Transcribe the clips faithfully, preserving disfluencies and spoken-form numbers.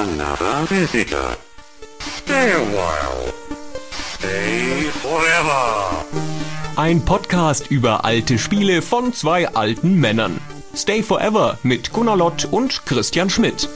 another visitor. Stay a while. Stay forever. Ein Podcast über alte Spiele von zwei alten Männern. Stay Forever mit Gunnar Lott und Christian Schmidt.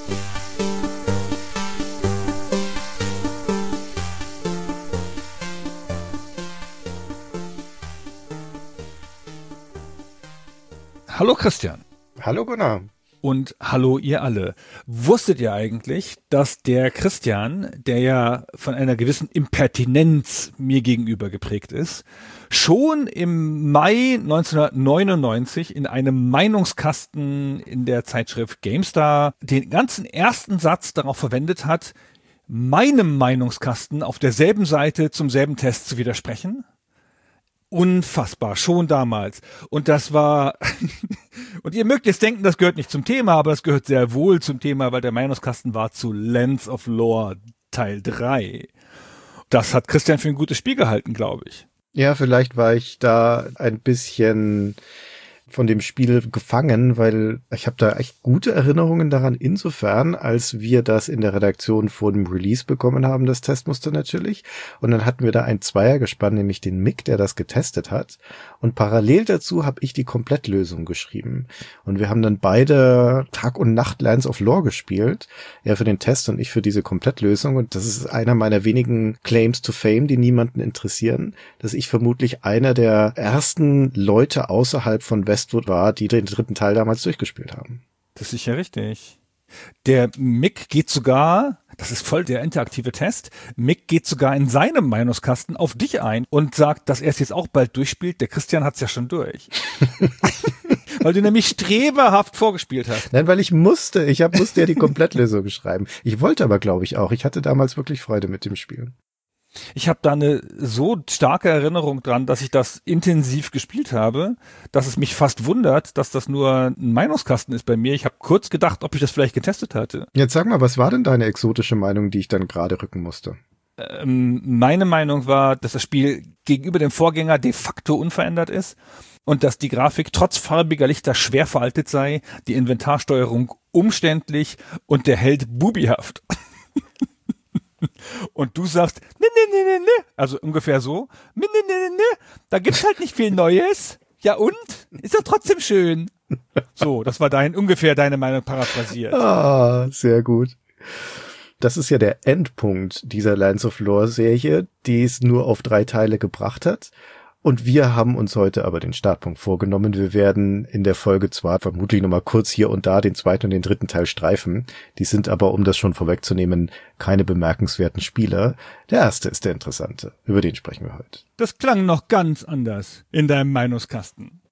Hallo Christian. Hallo Gunnar. Und hallo ihr alle. Wusstet ihr eigentlich, dass der Christian, der ja von einer gewissen Impertinenz mir gegenüber geprägt ist, schon im Mai neunzehnhundertneunundneunzig in einem Meinungskasten in der Zeitschrift GameStar den ganzen ersten Satz darauf verwendet hat, meinem Meinungskasten auf derselben Seite zum selben Test zu widersprechen? Unfassbar, schon damals. Und das war, und ihr mögt jetzt denken, das gehört nicht zum Thema, aber es gehört sehr wohl zum Thema, weil der Meinungskasten war zu Lands of Lore Teil drei. Das hat Christian für ein gutes Spiel gehalten, glaube ich. Ja, vielleicht war ich da ein bisschen von dem Spiel gefangen, weil ich habe da echt gute Erinnerungen daran, insofern, als wir das in der Redaktion vor dem Release bekommen haben, das Testmuster natürlich. Und dann hatten wir da ein Zweiergespann, nämlich den Mick, der das getestet hat. Und parallel dazu habe ich die Komplettlösung geschrieben. Und wir haben dann beide Tag und Nacht Lands of Lore gespielt. Er für den Test und ich für diese Komplettlösung. Und das ist einer meiner wenigen Claims to Fame, die niemanden interessieren, dass ich vermutlich einer der ersten Leute außerhalb von Westwood war, die den dritten Teil damals durchgespielt haben. Das ist sicher richtig. Der Mick geht sogar, das ist voll der interaktive Test, Mick geht sogar in seinem Meinungskasten auf dich ein und sagt, dass er es jetzt auch bald durchspielt. Der Christian hat es ja schon durch. Weil du nämlich streberhaft vorgespielt hast. Nein, weil ich musste. Ich hab, musste ja die Komplettlösung schreiben. Ich wollte aber, glaube ich, auch. Ich hatte damals wirklich Freude mit dem Spiel. Ich habe da eine so starke Erinnerung dran, dass ich das intensiv gespielt habe, dass es mich fast wundert, dass das nur ein Meinungskasten ist bei mir. Ich habe kurz gedacht, ob ich das vielleicht getestet hatte. Jetzt sag mal, was war denn deine exotische Meinung, die ich dann gerade rücken musste? Ähm, meine Meinung war, dass das Spiel gegenüber dem Vorgänger de facto unverändert ist und dass die Grafik trotz farbiger Lichter schwer veraltet sei, die Inventarsteuerung umständlich und der Held bubihaft. Und du sagst, ne, ne, ne, ne, ne, also ungefähr so, ne, ne, ne, ne, ne, da gibt's halt nicht viel Neues. Ja und? Ist doch trotzdem schön. So, das war dein, ungefähr deine Meinung paraphrasiert. Ah, sehr gut. Das ist ja der Endpunkt dieser Lands of Lore Serie, die es nur auf drei Teile gebracht hat. Und wir haben uns heute aber den Startpunkt vorgenommen. Wir werden in der Folge zwar vermutlich nochmal kurz hier und da den zweiten und den dritten Teil streifen. Die sind aber, um das schon vorwegzunehmen, keine bemerkenswerten Spieler. Der erste ist der interessante. Über den sprechen wir heute. Das klang noch ganz anders in deinem Meinungskasten.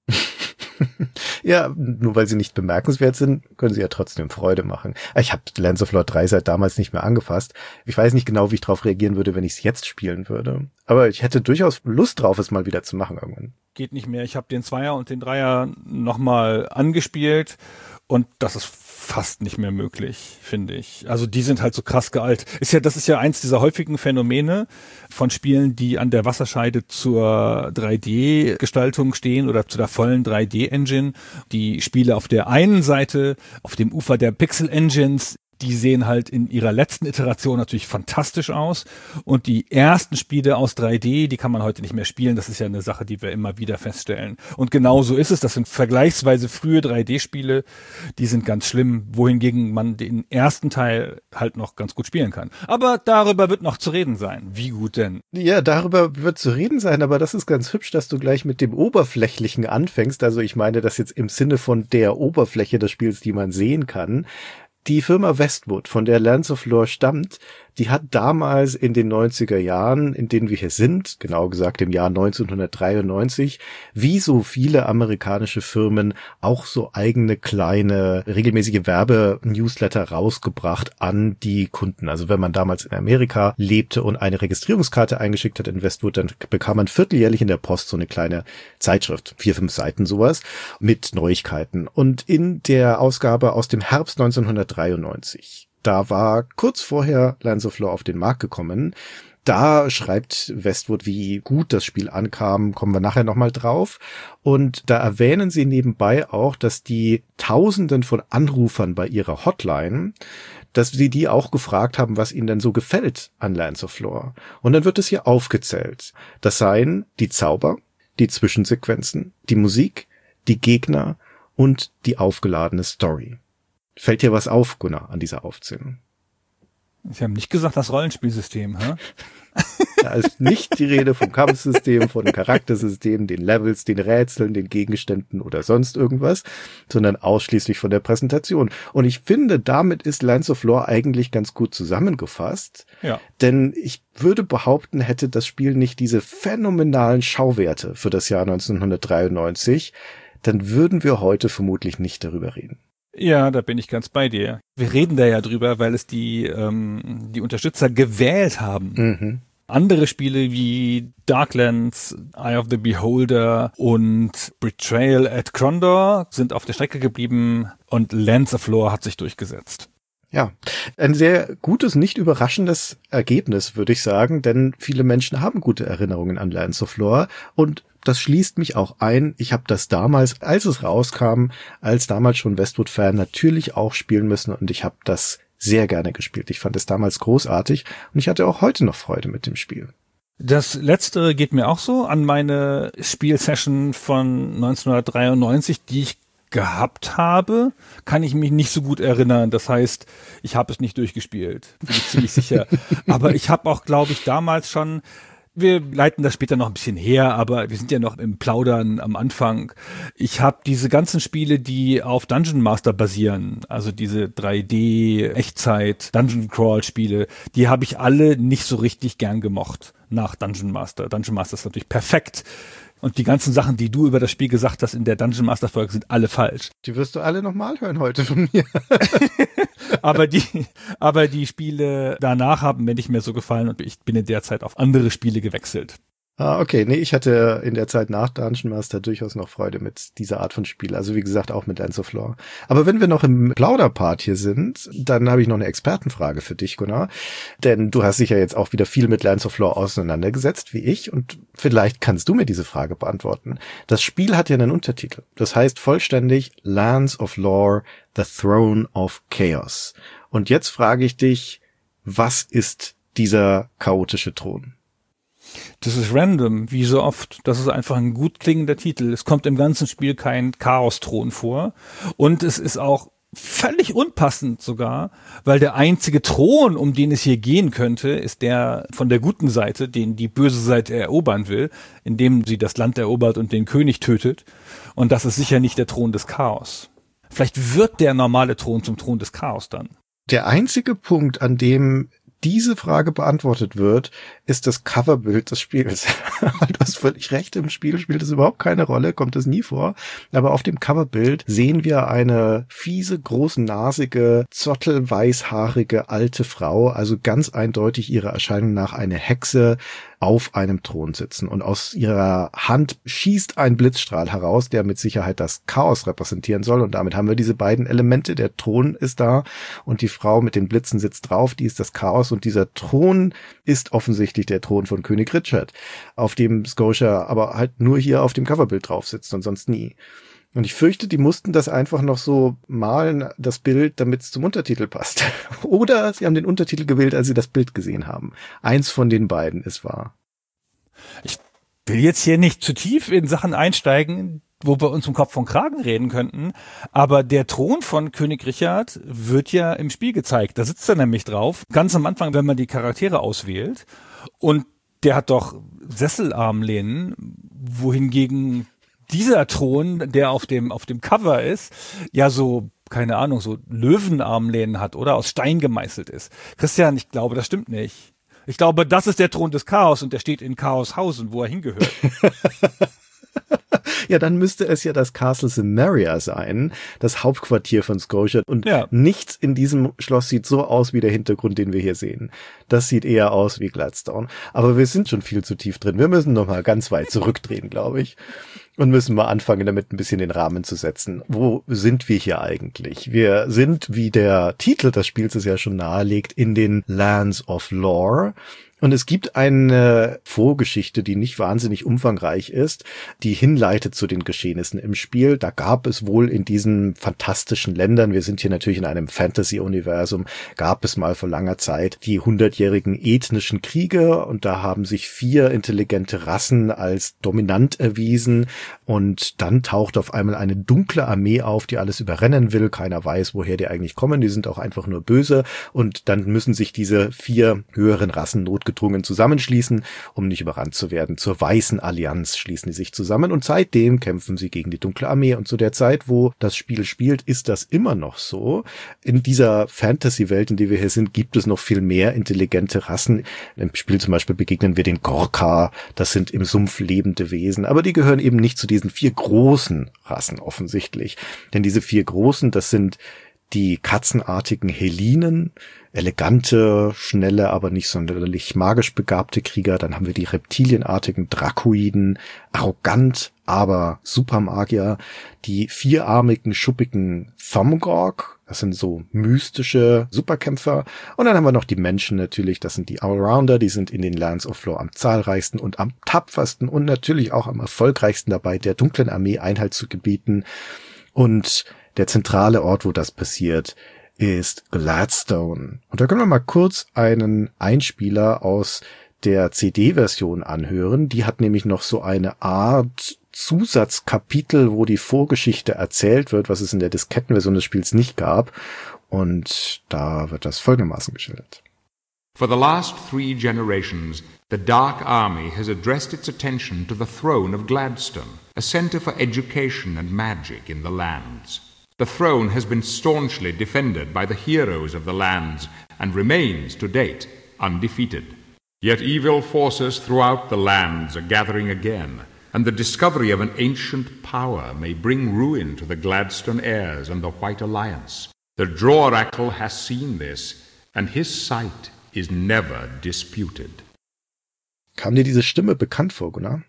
Ja, nur weil sie nicht bemerkenswert sind, können sie ja trotzdem Freude machen. Ich habe Lands of Lore drei seit damals nicht mehr angefasst. Ich weiß nicht genau, wie ich darauf reagieren würde, wenn ich es jetzt spielen würde. Aber ich hätte durchaus Lust drauf, es mal wieder zu machen irgendwann. Geht nicht mehr. Ich habe den Zweier und den Dreier nochmal angespielt und das ist fast nicht mehr möglich, finde ich. Also die sind halt so krass gealt. Ist ja, das ist ja eins dieser häufigen Phänomene von Spielen, die an der Wasserscheide zur drei D-Gestaltung stehen oder zu der vollen drei D-Engine. Die Spiele auf der einen Seite, auf dem Ufer der Pixel-Engines, die sehen halt in ihrer letzten Iteration natürlich fantastisch aus. Und die ersten Spiele aus drei D, die kann man heute nicht mehr spielen. Das ist ja eine Sache, die wir immer wieder feststellen. Und genau so ist es. Das sind vergleichsweise frühe drei D-Spiele. Die sind ganz schlimm, wohingegen man den ersten Teil halt noch ganz gut spielen kann. Aber darüber wird noch zu reden sein. Wie gut denn? Ja, darüber wird zu reden sein, aber das ist ganz hübsch, dass du gleich mit dem Oberflächlichen anfängst. Also ich meine das jetzt im Sinne von der Oberfläche des Spiels, die man sehen kann. Die Firma Westwood, von der Lands of Lore stammt, die hat damals in den neunziger Jahren, in denen wir hier sind, genau gesagt im Jahr neunzehnhundertdreiundneunzig, wie so viele amerikanische Firmen auch so eigene kleine, regelmäßige Werbe-Newsletter rausgebracht an die Kunden. Also wenn man damals in Amerika lebte und eine Registrierungskarte eingeschickt hat in Westwood, dann bekam man vierteljährlich in der Post so eine kleine Zeitschrift, vier, fünf Seiten sowas, mit Neuigkeiten. Und in der Ausgabe aus dem Herbst neunzehnhundertdreiundneunzig, da war kurz vorher Lands of Lore auf den Markt gekommen. da schreibt Westwood, wie gut das Spiel ankam, kommen wir nachher nochmal drauf. Und da erwähnen sie nebenbei auch, dass die Tausenden von Anrufern bei ihrer Hotline, dass sie die auch gefragt haben, was ihnen denn so gefällt an Lands of Lore. Und dann wird es hier aufgezählt. Das seien die Zauber, die Zwischensequenzen, die Musik, die Gegner und die aufgeladene Story. Fällt dir was auf, Gunnar, an dieser Aufzählung? Ich habe nicht gesagt, das Rollenspielsystem, hä? Da ist nicht die Rede vom Kampfsystem, von dem Charaktersystem, den Levels, den Rätseln, den Gegenständen oder sonst irgendwas, sondern ausschließlich von der Präsentation. Und ich finde, damit ist Lands of Lore eigentlich ganz gut zusammengefasst. Ja. Denn ich würde behaupten, hätte das Spiel nicht diese phänomenalen Schauwerte für das Jahr neunzehnhundertdreiundneunzig, dann würden wir heute vermutlich nicht darüber reden. Ja, da bin ich ganz bei dir. Wir reden da ja drüber, weil es die ähm, die Unterstützer gewählt haben. Mhm. Andere Spiele wie Darklands, Eye of the Beholder und Betrayal at Krondor sind auf der Strecke geblieben und Lands of Lore hat sich durchgesetzt. Ja, ein sehr gutes, nicht überraschendes Ergebnis, würde ich sagen, denn viele Menschen haben gute Erinnerungen an Lands of Lore und das schließt mich auch ein. Ich habe das damals, als es rauskam, als damals schon Westwood-Fan, natürlich auch spielen müssen und ich habe das sehr gerne gespielt. Ich fand es damals großartig und ich hatte auch heute noch Freude mit dem Spiel. Das Letztere geht mir auch so an meine Spielsession von neunzehnhundertdreiundneunzig, die ich gehabt habe, kann ich mich nicht so gut erinnern. Das heißt, ich habe es nicht durchgespielt, bin ich ziemlich sicher. Aber ich habe auch, glaube ich, damals schon, wir leiten das später noch ein bisschen her, aber wir sind ja noch im Plaudern am Anfang. Ich habe diese ganzen Spiele, die auf Dungeon Master basieren, also diese drei D-Echtzeit Dungeon Crawl Spiele, die habe ich alle nicht so richtig gern gemocht nach Dungeon Master. Dungeon Master ist natürlich perfekt. Und die ganzen Sachen, die du über das Spiel gesagt hast in der Dungeon Master Folge, sind alle falsch. Die wirst du alle nochmal hören heute von mir. aber die, aber die Spiele danach haben mir nicht mehr so gefallen und ich bin in der Zeit auf andere Spiele gewechselt. Ah, okay. Nee, ich hatte in der Zeit nach Dungeon Master durchaus noch Freude mit dieser Art von Spiel. Also wie gesagt, auch mit Lands of Lore. Aber wenn wir noch im Plauderpart hier sind, dann habe ich noch eine Expertenfrage für dich, Gunnar. Denn du hast dich ja jetzt auch wieder viel mit Lands of Lore auseinandergesetzt, wie ich. Und vielleicht kannst du mir diese Frage beantworten. Das Spiel hat ja einen Untertitel. Das heißt vollständig Lands of Lore, The Throne of Chaos. Und jetzt frage ich dich, was ist dieser chaotische Thron? Das ist random, wie so oft. Das ist einfach ein gut klingender Titel. Es kommt im ganzen Spiel kein Chaos-Thron vor. Und es ist auch völlig unpassend sogar, weil der einzige Thron, um den es hier gehen könnte, ist der von der guten Seite, den die böse Seite erobern will, indem sie das Land erobert und den König tötet. Und das ist sicher nicht der Thron des Chaos. Vielleicht wird der normale Thron zum Thron des Chaos dann. Der einzige Punkt, an dem diese Frage beantwortet wird, ist das Coverbild des Spiels. Du hast völlig recht, im Spiel spielt es überhaupt keine Rolle, kommt es nie vor. Aber auf dem Coverbild sehen wir eine fiese, großnasige, zottelweißhaarige alte Frau, also ganz eindeutig ihrer Erscheinung nach eine Hexe, auf einem Thron sitzen. Und aus ihrer Hand schießt ein Blitzstrahl heraus, der mit Sicherheit das Chaos repräsentieren soll. Und damit haben wir diese beiden Elemente. Der Thron ist da und die Frau mit den Blitzen sitzt drauf, die ist das Chaos. Und dieser Thron ist offensichtlich der Thron von König Richard, auf dem Scotia aber halt nur hier auf dem Coverbild drauf sitzt und sonst nie. Und ich fürchte, die mussten das einfach noch so malen, das Bild, damit es zum Untertitel passt. Oder sie haben den Untertitel gewählt, als sie das Bild gesehen haben. Eins von den beiden ist wahr. Ich will jetzt hier nicht zu tief in Sachen einsteigen, wo wir uns um Kopf und Kragen reden könnten, aber der Thron von König Richard wird ja im Spiel gezeigt. Da sitzt er nämlich drauf, ganz am Anfang, wenn man die Charaktere auswählt. Und der hat doch Sesselarmlehnen, wohingegen dieser Thron, der auf dem auf dem Cover ist, ja so, keine Ahnung, so Löwenarmlehnen hat oder aus Stein gemeißelt ist. Christian, ich glaube, das stimmt nicht. Ich glaube, das ist der Thron des Chaos und der steht in Chaoshausen, wo er hingehört. Ja, dann müsste es ja das Castle Cimmeria sein, das Hauptquartier von Scotia. Und ja. Nichts in diesem Schloss sieht so aus wie der Hintergrund, den wir hier sehen. Das sieht eher aus wie Gladstone. Aber wir sind schon viel zu tief drin. Wir müssen noch mal ganz weit zurückdrehen, glaube ich. Und müssen mal anfangen, damit ein bisschen den Rahmen zu setzen. Wo sind wir hier eigentlich? Wir sind, wie der Titel des Spiels es ja schon nahelegt, in den Lands of Lore. Und es gibt eine Vorgeschichte, die nicht wahnsinnig umfangreich ist, die hinleitet zu den Geschehnissen im Spiel. Da gab es wohl in diesen fantastischen Ländern, wir sind hier natürlich in einem Fantasy-Universum, gab es mal vor langer Zeit die hundertjährigen ethnischen Kriege und da haben sich vier intelligente Rassen als dominant erwiesen und dann taucht auf einmal eine dunkle Armee auf, die alles überrennen will. Keiner weiß, woher die eigentlich kommen. Die sind auch einfach nur böse und dann müssen sich diese vier höheren Rassen notgedrungen zusammenschließen, um nicht überrannt zu werden. Zur Weißen Allianz schließen die sich zusammen und seitdem kämpfen sie gegen die dunkle Armee. Und zu der Zeit, wo das Spiel spielt, ist das immer noch so. In dieser Fantasy-Welt, in der wir hier sind, gibt es noch viel mehr intelligente Rassen. Im Spiel zum Beispiel begegnen wir den Gorka, das sind im Sumpf lebende Wesen, aber die gehören eben nicht zu diesen vier großen Rassen offensichtlich. Denn diese vier großen, das sind die katzenartigen Helinen, elegante, schnelle, aber nicht sonderlich magisch begabte Krieger. Dann haben wir die reptilienartigen Drakoiden, arrogant, aber Supermagier. Die vierarmigen, schuppigen Thumgorg, das sind so mystische Superkämpfer. Und dann haben wir noch die Menschen natürlich, das sind die Allrounder, die sind in den Lands of Lore am zahlreichsten und am tapfersten und natürlich auch am erfolgreichsten dabei, der dunklen Armee Einhalt zu gebieten. Und der zentrale Ort, wo das passiert, ist Gladstone. Und da können wir mal kurz einen Einspieler aus der C D-Version anhören. Die hat nämlich noch so eine Art Zusatzkapitel, wo die Vorgeschichte erzählt wird, was es in der Diskettenversion des Spiels nicht gab. Und da wird das folgendermaßen geschildert. For the last three generations, the Dark Army has addressed its attention to the throne of Gladstone, a center for education and magic in the lands. The throne has been staunchly defended by the heroes of the lands and remains, to date, undefeated. Yet evil forces throughout the lands are gathering again, and the discovery of an ancient power may bring ruin to the Gladstone heirs and the White Alliance. The Droracle has seen this, and his sight is never disputed. Kam dir diese Stimme bekannt vor, Gunnar?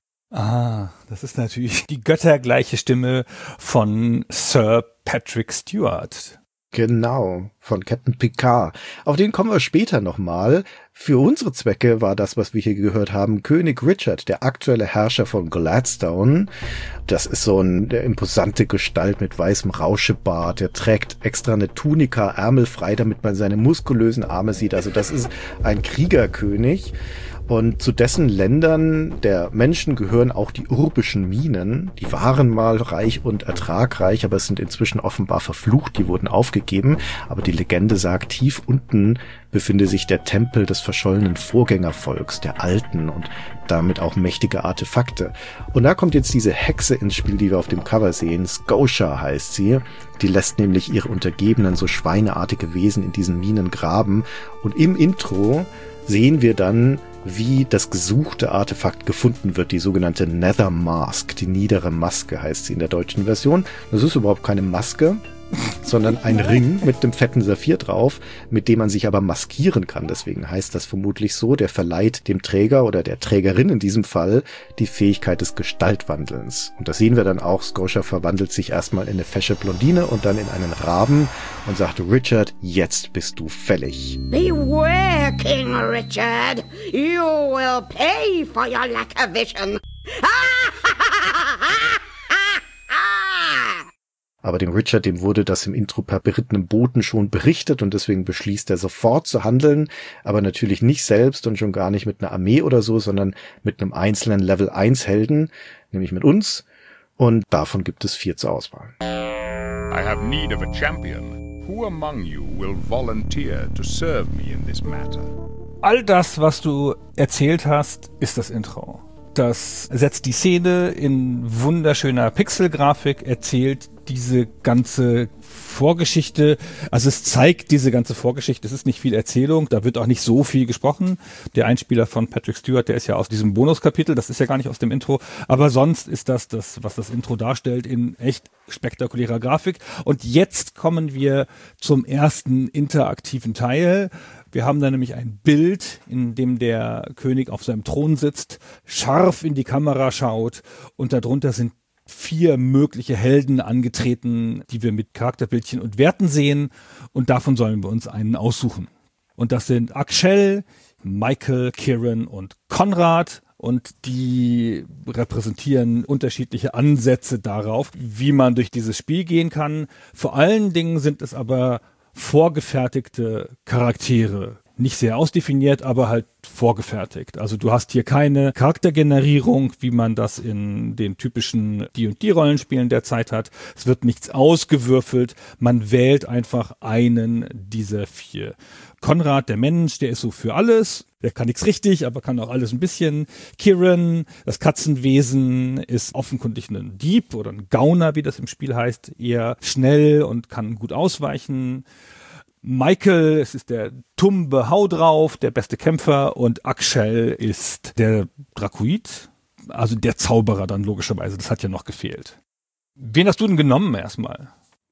Ah, das ist natürlich die göttergleiche Stimme von Sir Patrick Stewart. Genau, von Captain Picard. Auf den kommen wir später nochmal. Für unsere Zwecke war das, was wir hier gehört haben, König Richard, der aktuelle Herrscher von Gladstone. Das ist so eine imposante Gestalt mit weißem Rauschebart. Er trägt extra eine Tunika, ärmelfrei, damit man seine muskulösen Arme sieht. Also das ist ein Kriegerkönig. Und zu dessen Ländern der Menschen gehören auch die urbischen Minen. Die waren mal reich und ertragreich, aber es sind inzwischen offenbar verflucht. Die wurden aufgegeben. Aber die Legende sagt, tief unten befinde sich der Tempel des verschollenen Vorgängervolks, der Alten, und damit auch mächtige Artefakte. Und da kommt jetzt diese Hexe ins Spiel, die wir auf dem Cover sehen. Scotia heißt sie. Die lässt nämlich ihre Untergebenen, so schweineartige Wesen, in diesen Minen graben. Und im Intro sehen wir dann, wie das gesuchte Artefakt gefunden wird, die sogenannte Nether Mask, die niedere Maske heißt sie in der deutschen Version. Das ist überhaupt keine Maske, sondern ein Ring mit dem fetten Saphir drauf, mit dem man sich aber maskieren kann. Deswegen heißt das vermutlich so. Der verleiht dem Träger oder der Trägerin in diesem Fall die Fähigkeit des Gestaltwandelns. Und das sehen wir dann auch. Scotia verwandelt sich erstmal in eine fesche Blondine und dann in einen Raben und sagt, Richard, jetzt bist du fällig. Beware, King Richard. You will pay for your lack of vision. Aber dem Richard, dem wurde das im Intro per berittenem Boten schon berichtet und deswegen beschließt er sofort zu handeln, aber natürlich nicht selbst und schon gar nicht mit einer Armee oder so, sondern mit einem einzelnen Level eins Helden, nämlich mit uns, und davon gibt es vier zur Auswahl. I have need of a champion. Who among you will volunteer to serve me in this matter? All das, was du erzählt hast, ist das Intro. Das setzt die Szene in wunderschöner Pixelgrafik, erzählt diese ganze Vorgeschichte, also es zeigt diese ganze Vorgeschichte, es ist nicht viel Erzählung, da wird auch nicht so viel gesprochen. Der Einspieler von Patrick Stewart, der ist ja aus diesem Bonuskapitel, das ist ja gar nicht aus dem Intro, aber sonst ist das das, was das Intro darstellt, in echt spektakulärer Grafik. Und jetzt kommen wir zum ersten interaktiven Teil. Wir haben da nämlich ein Bild, in dem der König auf seinem Thron sitzt, scharf in die Kamera schaut und darunter sind vier mögliche Helden angetreten, die wir mit Charakterbildchen und Werten sehen, und davon sollen wir uns einen aussuchen. Und das sind Akshel, Michael, Kieran und Konrad. Und die repräsentieren unterschiedliche Ansätze darauf, wie man durch dieses Spiel gehen kann. Vor allen Dingen sind es aber vorgefertigte Charaktere. Nicht sehr ausdefiniert, aber halt vorgefertigt. Also du hast hier keine Charaktergenerierung, wie man das in den typischen D und D-Rollenspielen der Zeit hat. Es wird nichts ausgewürfelt. Man wählt einfach einen dieser vier. Konrad, der Mensch, der ist so für alles. Der kann nichts richtig, aber kann auch alles ein bisschen. Kieran, das Katzenwesen, ist offenkundig ein Dieb oder ein Gauner, wie das im Spiel heißt. Eher schnell und kann gut ausweichen. Michael, es ist der tumbe Hau drauf, der beste Kämpfer, und Akshel ist der Drakuid, also der Zauberer dann logischerweise, das hat ja noch gefehlt. Wen hast du denn genommen erstmal?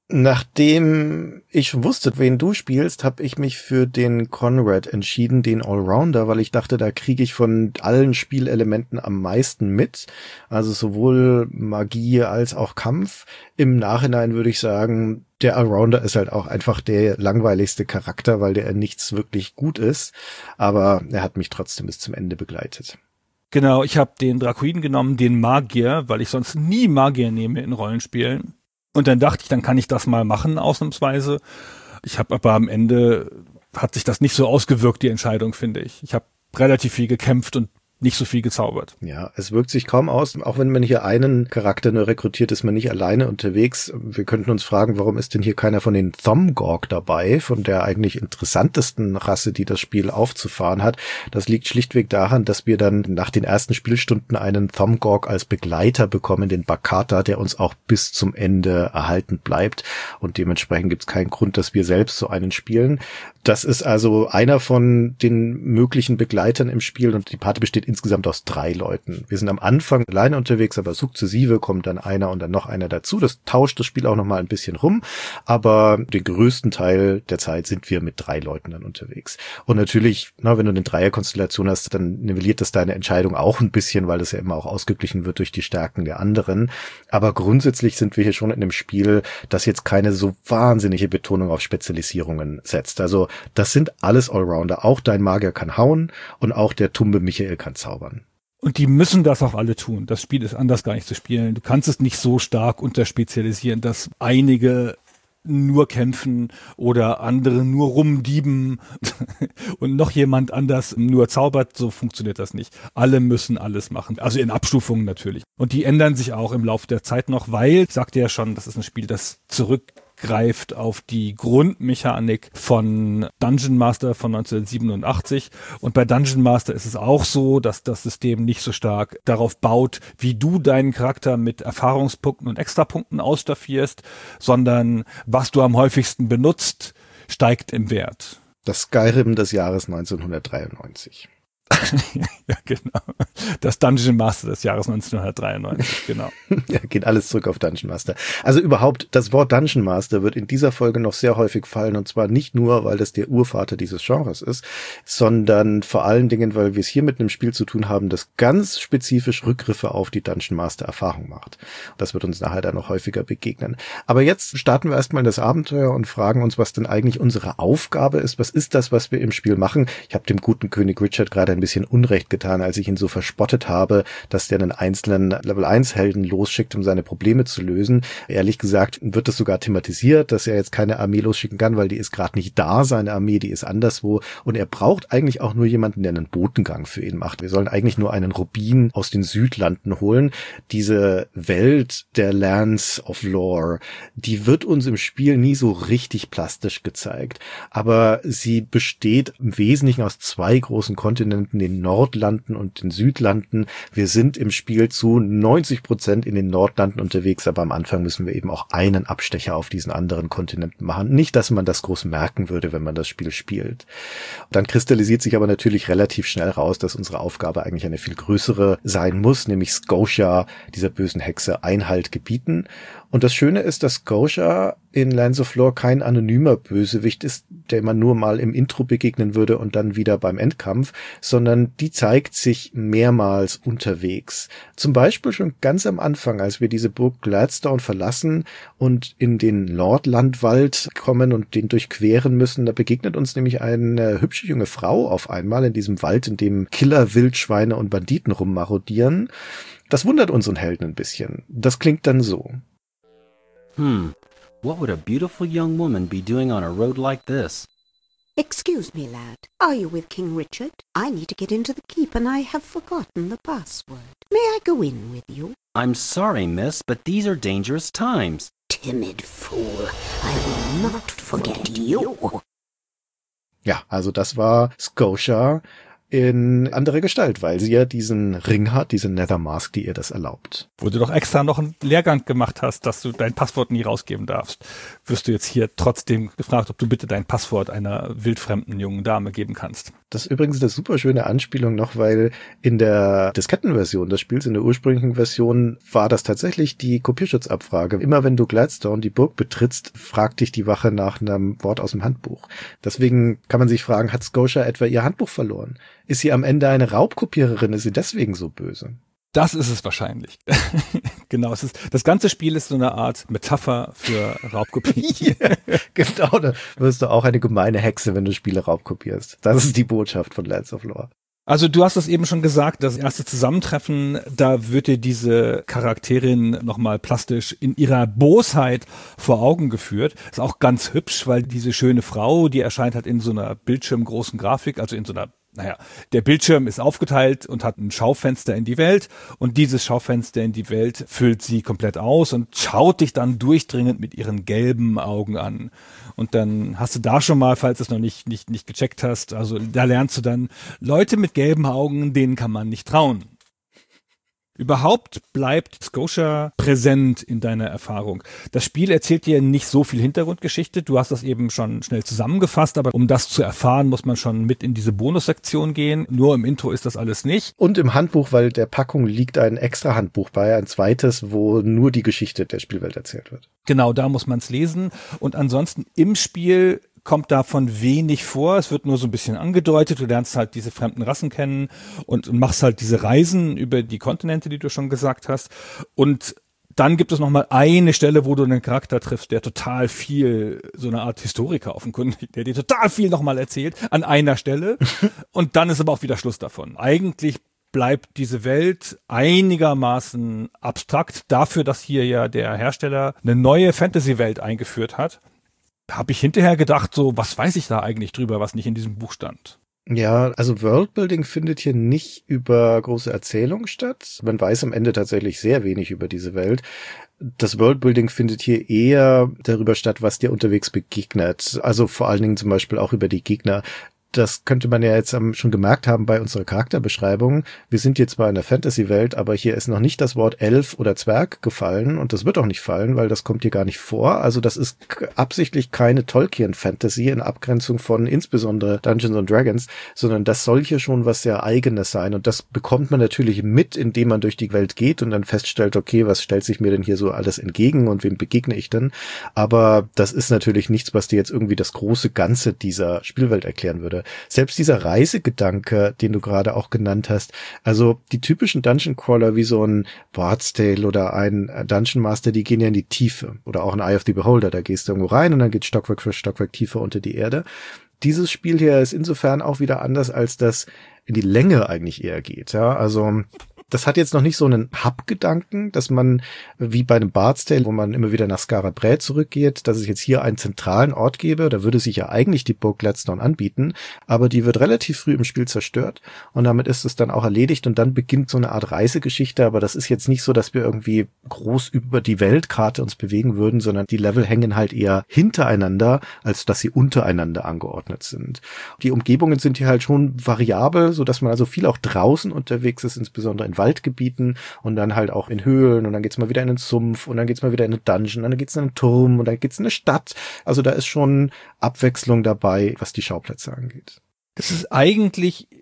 Nachdem ich wusste, wen du spielst, habe ich mich für den Konrad entschieden, den Allrounder, weil ich dachte, da kriege ich von allen Spielelementen am meisten mit. Also sowohl Magie als auch Kampf. Im Nachhinein würde ich sagen, der Allrounder ist halt auch einfach der langweiligste Charakter, weil der in nichts wirklich gut ist. Aber er hat mich trotzdem bis zum Ende begleitet. Genau, ich habe den Drakuiden genommen, den Magier, weil ich sonst nie Magier nehme in Rollenspielen. Und dann dachte ich, dann kann ich das mal machen, ausnahmsweise. Ich habe aber am Ende, hat sich das nicht so ausgewirkt, die Entscheidung, finde ich. Ich habe relativ viel gekämpft und nicht so viel gezaubert. Ja, es wirkt sich kaum aus. Auch wenn man hier einen Charakter nur rekrutiert, ist man nicht alleine unterwegs. Wir könnten uns fragen, warum ist denn hier keiner von den Thomgorg dabei, von der eigentlich interessantesten Rasse, die das Spiel aufzufahren hat. Das liegt schlichtweg daran, dass wir dann nach den ersten Spielstunden einen Thomgorg als Begleiter bekommen, den Bakata, der uns auch bis zum Ende erhalten bleibt. Und dementsprechend gibt es keinen Grund, dass wir selbst so einen spielen. Das ist also einer von den möglichen Begleitern im Spiel, und die Party besteht insgesamt aus drei Leuten. Wir sind am Anfang alleine unterwegs, aber sukzessive kommt dann einer und dann noch einer dazu. Das tauscht das Spiel auch nochmal ein bisschen rum, aber den größten Teil der Zeit sind wir mit drei Leuten dann unterwegs. Und natürlich, na, wenn du eine Dreierkonstellation hast, dann nivelliert das deine Entscheidung auch ein bisschen, weil das ja immer auch ausgeglichen wird durch die Stärken der anderen. Aber grundsätzlich sind wir hier schon in einem Spiel, das jetzt keine so wahnsinnige Betonung auf Spezialisierungen setzt. Also das sind alles Allrounder. Auch dein Magier kann hauen und auch der tumbe Michael kann zaubern. Und die müssen das auch alle tun. Das Spiel ist anders gar nicht zu spielen. Du kannst es nicht so stark unterspezialisieren, dass einige nur kämpfen oder andere nur rumdieben und noch jemand anders nur zaubert. So funktioniert das nicht. Alle müssen alles machen. Also in Abstufungen natürlich. Und die ändern sich auch im Laufe der Zeit noch, weil, ich sagte ja schon, das ist ein Spiel, das zurückgreift auf die Grundmechanik von Dungeon Master von neunzehnhundertsiebenundachtzig. Und bei Dungeon Master ist es auch so, dass das System nicht so stark darauf baut, wie du deinen Charakter mit Erfahrungspunkten und Extrapunkten ausstaffierst, sondern was du am häufigsten benutzt, steigt im Wert. Das Skyrim des Jahres neunzehnhundertdreiundneunzig. Ja, genau. Das Dungeon Master des Jahres neunzehnhundertdreiundneunzig, genau. Ja, geht alles zurück auf Dungeon Master. Also überhaupt, das Wort Dungeon Master wird in dieser Folge noch sehr häufig fallen, und zwar nicht nur, weil das der Urvater dieses Genres ist, sondern vor allen Dingen, weil wir es hier mit einem Spiel zu tun haben, das ganz spezifisch Rückgriffe auf die Dungeon Master Erfahrung macht. Das wird uns nachher dann noch häufiger begegnen. Aber jetzt starten wir erstmal in das Abenteuer und fragen uns, was denn eigentlich unsere Aufgabe ist. Was ist das, was wir im Spiel machen? Ich habe dem guten König Richard gerade ein bisschen Unrecht getan, als ich ihn so verspottet habe, dass der einen einzelnen Level eins Helden losschickt, um seine Probleme zu lösen. Ehrlich gesagt wird das sogar thematisiert, dass er jetzt keine Armee losschicken kann, weil die ist gerade nicht da, seine Armee, die ist anderswo, und er braucht eigentlich auch nur jemanden, der einen Botengang für ihn macht. Wir sollen eigentlich nur einen Rubin aus den Südlanden holen. Diese Welt der Lands of Lore, die wird uns im Spiel nie so richtig plastisch gezeigt, aber sie besteht im Wesentlichen aus zwei großen Kontinenten, den Nordlanden und den Südlanden. Wir sind im Spiel zu neunzig Prozent in den Nordlanden unterwegs, aber am Anfang müssen wir eben auch einen Abstecher auf diesen anderen Kontinenten machen. Nicht, dass man das groß merken würde, wenn man das Spiel spielt. Dann kristallisiert sich aber natürlich relativ schnell raus, dass unsere Aufgabe eigentlich eine viel größere sein muss, nämlich Scotia, dieser bösen Hexe, Einhalt gebieten. Und das Schöne ist, dass Scotia in Lands of Lore kein anonymer Bösewicht ist, der man nur mal im Intro begegnen würde und dann wieder beim Endkampf, sondern die zeigt sich mehrmals unterwegs. Zum Beispiel schon ganz am Anfang, als wir diese Burg Gladstone verlassen und in den Lordlandwald kommen und den durchqueren müssen. Da begegnet uns nämlich eine hübsche junge Frau auf einmal in diesem Wald, in dem Killer, Wildschweine und Banditen rummarodieren. Das wundert unseren Helden ein bisschen. Das klingt dann so. Hmm, what would a beautiful young woman be doing on a road like this? Excuse me, lad. Are you with King Richard? I need to get into the keep and I have forgotten the password. May I go in with you? I'm sorry, miss, but these are dangerous times. Timid fool. I will not forget you. Ja, also das war Scotia in anderer Gestalt, weil sie ja diesen Ring hat, diese Nether Mask, die ihr das erlaubt. Wo du doch extra noch einen Lehrgang gemacht hast, dass du dein Passwort nie rausgeben darfst, wirst du jetzt hier trotzdem gefragt, ob du bitte dein Passwort einer wildfremden jungen Dame geben kannst. Das ist übrigens eine super schöne Anspielung noch, weil in der Diskettenversion des Spiels, in der ursprünglichen Version, war das tatsächlich die Kopierschutzabfrage. Immer wenn du Gladstone, die Burg, betrittst, fragt dich die Wache nach einem Wort aus dem Handbuch. Deswegen kann man sich fragen, hat Scotia etwa ihr Handbuch verloren? Ist sie am Ende eine Raubkopiererin? Ist sie deswegen so böse? Das ist es wahrscheinlich. Genau, es ist, das ganze Spiel ist so eine Art Metapher für Raubkopien. Yeah, genau, da wirst du auch eine gemeine Hexe, wenn du Spiele raubkopierst. Das ist die Botschaft von Lands of Lore. Also du hast es eben schon gesagt, das erste Zusammentreffen, da wird dir diese Charakterin nochmal plastisch in ihrer Bosheit vor Augen geführt. Ist auch ganz hübsch, weil diese schöne Frau, die erscheint halt in so einer bildschirmgroßen Grafik, also in so einer Naja, der Bildschirm ist aufgeteilt und hat ein Schaufenster in die Welt und dieses Schaufenster in die Welt füllt sie komplett aus und schaut dich dann durchdringend mit ihren gelben Augen an. Und dann hast du da schon mal, falls du es noch nicht, nicht, nicht gecheckt hast, also da lernst du dann, Leute mit gelben Augen, denen kann man nicht trauen. Überhaupt bleibt Scotia präsent in deiner Erfahrung. Das Spiel erzählt dir nicht so viel Hintergrundgeschichte. Du hast das eben schon schnell zusammengefasst, aber um das zu erfahren, muss man schon mit in diese Bonussektion gehen. Nur im Intro ist das alles nicht. Und im Handbuch, weil der Packung liegt ein extra Handbuch bei, ein zweites, wo nur die Geschichte der Spielwelt erzählt wird. Genau, da muss man es lesen. Und ansonsten im Spiel kommt davon wenig vor. Es wird nur so ein bisschen angedeutet. Du lernst halt diese fremden Rassen kennen und, und machst halt diese Reisen über die Kontinente, die du schon gesagt hast. Und dann gibt es noch mal eine Stelle, wo du einen Charakter triffst, der total viel, so eine Art Historiker offenkundig, der dir total viel noch mal erzählt, an einer Stelle. Und dann ist aber auch wieder Schluss davon. Eigentlich bleibt diese Welt einigermaßen abstrakt dafür, dass hier ja der Hersteller eine neue Fantasy-Welt eingeführt hat. Habe ich hinterher gedacht, so, was weiß ich da eigentlich drüber, was nicht in diesem Buch stand? Ja, also Worldbuilding findet hier nicht über große Erzählung statt. Man weiß am Ende tatsächlich sehr wenig über diese Welt. Das Worldbuilding findet hier eher darüber statt, was dir unterwegs begegnet. Also vor allen Dingen zum Beispiel auch über die Gegner. Das könnte man ja jetzt schon gemerkt haben bei unserer Charakterbeschreibung. Wir sind jetzt zwar in der Fantasy-Welt, aber hier ist noch nicht das Wort Elf oder Zwerg gefallen und das wird auch nicht fallen, weil das kommt hier gar nicht vor. Also das ist absichtlich keine Tolkien-Fantasy in Abgrenzung von insbesondere Dungeons and Dragons, sondern das soll hier schon was sehr Eigenes sein und das bekommt man natürlich mit, indem man durch die Welt geht und dann feststellt, okay, was stellt sich mir denn hier so alles entgegen und wem begegne ich denn? Aber das ist natürlich nichts, was dir jetzt irgendwie das große Ganze dieser Spielwelt erklären würde. Selbst dieser Reisegedanke, den du gerade auch genannt hast, also die typischen Dungeon Crawler wie so ein Bard's Tale oder ein Dungeon Master, die gehen ja in die Tiefe oder auch ein Eye of the Beholder, da gehst du irgendwo rein und dann geht Stockwerk für Stockwerk tiefer unter die Erde. Dieses Spiel hier ist insofern auch wieder anders, als das in die Länge eigentlich eher geht, ja, also das hat jetzt noch nicht so einen Hub-Gedanken, dass man wie bei einem Bard's Tale, wo man immer wieder nach Skara Brae zurückgeht, dass es jetzt hier einen zentralen Ort gäbe, da würde sich ja eigentlich die Burg Gladstone anbieten, aber die wird relativ früh im Spiel zerstört und damit ist es dann auch erledigt und dann beginnt so eine Art Reisegeschichte, aber das ist jetzt nicht so, dass wir irgendwie groß über die Weltkarte uns bewegen würden, sondern die Level hängen halt eher hintereinander, als dass sie untereinander angeordnet sind. Die Umgebungen sind hier halt schon variabel, so dass man also viel auch draußen unterwegs ist, insbesondere in Waldgebieten und dann halt auch in Höhlen und dann geht's mal wieder in den Sumpf und dann geht's mal wieder in eine Dungeon, dann geht's in einen Turm und dann geht's in eine Stadt. Also da ist schon Abwechslung dabei, was die Schauplätze angeht. Das ist eigentlich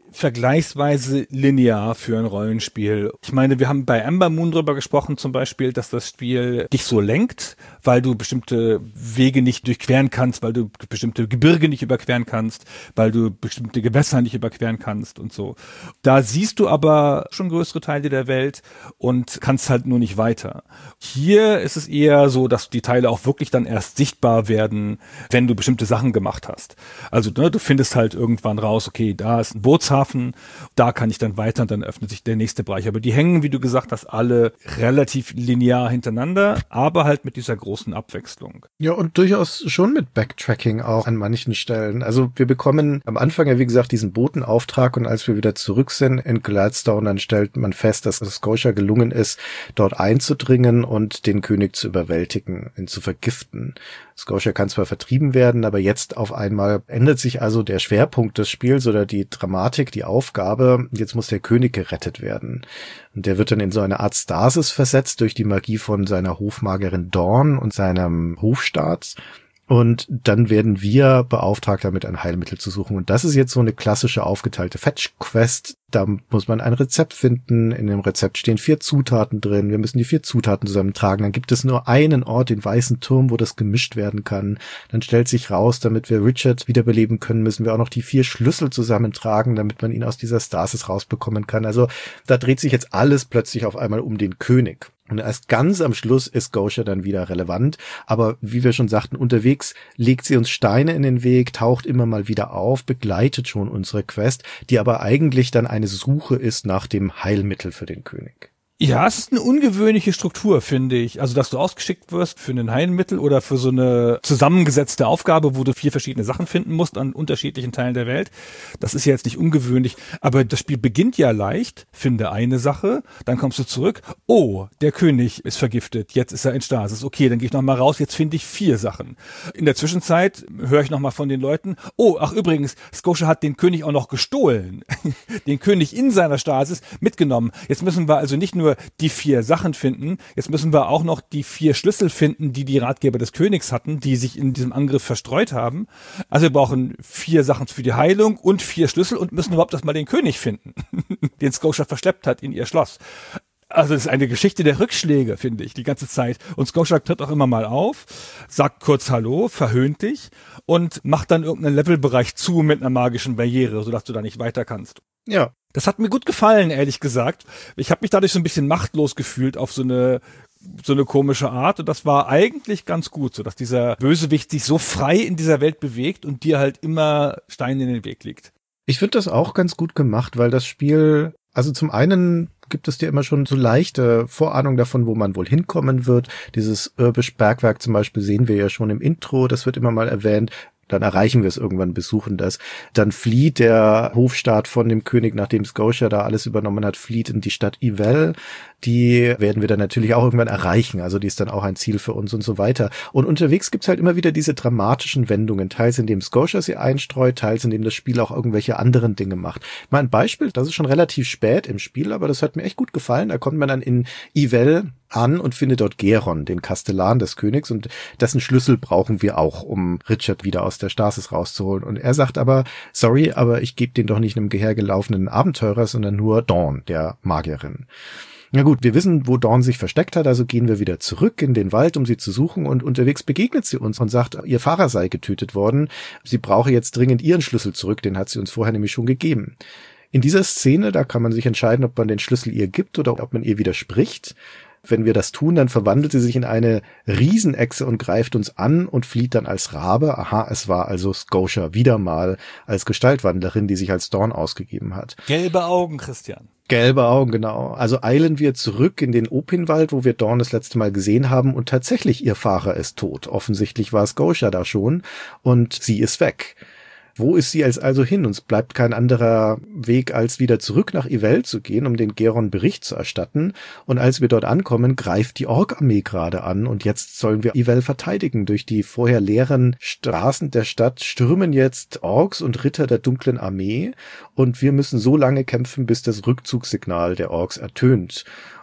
vergleichsweise linear für ein Rollenspiel. Ich meine, wir haben bei Amber Moon drüber gesprochen zum Beispiel, dass das Spiel dich so lenkt, weil du bestimmte Wege nicht durchqueren kannst, weil du bestimmte Gebirge nicht überqueren kannst, weil du bestimmte Gewässer nicht überqueren kannst und so. Da siehst du aber schon größere Teile der Welt und kannst halt nur nicht weiter. Hier ist es eher so, dass die Teile auch wirklich dann erst sichtbar werden, wenn du bestimmte Sachen gemacht hast. Also ne, du findest halt irgendwann raus, okay, da ist ein Bootshafen, da kann ich dann weiter und dann öffnet sich der nächste Bereich. Aber die hängen, wie du gesagt hast, alle relativ linear hintereinander, aber halt mit dieser großen Abwechslung. Ja, und durchaus schon mit Backtracking auch an manchen Stellen. Also wir bekommen am Anfang ja, wie gesagt, diesen Botenauftrag und als wir wieder zurück sind in Gladstone, dann stellt man fest, dass es Scotia gelungen ist, dort einzudringen und den König zu überwältigen, ihn zu vergiften. Scotia kann zwar vertrieben werden, aber jetzt auf einmal ändert sich also der Schwerpunkt des Spiels oder die Dramatik, die Aufgabe. Jetzt muss der König gerettet werden. Und der wird dann in so eine Art Stasis versetzt durch die Magie von seiner Hofmagerin Dawn und seinem Hofstaat. Und dann werden wir beauftragt, damit ein Heilmittel zu suchen. Und das ist jetzt so eine klassische aufgeteilte Fetch-Quest. Da muss man ein Rezept finden. In dem Rezept stehen vier Zutaten drin. Wir müssen die vier Zutaten zusammentragen. Dann gibt es nur einen Ort, den Weißen Turm, wo das gemischt werden kann. Dann stellt sich raus, damit wir Richard wiederbeleben können, müssen wir auch noch die vier Schlüssel zusammentragen, damit man ihn aus dieser Stasis rausbekommen kann. Also da dreht sich jetzt alles plötzlich auf einmal um den König. Und erst ganz am Schluss ist Scotia dann wieder relevant. Aber wie wir schon sagten, unterwegs legt sie uns Steine in den Weg, taucht immer mal wieder auf, begleitet schon unsere Quest, die aber eigentlich dann eine Suche ist nach dem Heilmittel für den König. Ja, es ist eine ungewöhnliche Struktur, finde ich. Also, dass du ausgeschickt wirst für ein Heilmittel oder für so eine zusammengesetzte Aufgabe, wo du vier verschiedene Sachen finden musst an unterschiedlichen Teilen der Welt. Das ist ja jetzt nicht ungewöhnlich. Aber das Spiel beginnt ja leicht. Finde eine Sache, dann kommst du zurück. Oh, der König ist vergiftet. Jetzt ist er in Stasis. Okay, dann gehe ich nochmal raus. Jetzt finde ich vier Sachen. In der Zwischenzeit höre ich nochmal von den Leuten. Oh, ach übrigens, Scotia hat den König auch noch gestohlen. Den König in seiner Stasis mitgenommen. Jetzt müssen wir also nicht nur die vier Sachen finden. Jetzt müssen wir auch noch die vier Schlüssel finden, die die Ratgeber des Königs hatten, die sich in diesem Angriff verstreut haben. Also wir brauchen vier Sachen für die Heilung und vier Schlüssel und müssen überhaupt erstmal den König finden, den Scotia verschleppt hat in ihr Schloss. Also das ist eine Geschichte der Rückschläge, finde ich, die ganze Zeit. Und Scotia tritt auch immer mal auf, sagt kurz Hallo, verhöhnt dich und macht dann irgendeinen Levelbereich zu mit einer magischen Barriere, sodass du da nicht weiter kannst. Ja. Das hat mir gut gefallen, ehrlich gesagt. Ich habe mich dadurch so ein bisschen machtlos gefühlt auf so eine so eine komische Art und das war eigentlich ganz gut, so dass dieser Bösewicht sich so frei in dieser Welt bewegt und dir halt immer Steine in den Weg legt. Ich finde das auch ganz gut gemacht, weil das Spiel, also zum einen gibt es dir immer schon so leichte Vorahnung davon, wo man wohl hinkommen wird. Dieses Irbisch Bergwerk zum Beispiel sehen wir ja schon im Intro, das wird immer mal erwähnt. Dann erreichen wir es irgendwann, besuchen das. Dann flieht der Hofstaat von dem König, nachdem Scotia da alles übernommen hat, flieht in die Stadt Ivell. Die werden wir dann natürlich auch irgendwann erreichen. Also die ist dann auch ein Ziel für uns und so weiter. Und unterwegs gibt's halt immer wieder diese dramatischen Wendungen. Teils in dem Scotia sie einstreut, teils in dem das Spiel auch irgendwelche anderen Dinge macht. Mal ein Beispiel, das ist schon relativ spät im Spiel, aber das hat mir echt gut gefallen. Da kommt man dann in Ivell an und findet dort Geron, den Kastellan des Königs, und dessen Schlüssel brauchen wir auch, um Richard wieder aus der Stasis rauszuholen. Und er sagt aber, sorry, aber ich gebe den doch nicht einem gehergelaufenen Abenteurer, sondern nur Dawn, der Magierin. Na gut, wir wissen, wo Dawn sich versteckt hat, also gehen wir wieder zurück in den Wald, um sie zu suchen, und unterwegs begegnet sie uns und sagt, ihr Fahrer sei getötet worden, sie brauche jetzt dringend ihren Schlüssel zurück, den hat sie uns vorher nämlich schon gegeben. In dieser Szene, da kann man sich entscheiden, ob man den Schlüssel ihr gibt oder ob man ihr widerspricht. Wenn wir das tun, dann verwandelt sie sich in eine Riesenechse und greift uns an und flieht dann als Rabe. Aha, es war also Scotia wieder mal als Gestaltwandlerin, die sich als Dawn ausgegeben hat. Gelbe Augen, Christian. Gelbe Augen, genau. Also eilen wir zurück in den Opinwald, wo wir Dawn das letzte Mal gesehen haben, und tatsächlich ihr Fahrer ist tot. Offensichtlich war Scotia da schon und sie ist weg. Wo ist sie jetzt also hin? Uns bleibt kein anderer Weg, als wieder zurück nach Ivell zu gehen, um den Geron Bericht zu erstatten. Und als wir dort ankommen, greift die Ork-Armee gerade an. Und jetzt sollen wir Ivell verteidigen. Durch die vorher leeren Straßen der Stadt stürmen jetzt Orks und Ritter der dunklen Armee. Und wir müssen so lange kämpfen, bis das Rückzugssignal der Orks ertönt.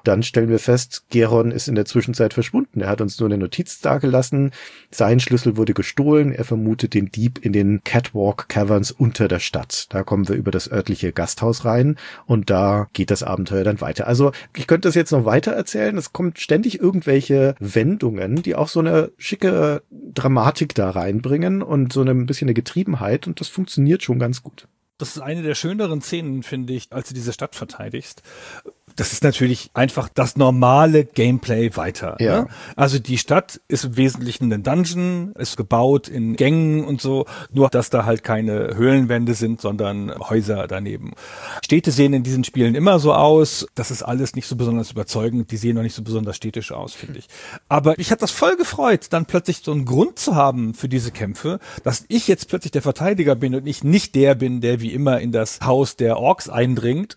Dann stellen wir fest, Geron ist in der Zwischenzeit verschwunden. Er hat uns nur eine Notiz dagelassen. Sein Schlüssel wurde gestohlen. Er vermutet den Dieb in den Catwalk Caverns unter der Stadt. Da kommen wir über das örtliche Gasthaus rein und da geht das Abenteuer dann weiter. Also ich könnte das jetzt noch weiter erzählen. Es kommt ständig irgendwelche Wendungen, die auch so eine schicke Dramatik da reinbringen und so ein bisschen eine Getriebenheit und das funktioniert schon ganz gut. Das ist eine der schöneren Szenen, finde ich, als du diese Stadt verteidigst. Das ist natürlich einfach das normale Gameplay weiter. Ja. Ne? Also die Stadt ist im Wesentlichen ein Dungeon, ist gebaut in Gängen und so, nur dass da halt keine Höhlenwände sind, sondern Häuser daneben. Städte sehen in diesen Spielen immer so aus, das ist alles nicht so besonders überzeugend, die sehen noch nicht so besonders städtisch aus, finde ich. Aber ich habe das voll gefreut, dann plötzlich so einen Grund zu haben für diese Kämpfe, dass ich jetzt plötzlich der Verteidiger bin und ich nicht der bin, der wie immer in das Haus der Orks eindringt,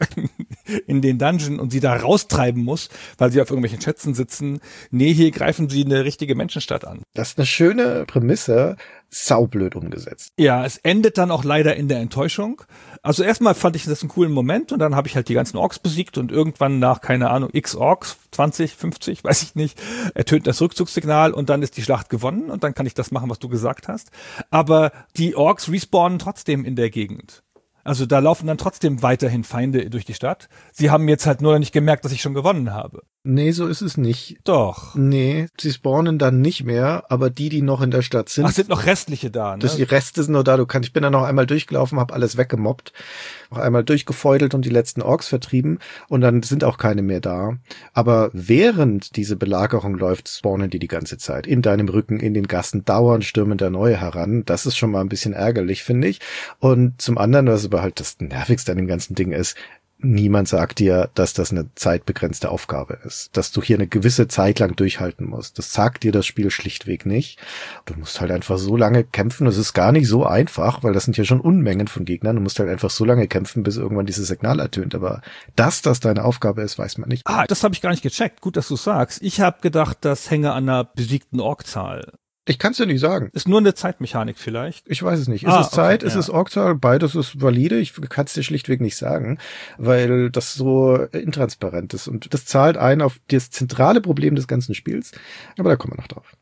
in den Dungeon und sie da raustreiben muss, weil sie auf irgendwelchen Schätzen sitzen. Nee, hier greifen sie eine richtige Menschenstadt an. Das ist eine schöne Prämisse, saublöd umgesetzt. Ja, es endet dann auch leider in der Enttäuschung. Also erstmal fand ich das einen coolen Moment und dann habe ich halt die ganzen Orks besiegt und irgendwann nach, keine Ahnung, x Orks, zwanzig, fünfzig, weiß ich nicht, ertönt das Rückzugssignal und dann ist die Schlacht gewonnen und dann kann ich das machen, was du gesagt hast. Aber die Orks respawnen trotzdem in der Gegend. Also da laufen dann trotzdem weiterhin Feinde durch die Stadt. Sie haben jetzt halt nur nicht gemerkt, dass ich schon gewonnen habe. Nee, so ist es nicht. Doch. Nee, sie spawnen dann nicht mehr, aber die, die noch in der Stadt sind. Ach, sind noch restliche da, ne? Das, die Reste sind noch da. Du kannst, ich bin da noch einmal durchgelaufen, habe alles weggemobbt, noch einmal durchgefeudelt und die letzten Orks vertrieben und dann sind auch keine mehr da. Aber während diese Belagerung läuft, spawnen die die ganze Zeit. In deinem Rücken, in den Gassen, dauernd stürmen da neue heran. Das ist schon mal ein bisschen ärgerlich, finde ich. Und zum anderen, was aber halt das Nervigste an dem ganzen Ding ist, niemand sagt dir, dass das eine zeitbegrenzte Aufgabe ist, dass du hier eine gewisse Zeit lang durchhalten musst. Das sagt dir das Spiel schlichtweg nicht. Du musst halt einfach so lange kämpfen. Es ist gar nicht so einfach, weil das sind ja schon Unmengen von Gegnern. Du musst halt einfach so lange kämpfen, bis irgendwann dieses Signal ertönt. Aber dass das deine Aufgabe ist, weiß man nicht. Ah, das habe ich gar nicht gecheckt. Gut, dass du sagst. Ich habe gedacht, das hänge an einer besiegten Orkzahl. Ich kann es dir nicht sagen. Ist nur eine Zeitmechanik vielleicht. Ich weiß es nicht. Ist ah, es Zeit? Okay, ist ja. es Orkzahl? Beides ist valide. Ich kann es dir schlichtweg nicht sagen, weil das so intransparent ist. Und das zahlt ein auf das zentrale Problem des ganzen Spiels. Aber da kommen wir noch drauf.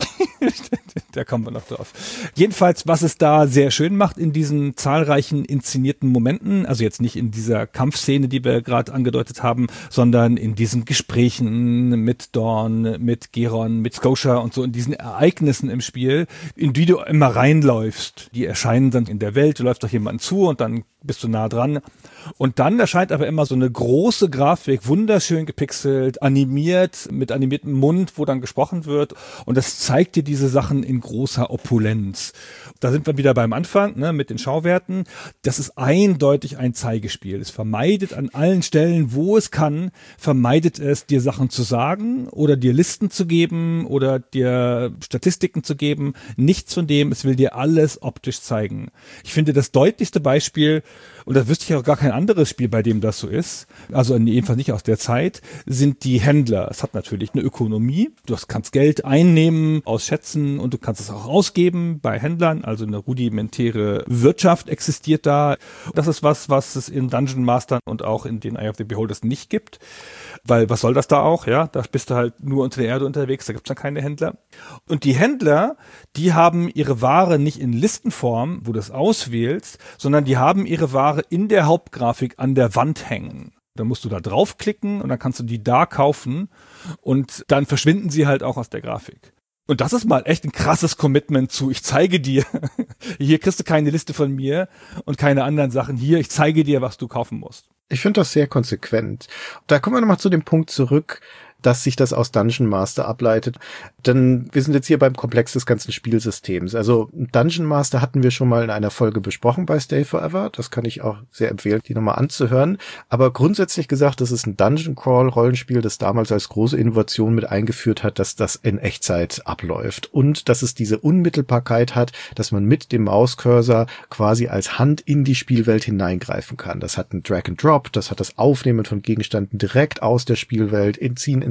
Da kommen wir noch drauf. Jedenfalls, was es da sehr schön macht in diesen zahlreichen inszenierten Momenten, also jetzt nicht in dieser Kampfszene, die wir gerade angedeutet haben, sondern in diesen Gesprächen mit Dorn, mit Geron, mit Scotia und so, in diesen Ereignissen im Spiel, in die du immer reinläufst. Die erscheinen dann in der Welt, du läufst doch jemandem zu und dann bist du nah dran. Und dann erscheint aber immer so eine große Grafik, wunderschön gepixelt, animiert, mit animiertem Mund, wo dann gesprochen wird. Und das zeigt dir diese Sachen in großer Opulenz. Da sind wir wieder beim Anfang, ne, mit den Schauwerten. Das ist eindeutig ein Zeigespiel. Es vermeidet an allen Stellen, wo es kann, vermeidet es, dir Sachen zu sagen oder dir Listen zu geben oder dir Statistiken zu geben. Nichts von dem. Es will dir alles optisch zeigen. Ich finde, das deutlichste Beispiel, und da wüsste ich auch gar kein anderes Spiel, bei dem das so ist, also jedenfalls nicht aus der Zeit, sind die Händler. Es hat natürlich eine Ökonomie. Du kannst Geld einnehmen aus Schätzen und du kannst es auch ausgeben bei Händlern. Also eine rudimentäre Wirtschaft existiert da. Das ist was, was es in Dungeon Mastern und auch in den Eye of the Beholders nicht gibt. Weil was soll das da auch? Ja, da bist du halt nur unter der Erde unterwegs, da gibt's dann keine Händler. Und die Händler, die haben ihre Ware nicht in Listenform, wo du es auswählst, sondern die haben ihre Ware in der Hauptgrafik an der Wand hängen. Da musst du da draufklicken und dann kannst du die da kaufen und dann verschwinden sie halt auch aus der Grafik. Und das ist mal echt ein krasses Commitment zu, ich zeige dir, hier kriegst du keine Liste von mir und keine anderen Sachen, hier, ich zeige dir, was du kaufen musst. Ich finde das sehr konsequent. Da kommen wir nochmal zu dem Punkt zurück, dass sich das aus Dungeon Master ableitet. Denn wir sind jetzt hier beim Komplex des ganzen Spielsystems. Also Dungeon Master hatten wir schon mal in einer Folge besprochen bei Stay Forever. Das kann ich auch sehr empfehlen, die nochmal anzuhören. Aber grundsätzlich gesagt, das ist ein Dungeon Crawl Rollenspiel, das damals als große Innovation mit eingeführt hat, dass das in Echtzeit abläuft. Und dass es diese Unmittelbarkeit hat, dass man mit dem Mauscursor quasi als Hand in die Spielwelt hineingreifen kann. Das hat ein Drag and Drop, das hat das Aufnehmen von Gegenständen direkt aus der Spielwelt, Ziehen ins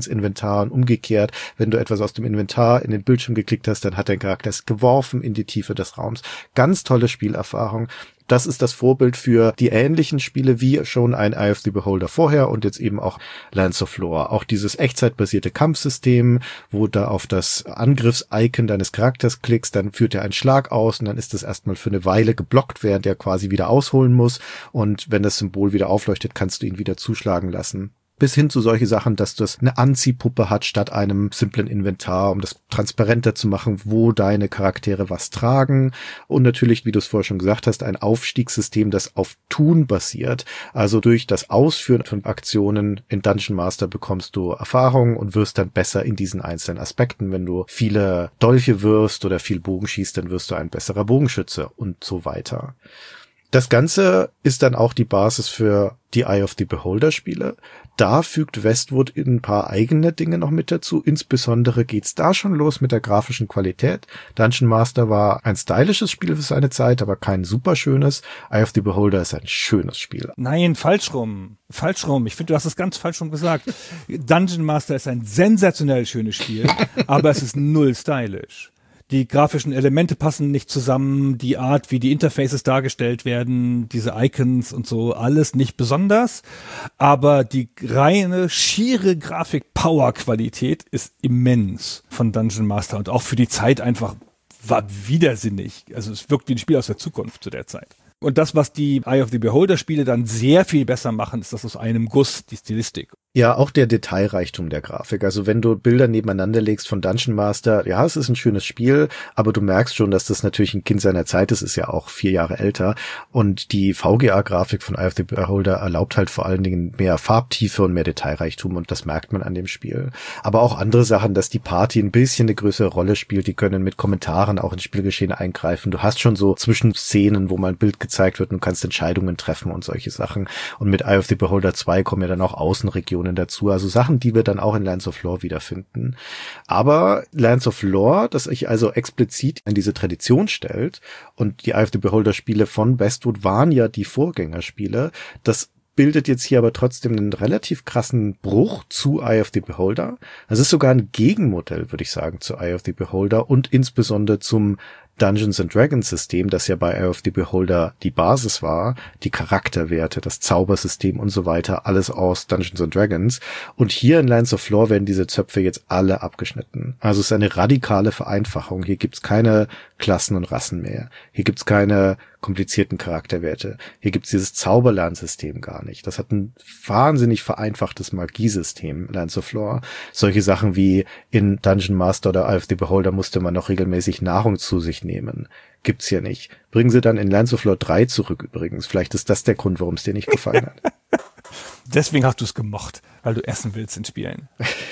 ins Inventar und umgekehrt. Wenn du etwas aus dem Inventar in den Bildschirm geklickt hast, dann hat dein Charakter es geworfen in die Tiefe des Raums. Ganz tolle Spielerfahrung. Das ist das Vorbild für die ähnlichen Spiele wie schon ein Eye of the Beholder vorher und jetzt eben auch Lands of Lore. Auch dieses echtzeitbasierte Kampfsystem, wo da auf das Angriffs-Icon deines Charakters klickst, dann führt er einen Schlag aus und dann ist das erstmal für eine Weile geblockt, während er quasi wieder ausholen muss. Und wenn das Symbol wieder aufleuchtet, kannst du ihn wieder zuschlagen lassen. Bis hin zu solche Sachen, dass das eine Anziehpuppe hat statt einem simplen Inventar, um das transparenter zu machen, wo deine Charaktere was tragen. Und natürlich, wie du es vorher schon gesagt hast, ein Aufstiegssystem, das auf Tun basiert. Also durch das Ausführen von Aktionen in Dungeon Master bekommst du Erfahrung und wirst dann besser in diesen einzelnen Aspekten. Wenn du viele Dolche wirfst oder viel Bogen schießt, dann wirst du ein besserer Bogenschütze und so weiter. Das Ganze ist dann auch die Basis für die Eye of the Beholder Spiele. Da fügt Westwood ein paar eigene Dinge noch mit dazu. Insbesondere geht's da schon los mit der grafischen Qualität. Dungeon Master war ein stylisches Spiel für seine Zeit, aber kein super schönes. Eye of the Beholder ist ein schönes Spiel. Nein, falsch rum. Falsch rum. Ich finde, du hast es ganz falsch rum gesagt. Dungeon Master ist ein sensationell schönes Spiel, aber es ist null stylisch. Die grafischen Elemente passen nicht zusammen, die Art, wie die Interfaces dargestellt werden, diese Icons und so, alles nicht besonders. Aber die reine, schiere Grafik-Power-Qualität ist immens von Dungeon Master und auch für die Zeit einfach war widersinnig. Also es wirkt wie ein Spiel aus der Zukunft zu der Zeit. Und das, was die Eye of the Beholder Spiele dann sehr viel besser machen, ist das aus einem Guss, die Stilistik. Ja, auch der Detailreichtum der Grafik. Also wenn du Bilder nebeneinander legst von Dungeon Master, ja, es ist ein schönes Spiel, aber du merkst schon, dass das natürlich ein Kind seiner Zeit ist, ist ja auch vier Jahre älter. Und die V G A-Grafik von Eye of the Beholder erlaubt halt vor allen Dingen mehr Farbtiefe und mehr Detailreichtum und das merkt man an dem Spiel. Aber auch andere Sachen, dass die Party ein bisschen eine größere Rolle spielt, die können mit Kommentaren auch ins Spielgeschehen eingreifen. Du hast schon so Zwischenszenen, wo mal ein Bild gezeigt wird und du kannst Entscheidungen treffen und solche Sachen. Und mit Eye of the Beholder zwei kommen ja dann auch Außenregionen dazu, also Sachen, die wir dann auch in Lands of Lore wiederfinden. Aber Lands of Lore, das sich also explizit in diese Tradition stellt, und die Eye of the Beholder Spiele von Westwood waren ja die Vorgängerspiele, das bildet jetzt hier aber trotzdem einen relativ krassen Bruch zu Eye of the Beholder. Das ist sogar ein Gegenmodell, würde ich sagen, zu Eye of the Beholder und insbesondere zum Dungeons and Dragons System, das ja bei Eye of the Beholder die Basis war, die Charakterwerte, das Zaubersystem und so weiter, alles aus Dungeons and Dragons. Und hier in Lands of Lore werden diese Zöpfe jetzt alle abgeschnitten. Also es ist eine radikale Vereinfachung. Hier gibt's keine Klassen und Rassen mehr. Hier gibt's keine komplizierten Charakterwerte. Hier gibt's dieses Zauberlernsystem gar nicht. Das hat ein wahnsinnig vereinfachtes Magiesystem, Lands of Lore. Solche Sachen wie in Dungeon Master oder Eye of the Beholder musste man noch regelmäßig Nahrung zu sich nehmen. Gibt's hier nicht. Bringen sie dann in Lands of Lore drei zurück übrigens. Vielleicht ist das der Grund, warum es dir nicht gefallen hat. Deswegen hast du es gemocht, weil du essen willst in Spielen.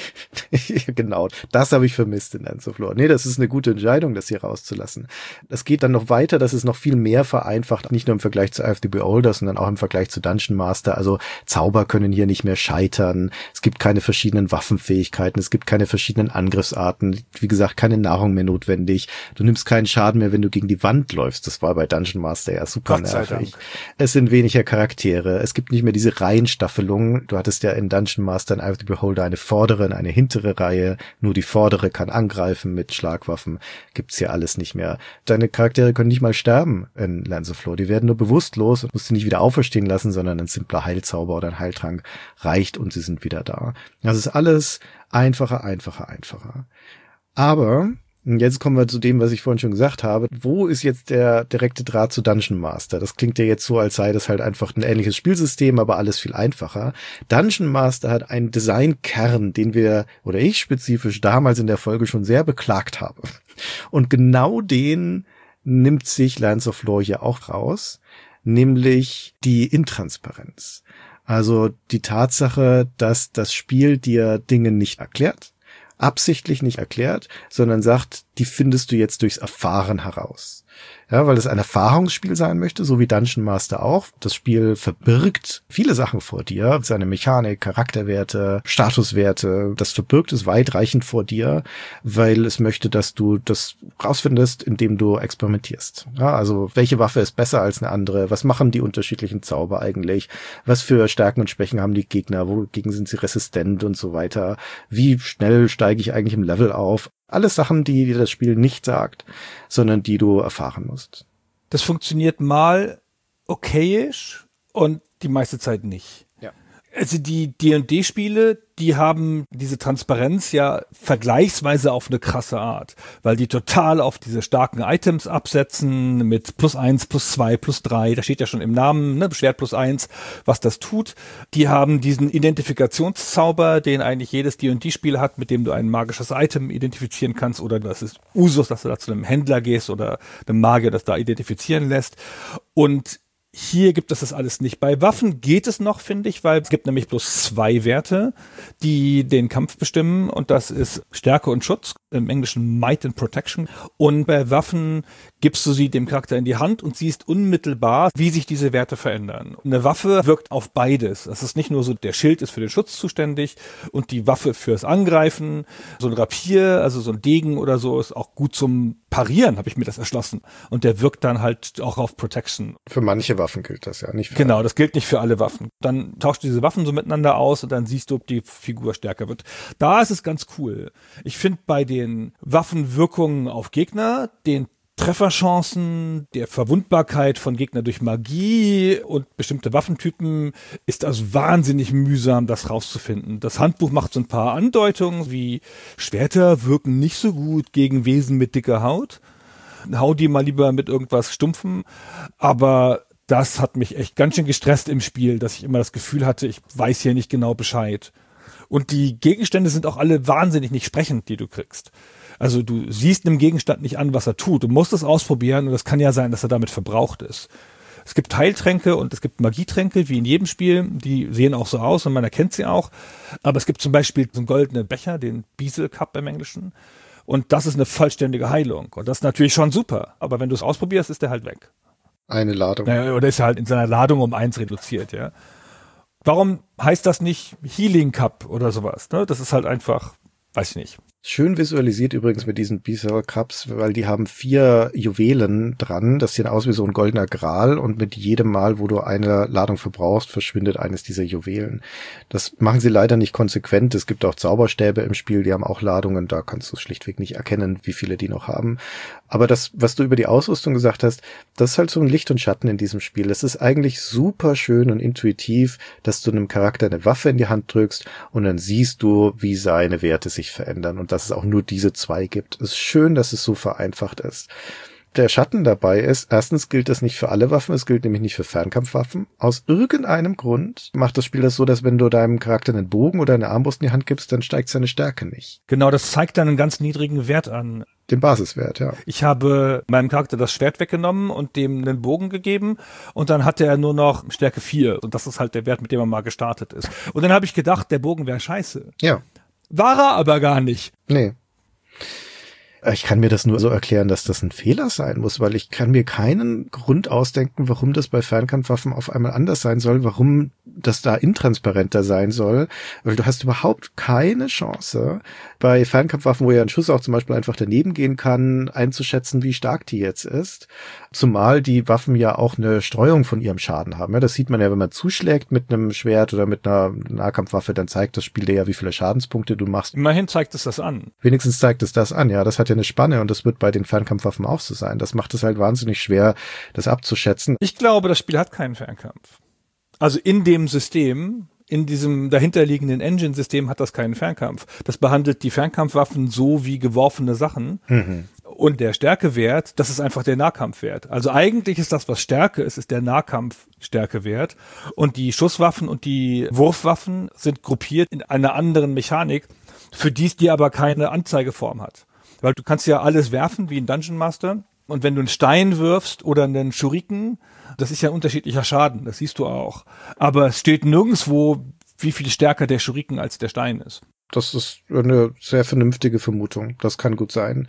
Genau, das habe ich vermisst in Lands of Lore. Nee, das ist eine gute Entscheidung, das hier rauszulassen. Das geht dann noch weiter, das ist noch viel mehr vereinfacht, nicht nur im Vergleich zu Eye of the Beholder, sondern auch im Vergleich zu Dungeon Master. Also Zauber können hier nicht mehr scheitern. Es gibt keine verschiedenen Waffenfähigkeiten, es gibt keine verschiedenen Angriffsarten. Wie gesagt, keine Nahrung mehr notwendig. Du nimmst keinen Schaden mehr, wenn du gegen die Wand läufst. Das war bei Dungeon Master ja super nervig. Es sind weniger Charaktere. Es gibt nicht mehr diese Reihenstaffelung. Du hattest ja in Dungeon Master und Eye of the Beholder eine vordere und eine hintere Reihe. Nur die vordere kann angreifen mit Schlagwaffen. Gibt's hier alles nicht mehr. Deine Charaktere können nicht mal sterben in Lands of Lore. Die werden nur bewusstlos und musst du nicht wieder auferstehen lassen, sondern ein simpler Heilzauber oder ein Heiltrank reicht und sie sind wieder da. Das ist alles einfacher, einfacher, einfacher. Aber jetzt kommen wir zu dem, was ich vorhin schon gesagt habe. Wo ist jetzt der direkte Draht zu Dungeon Master? Das klingt ja jetzt so, als sei das halt einfach ein ähnliches Spielsystem, aber alles viel einfacher. Dungeon Master hat einen Designkern, den wir, oder ich spezifisch, damals in der Folge schon sehr beklagt habe. Und genau den nimmt sich Lands of Lore hier auch raus, nämlich die Intransparenz. Also die Tatsache, dass das Spiel dir Dinge nicht erklärt, absichtlich nicht erklärt, sondern sagt, die findest du jetzt durchs Erfahren heraus. Ja, weil es ein Erfahrungsspiel sein möchte, so wie Dungeon Master auch. Das Spiel verbirgt viele Sachen vor dir. Seine Mechanik, Charakterwerte, Statuswerte. Das verbirgt es weitreichend vor dir, weil es möchte, dass du das rausfindest, indem du experimentierst. Ja, also welche Waffe ist besser als eine andere? Was machen die unterschiedlichen Zauber eigentlich? Was für Stärken und Schwächen haben die Gegner? Wogegen sind sie resistent und so weiter? Wie schnell steige ich eigentlich im Level auf? Alles Sachen, die dir das Spiel nicht sagt, sondern die du erfahren musst. Das funktioniert mal okayisch und die meiste Zeit nicht. Ja. Also die D und D-Spiele, die haben diese Transparenz ja vergleichsweise auf eine krasse Art, weil die total auf diese starken Items absetzen mit plus eins, plus zwei, plus drei, da steht ja schon im Namen, ne, Schwert plus eins, was das tut. Die haben diesen Identifikationszauber, den eigentlich jedes D und D-Spiel hat, mit dem du ein magisches Item identifizieren kannst, oder das ist Usus, dass du da zu einem Händler gehst oder einem Magier das da identifizieren lässt. Und hier gibt es das alles nicht. Bei Waffen geht es noch, finde ich, weil es gibt nämlich bloß zwei Werte, die den Kampf bestimmen, und das ist Stärke und Schutz, im Englischen Might and Protection. Und bei Waffen gibst du sie dem Charakter in die Hand und siehst unmittelbar, wie sich diese Werte verändern. Eine Waffe wirkt auf beides. Das ist nicht nur so, der Schild ist für den Schutz zuständig und die Waffe fürs Angreifen. So ein Rapier, also so ein Degen oder so, ist auch gut zum Parieren, habe ich mir das erschlossen. Und der wirkt dann halt auch auf Protection. Für manche Waffen gilt das ja, nicht für Genau, das gilt nicht für alle Waffen. Dann tauschst du diese Waffen so miteinander aus und dann siehst du, ob die Figur stärker wird. Da ist es ganz cool. Ich finde bei den Waffenwirkungen auf Gegner, den Trefferchancen, der Verwundbarkeit von Gegner durch Magie und bestimmte Waffentypen ist das wahnsinnig mühsam, das rauszufinden. Das Handbuch macht so ein paar Andeutungen, wie Schwerter wirken nicht so gut gegen Wesen mit dicker Haut. Hau die mal lieber mit irgendwas Stumpfem. Aber das hat mich echt ganz schön gestresst im Spiel, dass ich immer das Gefühl hatte, ich weiß hier nicht genau Bescheid. Und die Gegenstände sind auch alle wahnsinnig nicht sprechend, die du kriegst. Also du siehst einem Gegenstand nicht an, was er tut. Du musst es ausprobieren und es kann ja sein, dass er damit verbraucht ist. Es gibt Heiltränke und es gibt Magietränke, wie in jedem Spiel. Die sehen auch so aus und man erkennt sie auch. Aber es gibt zum Beispiel so einen goldenen Becher, den Beazle Cup im Englischen. Und das ist eine vollständige Heilung. Und das ist natürlich schon super. Aber wenn du es ausprobierst, ist der halt weg. eine Ladung. Naja, oder ist er halt in seiner Ladung um eins reduziert, ja. Warum heißt das nicht Healing Cup oder sowas? Ne? Das ist halt einfach, weiß ich nicht. Schön visualisiert übrigens mit diesen Beazle Cups, weil die haben vier Juwelen dran. Das sieht aus wie so ein goldener Gral und mit jedem Mal, wo du eine Ladung verbrauchst, verschwindet eines dieser Juwelen. Das machen sie leider nicht konsequent. Es gibt auch Zauberstäbe im Spiel, die haben auch Ladungen. Da kannst du schlichtweg nicht erkennen, wie viele die noch haben. Aber das, was du über die Ausrüstung gesagt hast, das ist halt so ein Licht und Schatten in diesem Spiel. Es ist eigentlich super schön und intuitiv, dass du einem Charakter eine Waffe in die Hand drückst und dann siehst du, wie seine Werte sich verändern und dass es auch nur diese zwei gibt. Es ist schön, dass es so vereinfacht ist. Der Schatten dabei ist, erstens gilt das nicht für alle Waffen, es gilt nämlich nicht für Fernkampfwaffen. Aus irgendeinem Grund macht das Spiel das so, dass wenn du deinem Charakter einen Bogen oder eine Armbrust in die Hand gibst, dann steigt seine Stärke nicht. Genau, das zeigt dann einen ganz niedrigen Wert an. Den Basiswert, ja. Ich habe meinem Charakter das Schwert weggenommen und dem einen Bogen gegeben und dann hatte er nur noch Stärke vier und das ist halt der Wert, mit dem er mal gestartet ist. Und dann habe ich gedacht, der Bogen wäre scheiße. Ja. War er aber gar nicht. Nee. Ich kann mir das nur so erklären, dass das ein Fehler sein muss, weil ich kann mir keinen Grund ausdenken, warum das bei Fernkampfwaffen auf einmal anders sein soll, warum das da intransparenter sein soll, weil du hast überhaupt keine Chance, bei Fernkampfwaffen, wo ja ein Schuss auch zum Beispiel einfach daneben gehen kann, einzuschätzen, wie stark die jetzt ist. Zumal die Waffen ja auch eine Streuung von ihrem Schaden haben. Das sieht man ja, wenn man zuschlägt mit einem Schwert oder mit einer Nahkampfwaffe, dann zeigt das Spiel dir ja, wie viele Schadenspunkte du machst. Immerhin zeigt es das an. Wenigstens zeigt es das an, ja. Das hat ja eine Spanne und das wird bei den Fernkampfwaffen auch so sein. Das macht es halt wahnsinnig schwer, das abzuschätzen. Ich glaube, das Spiel hat keinen Fernkampf. Also in dem System, in diesem dahinterliegenden Engine-System hat das keinen Fernkampf. Das behandelt die Fernkampfwaffen so wie geworfene Sachen. Mhm. Und der Stärkewert, das ist einfach der Nahkampfwert. Also eigentlich ist das, was Stärke ist, ist der Nahkampf-Stärkewert. Und die Schusswaffen und die Wurfwaffen sind gruppiert in einer anderen Mechanik, für die es die aber keine Anzeigeform hat. Weil du kannst ja alles werfen, wie ein Dungeon Master. Und wenn du einen Stein wirfst oder einen Schuriken, das ist ja unterschiedlicher Schaden, das siehst du auch. Aber es steht nirgendwo, wie viel stärker der Schuriken als der Stein ist. Das ist eine sehr vernünftige Vermutung. Das kann gut sein.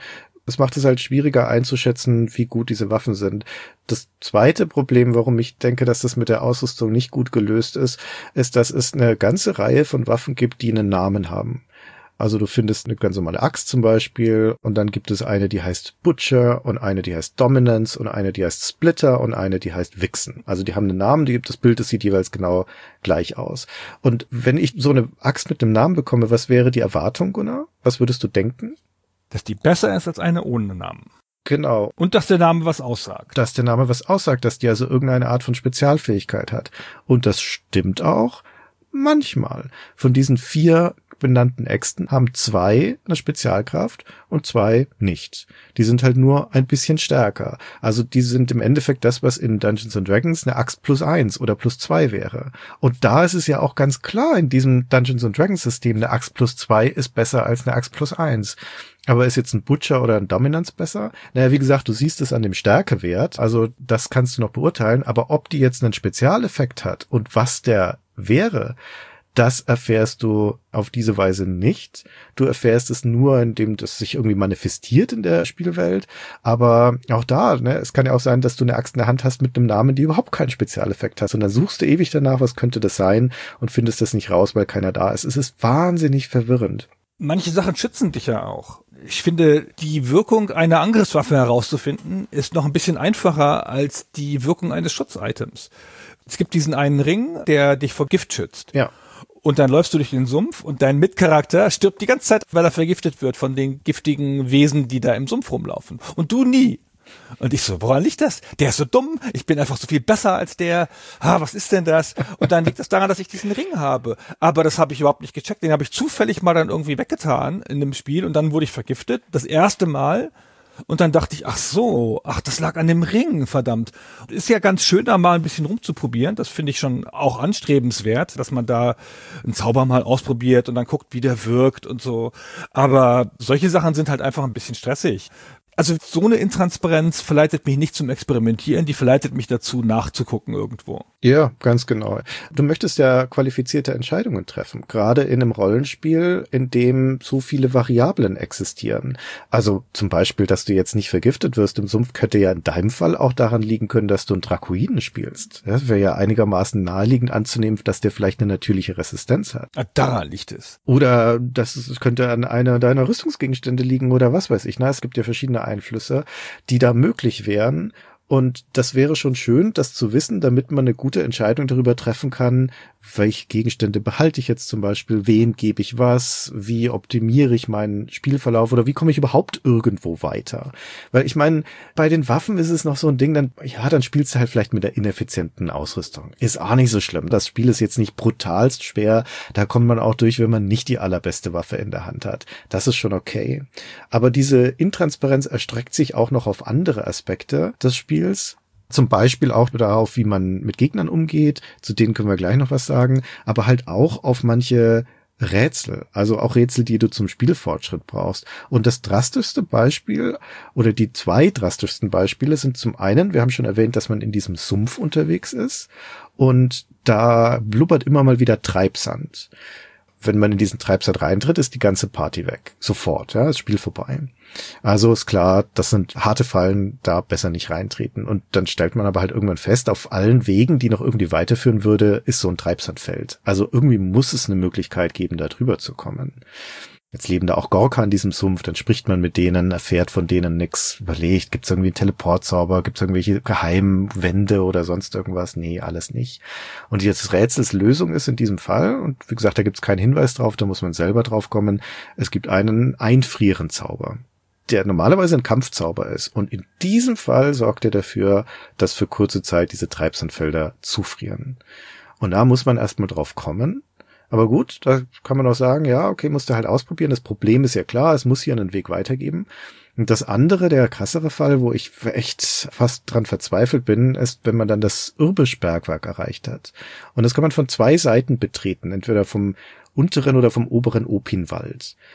es macht es halt schwieriger einzuschätzen, wie gut diese Waffen sind. Das zweite Problem, warum ich denke, dass das mit der Ausrüstung nicht gut gelöst ist, ist, dass es eine ganze Reihe von Waffen gibt, die einen Namen haben. Also du findest eine ganz normale Axt zum Beispiel und dann gibt es eine, die heißt Butcher und eine, die heißt Dominance und eine, die heißt Splitter und eine, die heißt Vixen. Also die haben einen Namen, die gibt das Bild, das sieht jeweils genau gleich aus. Und wenn ich so eine Axt mit einem Namen bekomme, was wäre die Erwartung, Gunnar? Was würdest du denken? Dass die besser ist als eine ohne Namen. Genau. Und dass der Name was aussagt. Dass der Name was aussagt, dass die also irgendeine Art von Spezialfähigkeit hat. Und das stimmt auch manchmal. Von diesen vier benannten Äxten haben zwei eine Spezialkraft und zwei nicht. Die sind halt nur ein bisschen stärker. Also die sind im Endeffekt das, was in Dungeons and Dragons eine Axt plus eins oder plus zwei wäre. Und da ist es ja auch ganz klar in diesem Dungeons and Dragons System, eine Axt plus zwei ist besser als eine Axt plus eins. Aber ist jetzt ein Butcher oder ein Dominance besser? Naja, wie gesagt, du siehst es an dem Stärkewert, also das kannst du noch beurteilen, aber ob die jetzt einen Spezialeffekt hat und was der wäre, das erfährst du auf diese Weise nicht. Du erfährst es nur, indem das sich irgendwie manifestiert in der Spielwelt. Aber auch da, ne, es kann ja auch sein, dass du eine Axt in der Hand hast mit einem Namen, die überhaupt keinen Spezialeffekt hat. Und dann suchst du ewig danach, was könnte das sein, und findest das nicht raus, weil keiner da ist. Es ist wahnsinnig verwirrend. Manche Sachen schützen dich ja auch. Ich finde, die Wirkung einer Angriffswaffe herauszufinden, ist noch ein bisschen einfacher als die Wirkung eines Schutzitems. Es gibt diesen einen Ring, der dich vor Gift schützt. Ja. Und dann läufst du durch den Sumpf und dein Mitcharakter stirbt die ganze Zeit, weil er vergiftet wird von den giftigen Wesen, die da im Sumpf rumlaufen. Und du nie. Und ich so, woran liegt das? Der ist so dumm, ich bin einfach so viel besser als der. Ah, was ist denn das? Und dann liegt es daran, dass ich diesen Ring habe. Aber das habe ich überhaupt nicht gecheckt. Den habe ich zufällig mal dann irgendwie weggetan in dem Spiel und dann wurde ich vergiftet. Das erste Mal. Und dann dachte ich, ach so, ach, das lag an dem Ring, verdammt. Ist ja ganz schön, da mal ein bisschen rumzuprobieren. Das finde ich schon auch anstrebenswert, dass man da einen Zauber mal ausprobiert und dann guckt, wie der wirkt und so. Aber solche Sachen sind halt einfach ein bisschen stressig. Also so eine Intransparenz verleitet mich nicht zum Experimentieren, die verleitet mich dazu, nachzugucken irgendwo. Ja, ganz genau. Du möchtest ja qualifizierte Entscheidungen treffen, gerade in einem Rollenspiel, in dem so viele Variablen existieren. Also zum Beispiel, dass du jetzt nicht vergiftet wirst im Sumpf, könnte ja in deinem Fall auch daran liegen können, dass du einen Drakoiden spielst. Das wäre ja einigermaßen naheliegend anzunehmen, dass der vielleicht eine natürliche Resistenz hat. Ah, daran liegt es. Oder das es könnte an einer deiner Rüstungsgegenstände liegen oder was weiß ich. Na, es gibt ja verschiedene Einflüsse, die da möglich wären. Und das wäre schon schön, das zu wissen, damit man eine gute Entscheidung darüber treffen kann, welche Gegenstände behalte ich jetzt zum Beispiel, wem gebe ich was, wie optimiere ich meinen Spielverlauf oder wie komme ich überhaupt irgendwo weiter. Weil ich meine, bei den Waffen ist es noch so ein Ding, dann ja, dann spielst du halt vielleicht mit der ineffizienten Ausrüstung. Ist auch nicht so schlimm. Das Spiel ist jetzt nicht brutalst schwer, da kommt man auch durch, wenn man nicht die allerbeste Waffe in der Hand hat. Das ist schon okay. Aber diese Intransparenz erstreckt sich auch noch auf andere Aspekte des Spiels. Zum Beispiel auch darauf, wie man mit Gegnern umgeht, zu denen können wir gleich noch was sagen, aber halt auch auf manche Rätsel, also auch Rätsel, die du zum Spielfortschritt brauchst. Und das drastischste Beispiel oder die zwei drastischsten Beispiele sind zum einen, wir haben schon erwähnt, dass man in diesem Sumpf unterwegs ist und da blubbert immer mal wieder Treibsand. Wenn man in diesen Treibsand reintritt, ist die ganze Party weg. Sofort, ja, das Spiel vorbei. Also ist klar, das sind harte Fallen, da besser nicht reintreten. Und dann stellt man aber halt irgendwann fest, auf allen Wegen, die noch irgendwie weiterführen würde, ist so ein Treibsandfeld. Also irgendwie muss es eine Möglichkeit geben, da drüber zu kommen. Jetzt leben da auch Gorka in diesem Sumpf, dann spricht man mit denen, erfährt von denen nix, überlegt, gibt's irgendwie einen Teleportzauber, gibt's irgendwelche geheimen Wände oder sonst irgendwas? Nee, alles nicht. Und jetzt das Rätsels Lösung ist in diesem Fall, und wie gesagt, da gibt's keinen Hinweis drauf, da muss man selber drauf kommen, es gibt einen Einfrieren-Zauber, der normalerweise ein Kampfzauber ist. Und in diesem Fall sorgt er dafür, dass für kurze Zeit diese Treibsandfelder zufrieren. Und da muss man erstmal drauf kommen. Aber gut, da kann man auch sagen, ja, okay, musst du halt ausprobieren. Das Problem ist ja klar, es muss hier einen Weg weitergeben. Und das andere, der krassere Fall, wo ich echt fast dran verzweifelt bin, ist, wenn man dann das Irbisch-Bergwerk erreicht hat. Und das kann man von zwei Seiten betreten, entweder vom unteren oder vom oberen Opinwald.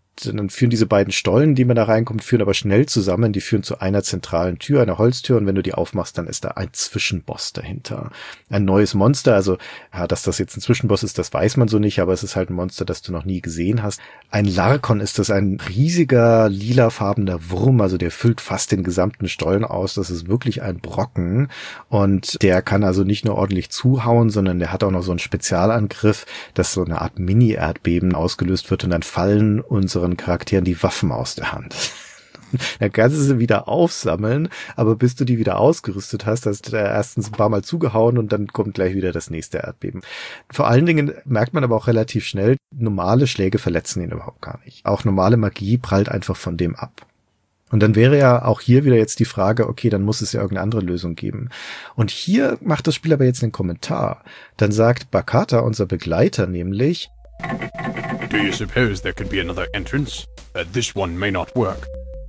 dann führen diese beiden Stollen, die man da reinkommt, führen aber schnell zusammen. Die führen zu einer zentralen Tür, einer Holztür. Und wenn du die aufmachst, dann ist da ein Zwischenboss dahinter. Ein neues Monster. Also, ja, dass das jetzt ein Zwischenboss ist, das weiß man so nicht. Aber es ist halt ein Monster, das du noch nie gesehen hast. Ein Larkon ist das, ein riesiger, lilafarbener Wurm. Also der füllt fast den gesamten Stollen aus. Das ist wirklich ein Brocken. Und der kann also nicht nur ordentlich zuhauen, sondern der hat auch noch so einen Spezialangriff, dass so eine Art Mini-Erdbeben ausgelöst wird. Und dann fallen unseren Charakteren die Waffen aus der Hand. Dann kannst du sie wieder aufsammeln, aber bis du die wieder ausgerüstet hast, hast du erstens ein paar Mal zugehauen und dann kommt gleich wieder das nächste Erdbeben. Vor allen Dingen merkt man aber auch relativ schnell, normale Schläge verletzen ihn überhaupt gar nicht. Auch normale Magie prallt einfach von dem ab. Und dann wäre ja auch hier wieder jetzt die Frage, okay, dann muss es ja irgendeine andere Lösung geben. Und hier macht das Spiel aber jetzt einen Kommentar. Dann sagt Bakata, unser Begleiter, nämlich: Do you suppose there could be another entrance? Uh, this one may not work.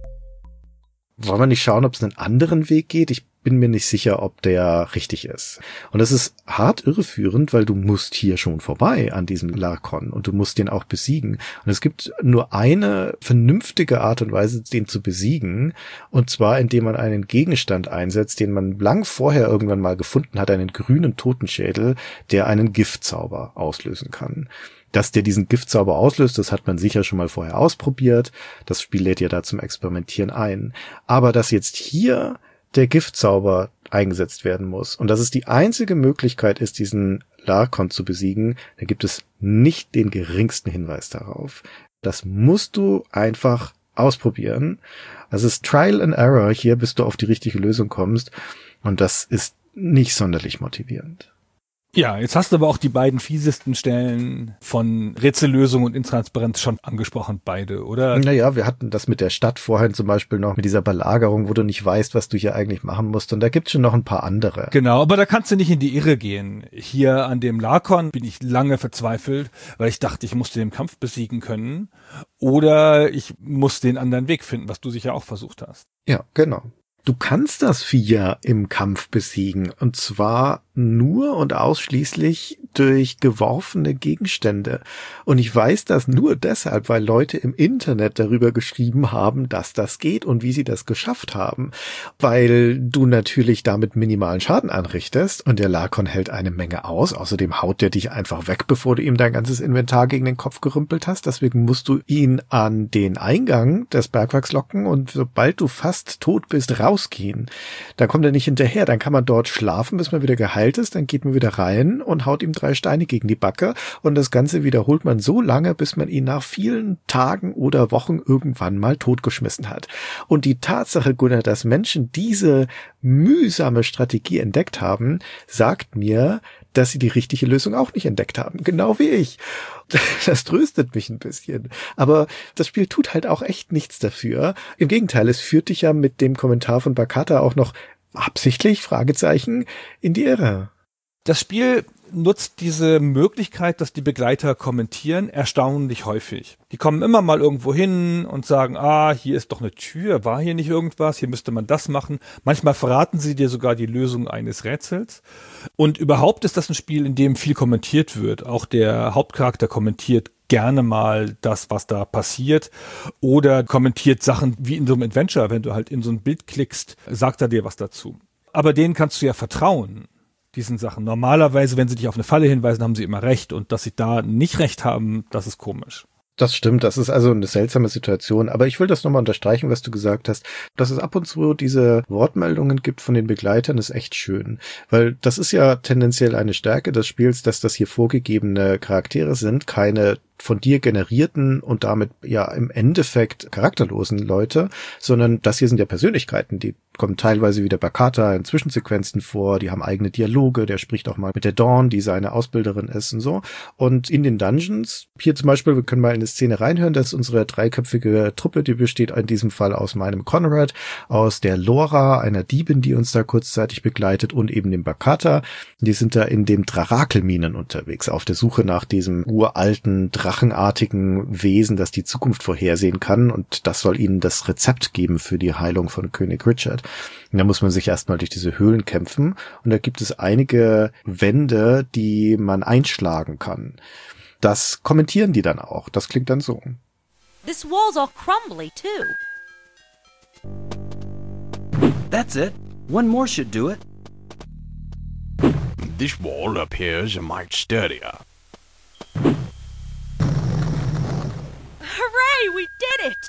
Wollen wir nicht schauen, ob es einen anderen Weg geht? Ich bin mir nicht sicher, ob der richtig ist. Und das ist hart irreführend, weil du musst hier schon vorbei an diesem Larkon und du musst den auch besiegen. Und es gibt nur eine vernünftige Art und Weise, den zu besiegen, und zwar indem man einen Gegenstand einsetzt, den man lang vorher irgendwann mal gefunden hat, einen grünen Totenschädel, der einen Giftzauber auslösen kann. Dass der diesen Giftzauber auslöst, das hat man sicher schon mal vorher ausprobiert. Das Spiel lädt ja da zum Experimentieren ein. Aber dass jetzt hier der Giftzauber eingesetzt werden muss und dass es die einzige Möglichkeit ist, diesen Larkon zu besiegen, da gibt es nicht den geringsten Hinweis darauf. Das musst du einfach ausprobieren. Das ist Trial and Error hier, bis du auf die richtige Lösung kommst. Und das ist nicht sonderlich motivierend. Ja, jetzt hast du aber auch die beiden fiesesten Stellen von Rätsellösung und Intransparenz schon angesprochen, beide, oder? Naja, wir hatten das mit der Stadt vorhin zum Beispiel noch, mit dieser Belagerung, wo du nicht weißt, was du hier eigentlich machen musst. Und da gibt's schon noch ein paar andere. Genau, aber da kannst du nicht in die Irre gehen. Hier an dem Larkon bin ich lange verzweifelt, weil ich dachte, ich musste den Kampf besiegen können. Oder ich muss den anderen Weg finden, was du sicher auch versucht hast. Ja, genau. Du kannst das Vieh ja im Kampf besiegen, und zwar nur und ausschließlich durch geworfene Gegenstände. Und ich weiß das nur deshalb, weil Leute im Internet darüber geschrieben haben, dass das geht und wie sie das geschafft haben. Weil du natürlich damit minimalen Schaden anrichtest und der Larkon hält eine Menge aus. Außerdem haut der dich einfach weg, bevor du ihm dein ganzes Inventar gegen den Kopf gerümpelt hast. Deswegen musst du ihn an den Eingang des Bergwerks locken und sobald du fast tot bist, rausgehen. Da kommt er nicht hinterher. Dann kann man dort schlafen, bis man wieder geheilt ist. Dann geht man wieder rein und haut ihm drei Steine gegen die Backe. Und das Ganze wiederholt man so lange, bis man ihn nach vielen Tagen oder Wochen irgendwann mal totgeschmissen hat. Und die Tatsache, Gunnar, dass Menschen diese mühsame Strategie entdeckt haben, sagt mir, dass sie die richtige Lösung auch nicht entdeckt haben. Genau wie ich. Das tröstet mich ein bisschen. Aber das Spiel tut halt auch echt nichts dafür. Im Gegenteil, es führt dich ja mit dem Kommentar von Bakata auch noch absichtlich, Fragezeichen, in die Irre. Das Spiel nutzt diese Möglichkeit, dass die Begleiter kommentieren, erstaunlich häufig. Die kommen immer mal irgendwo hin und sagen, ah, hier ist doch eine Tür, war hier nicht irgendwas, hier müsste man das machen. Manchmal verraten sie dir sogar die Lösung eines Rätsels. Und überhaupt ist das ein Spiel, in dem viel kommentiert wird. Auch der Hauptcharakter kommentiert gerne mal das, was da passiert, oder kommentiert Sachen wie in so einem Adventure. Wenn du halt in so ein Bild klickst, sagt er dir was dazu. Aber denen kannst du ja vertrauen, diesen Sachen. Normalerweise, wenn sie dich auf eine Falle hinweisen, haben sie immer recht. Und dass sie da nicht recht haben, das ist komisch. Das stimmt, das ist also eine seltsame Situation. Aber ich will das nochmal unterstreichen, was du gesagt hast. Dass es ab und zu diese Wortmeldungen gibt von den Begleitern, ist echt schön. Weil das ist ja tendenziell eine Stärke des Spiels, dass das hier vorgegebene Charaktere sind, keine von dir generierten und damit ja im Endeffekt charakterlosen Leute, sondern das hier sind ja Persönlichkeiten, die kommen teilweise wieder Bakata in Zwischensequenzen vor, die haben eigene Dialoge, der spricht auch mal mit der Dawn, die seine Ausbilderin ist und so. Und in den Dungeons, hier zum Beispiel, wir können mal in eine Szene reinhören, das ist unsere dreiköpfige Truppe, die besteht in diesem Fall aus meinem Conrad, aus der Lora, einer Diebin, die uns da kurzzeitig begleitet, und eben dem Bakata. Die sind da in den Drarakelminen unterwegs, auf der Suche nach diesem uralten, drachenartigen Wesen, das die Zukunft vorhersehen kann, und das soll ihnen das Rezept geben für die Heilung von König Richard. Und da muss man sich erstmal durch diese Höhlen kämpfen, und da gibt es einige Wände, die man einschlagen kann. Das kommentieren die dann auch. Das klingt dann so. This wall's all crumbly, too. That's it. One more should do it. This wall appears a mite sturdier. Hooray, we did it!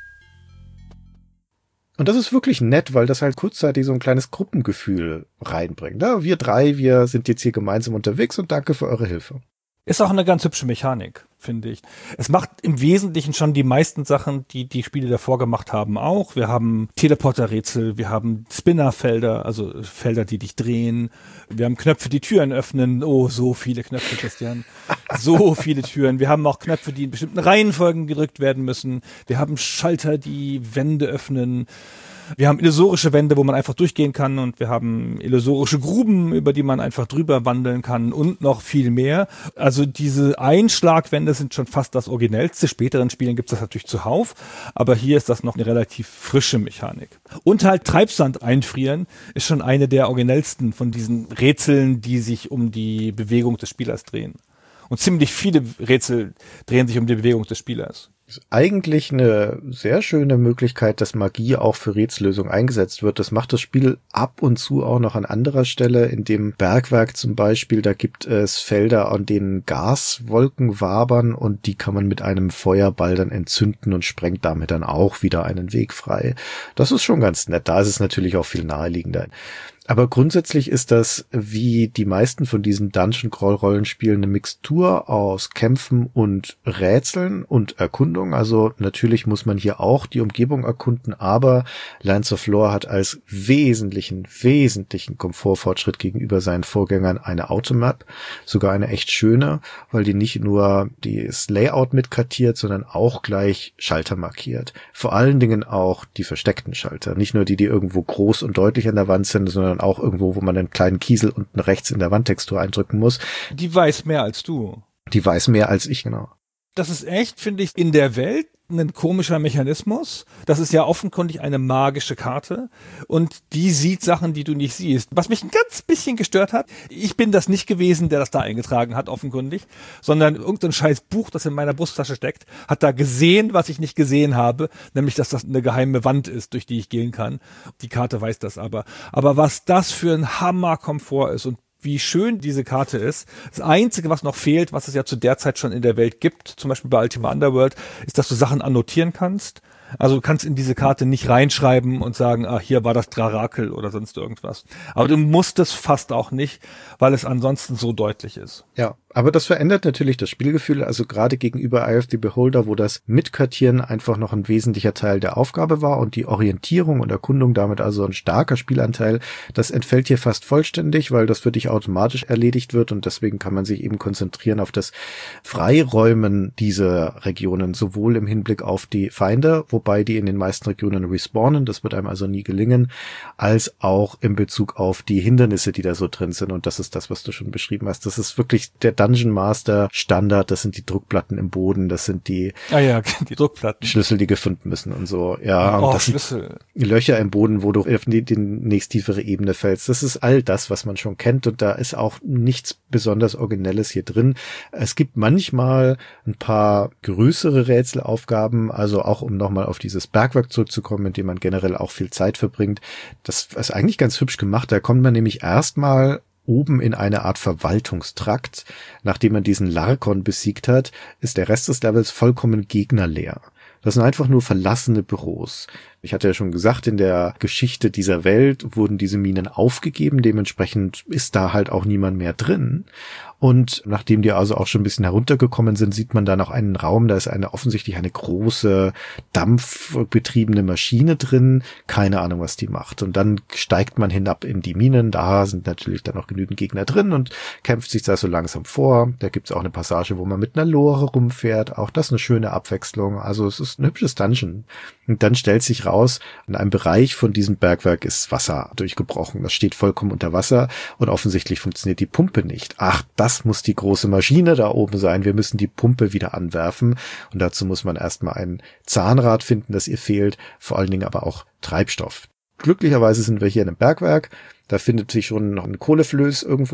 Und das ist wirklich nett, weil das halt kurzzeitig so ein kleines Gruppengefühl reinbringt. Ja, wir drei, wir sind jetzt hier gemeinsam unterwegs und danke für eure Hilfe. Ist auch eine ganz hübsche Mechanik, finde ich. Es macht im Wesentlichen schon die meisten Sachen, die die Spiele davor gemacht haben, auch. Wir haben Teleporterrätsel, wir haben Spinnerfelder, also Felder, die dich drehen. Wir haben Knöpfe, die Türen öffnen. Oh, so viele Knöpfe, Christian. So viele Türen. Wir haben auch Knöpfe, die in bestimmten Reihenfolgen gedrückt werden müssen. Wir haben Schalter, die Wände öffnen. Wir haben illusorische Wände, wo man einfach durchgehen kann, und wir haben illusorische Gruben, über die man einfach drüber wandeln kann, und noch viel mehr. Also diese Einschlagwände sind schon fast das Originellste. Späteren Spielen gibt es das natürlich zuhauf, aber hier ist das noch eine relativ frische Mechanik. Und halt Treibsand einfrieren ist schon eine der originellsten von diesen Rätseln, die sich um die Bewegung des Spielers drehen. Und ziemlich viele Rätsel drehen sich um die Bewegung des Spielers. Ist eigentlich eine sehr schöne Möglichkeit, dass Magie auch für Rätsellösung eingesetzt wird. Das macht das Spiel ab und zu auch noch an anderer Stelle. In dem Bergwerk zum Beispiel, da gibt es Felder, an denen Gaswolken wabern, und die kann man mit einem Feuerball dann entzünden und sprengt damit dann auch wieder einen Weg frei. Das ist schon ganz nett. Da ist es natürlich auch viel naheliegender. Aber grundsätzlich ist das, wie die meisten von diesen Dungeon-Crawl-Rollenspielen, eine Mixtur aus Kämpfen und Rätseln und Erkundung. Also natürlich muss man hier auch die Umgebung erkunden, aber Lands of Lore hat als wesentlichen, wesentlichen Komfortfortschritt gegenüber seinen Vorgängern eine Automap, sogar eine echt schöne, weil die nicht nur das Layout mitkartiert, sondern auch gleich Schalter markiert. Vor allen Dingen auch die versteckten Schalter. Nicht nur die, die irgendwo groß und deutlich an der Wand sind, sondern auch irgendwo, wo man einen kleinen Kiesel unten rechts in der Wandtextur eindrücken muss. Die weiß mehr als du. Die weiß mehr als ich, genau. Das ist echt, finde ich, in der Welt ein komischer Mechanismus. Das ist ja offenkundig eine magische Karte, und die sieht Sachen, die du nicht siehst. Was mich ein ganz bisschen gestört hat, ich bin das nicht gewesen, der das da eingetragen hat, offenkundig, sondern irgendein scheiß Buch, das in meiner Brusttasche steckt, hat da gesehen, was ich nicht gesehen habe, nämlich, dass das eine geheime Wand ist, durch die ich gehen kann. Die Karte weiß das aber. Aber was das für ein Hammerkomfort ist und wie schön diese Karte ist. Das Einzige, was noch fehlt, was es ja zu der Zeit schon in der Welt gibt, zum Beispiel bei Ultima Underworld, ist, dass du Sachen annotieren kannst. Also du kannst in diese Karte nicht reinschreiben und sagen, ah, hier war das Drarakel oder sonst irgendwas. Aber du musst es fast auch nicht, weil es ansonsten so deutlich ist. Ja, aber das verändert natürlich das Spielgefühl, also gerade gegenüber Eye of the Beholder, wo das Mitkartieren einfach noch ein wesentlicher Teil der Aufgabe war und die Orientierung und Erkundung damit also ein starker Spielanteil, das entfällt hier fast vollständig, weil das für dich automatisch erledigt wird, und deswegen kann man sich eben konzentrieren auf das Freiräumen dieser Regionen, sowohl im Hinblick auf die Feinde, wobei die in den meisten Regionen respawnen, das wird einem also nie gelingen, als auch in Bezug auf die Hindernisse, die da so drin sind, und das ist das, was du schon beschrieben hast. Das ist wirklich der Dungeon Master Standard, das sind die Druckplatten im Boden, das sind die, ah ja, die Druckplatten, Schlüssel, die gefunden müssen und so. Ja, oh, und das Schlüssel. Sind Löcher im Boden, wo du auf die, die nächst tiefere Ebene fällst. Das ist all das, was man schon kennt, und da ist auch nichts besonders Originelles hier drin. Es gibt manchmal ein paar größere Rätselaufgaben, also auch um nochmal auf dieses Bergwerk zurückzukommen, in dem man generell auch viel Zeit verbringt. Das ist eigentlich ganz hübsch gemacht. Da kommt man nämlich erstmal oben in eine Art Verwaltungstrakt. Nachdem man diesen Larkon besiegt hat, ist der Rest des Levels vollkommen gegnerleer. Das sind einfach nur verlassene Büros. Ich hatte ja schon gesagt, in der Geschichte dieser Welt wurden diese Minen aufgegeben, dementsprechend ist da halt auch niemand mehr drin. Und nachdem die also auch schon ein bisschen heruntergekommen sind, sieht man da noch einen Raum, da ist eine offensichtlich eine große dampfbetriebene Maschine drin, keine Ahnung, was die macht. Und dann steigt man hinab in die Minen, da sind natürlich dann noch genügend Gegner drin und kämpft sich da so langsam vor. Da gibt's auch eine Passage, wo man mit einer Lore rumfährt, auch das eine schöne Abwechslung. Also es ist ein hübsches Dungeon. Und dann stellt sich raus, in einem Bereich von diesem Bergwerk ist Wasser durchgebrochen. Das steht vollkommen unter Wasser und offensichtlich funktioniert die Pumpe nicht. Ach, das muss die große Maschine da oben sein. Wir müssen die Pumpe wieder anwerfen. Und dazu muss man erstmal ein Zahnrad finden, das ihr fehlt. Vor allen Dingen aber auch Treibstoff. Glücklicherweise sind wir hier in einem Bergwerk. Da findet sich schon noch ein Kohleflöß irgendwo.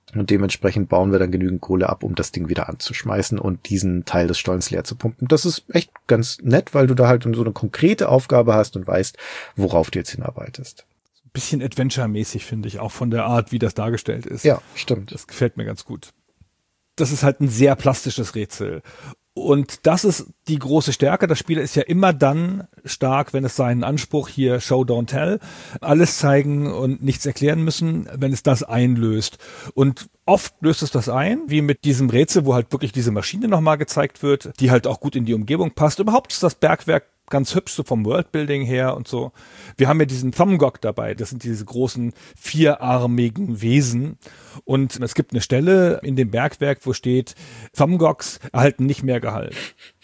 Und dementsprechend bauen wir dann genügend Kohle ab, um das Ding wieder anzuschmeißen und diesen Teil des Stollens leer zu pumpen. Das ist echt ganz nett, weil du da halt so eine konkrete Aufgabe hast und weißt, worauf du jetzt hinarbeitest. Bisschen Adventure-mäßig, finde ich, auch von der Art, wie das dargestellt ist. Ja, stimmt. Das gefällt mir ganz gut. Das ist halt ein sehr plastisches Rätsel. Und das ist die große Stärke. Das Spiel ist ja immer dann stark, wenn es seinen Anspruch hier Show, Don't Tell, alles zeigen und nichts erklären müssen, wenn es das einlöst. Und oft löst es das ein, wie mit diesem Rätsel, wo halt wirklich diese Maschine nochmal gezeigt wird, die halt auch gut in die Umgebung passt. Überhaupt ist das Bergwerk ganz hübsch, so vom Worldbuilding her und so. Wir haben ja diesen Thumgok dabei, das sind diese großen vierarmigen Wesen. Und es gibt eine Stelle in dem Bergwerk, wo steht, Thumgoks erhalten nicht mehr Gehalt.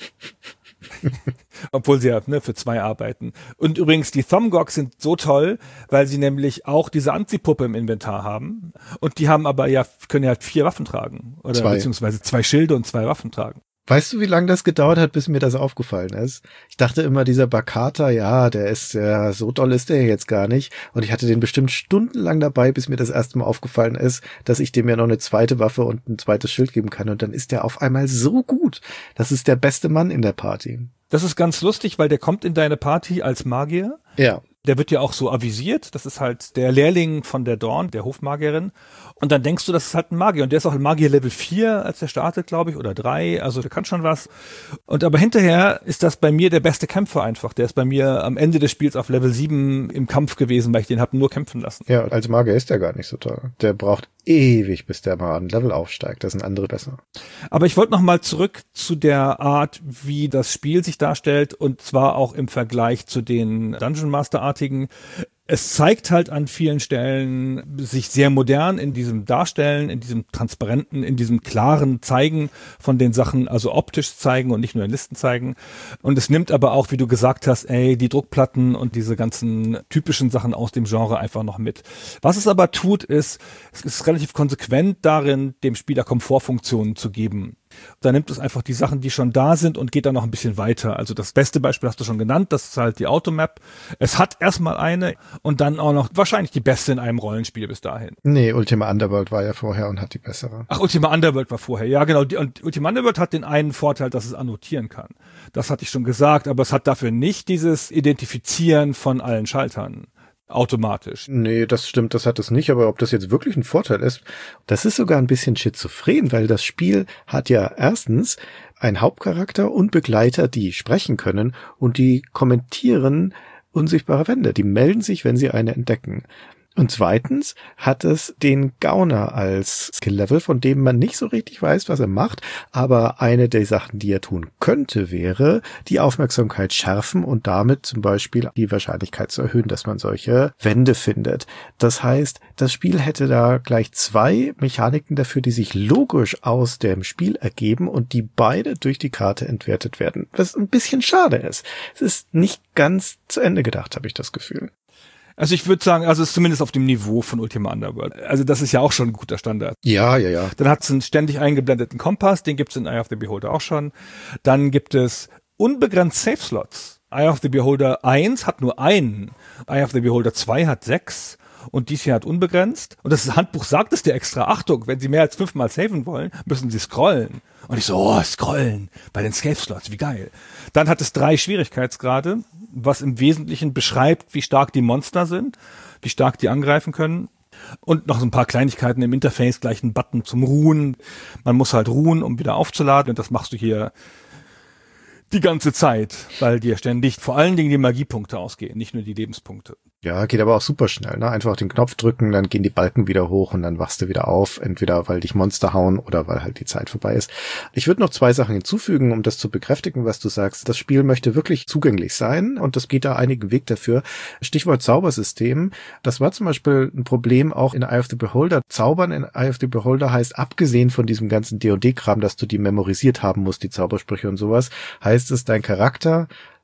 Obwohl sie ja ne, für zwei arbeiten. Und übrigens, die Thumgoks sind so toll, weil sie nämlich auch diese Anziehpuppe im Inventar haben. Und die haben aber ja, können ja halt vier Waffen tragen. Oder zwei. Beziehungsweise zwei Schilde und zwei Waffen tragen. Weißt du, wie lange das gedauert hat, bis mir das aufgefallen ist? Ich dachte immer, dieser Bakata, ja, der ist ja, so doll ist der jetzt gar nicht. Und ich hatte den bestimmt stundenlang dabei, bis mir das erste Mal aufgefallen ist, dass ich dem ja noch eine zweite Waffe und ein zweites Schild geben kann. Und dann ist der auf einmal so gut. Das ist der beste Mann in der Party. Das ist ganz lustig, weil der kommt in deine Party als Magier. Ja. Der wird ja auch so avisiert. Das ist halt der Lehrling von der Dawn, der Hofmagierin. Und dann denkst du, das ist halt ein Magier. Und der ist auch ein Magier Level vier, als der startet, glaube ich, oder drei. Also der kann schon was. Und aber hinterher ist das bei mir der beste Kämpfer einfach. Der ist bei mir am Ende des Spiels auf Level sieben im Kampf gewesen, weil ich den habe nur kämpfen lassen. Ja, als Magier ist der gar nicht so toll. Der braucht ewig, bis der mal an Level aufsteigt. Das sind andere besser. Aber ich wollte noch mal zurück zu der Art, wie das Spiel sich darstellt. Und zwar auch im Vergleich zu den Dungeon Master-artigen. Es zeigt halt an vielen Stellen sich sehr modern in diesem Darstellen, in diesem transparenten, in diesem klaren Zeigen von den Sachen, also optisch zeigen und nicht nur in Listen zeigen. Und es nimmt aber auch, wie du gesagt hast, ey, die Druckplatten und diese ganzen typischen Sachen aus dem Genre einfach noch mit. Was es aber tut, ist, es ist relativ konsequent darin, dem Spieler Komfortfunktionen zu geben. Da nimmt es einfach die Sachen, die schon da sind und geht dann noch ein bisschen weiter. Also das beste Beispiel hast du schon genannt, das ist halt die Automap. Es hat erstmal eine und dann auch noch wahrscheinlich die beste in einem Rollenspiel bis dahin. Nee, Ultima Underworld war ja vorher und hat die bessere. Ach, Ultima Underworld war vorher, ja genau. Und Ultima Underworld hat den einen Vorteil, dass es annotieren kann. Das hatte ich schon gesagt, aber es hat dafür nicht dieses Identifizieren von allen Schaltern. Automatisch. Nee, das stimmt, das hat es nicht, aber ob das jetzt wirklich ein Vorteil ist, das ist sogar ein bisschen schizophren, weil das Spiel hat ja erstens einen Hauptcharakter und Begleiter, die sprechen können und die kommentieren unsichtbare Wände, die melden sich, wenn sie eine entdecken. Und zweitens hat es den Gauner als Skill-Level, von dem man nicht so richtig weiß, was er macht, aber eine der Sachen, die er tun könnte, wäre, die Aufmerksamkeit schärfen und damit zum Beispiel die Wahrscheinlichkeit zu erhöhen, dass man solche Wände findet. Das heißt, das Spiel hätte da gleich zwei Mechaniken dafür, die sich logisch aus dem Spiel ergeben und die beide durch die Karte entwertet werden, was ein bisschen schade ist. Es ist nicht ganz zu Ende gedacht, habe ich das Gefühl. Also ich würde sagen, also es ist zumindest auf dem Niveau von Ultima Underworld. Also das ist ja auch schon ein guter Standard. Ja, ja, ja. Dann hat es einen ständig eingeblendeten Kompass, den gibt es in Eye of the Beholder auch schon. Dann gibt es unbegrenzt Safe-Slots. Eye of the Beholder eins hat nur einen. Eye of the Beholder zwei hat sechs. Und dies hier hat unbegrenzt. Und das Handbuch sagt es dir extra. Achtung, wenn Sie mehr als fünfmal saven wollen, müssen Sie scrollen. Und ich so, oh, scrollen bei den Safe-Slots, wie geil. Dann hat es drei Schwierigkeitsgrade, was im Wesentlichen beschreibt, wie stark die Monster sind, wie stark die angreifen können. Und noch so ein paar Kleinigkeiten im Interface, gleich ein Button zum Ruhen. Man muss halt ruhen, um wieder aufzuladen. Und das machst du hier die ganze Zeit, weil dir ständig vor allen Dingen die Magiepunkte ausgehen, nicht nur die Lebenspunkte. Ja, geht aber auch super schnell, ne? Einfach den Knopf drücken, dann gehen die Balken wieder hoch und dann wachst du wieder auf, entweder weil dich Monster hauen oder weil halt die Zeit vorbei ist. Ich würde noch zwei Sachen hinzufügen, um das zu bekräftigen, was du sagst. Das Spiel möchte wirklich zugänglich sein und das geht da einigen Weg dafür. Stichwort Zaubersystem. Das war zum Beispiel ein Problem auch in Eye of the Beholder. Zaubern in Eye of the Beholder heißt, abgesehen von diesem ganzen D und D-Kram, dass du die memorisiert haben musst, die Zaubersprüche und sowas, heißt es, dein Charakter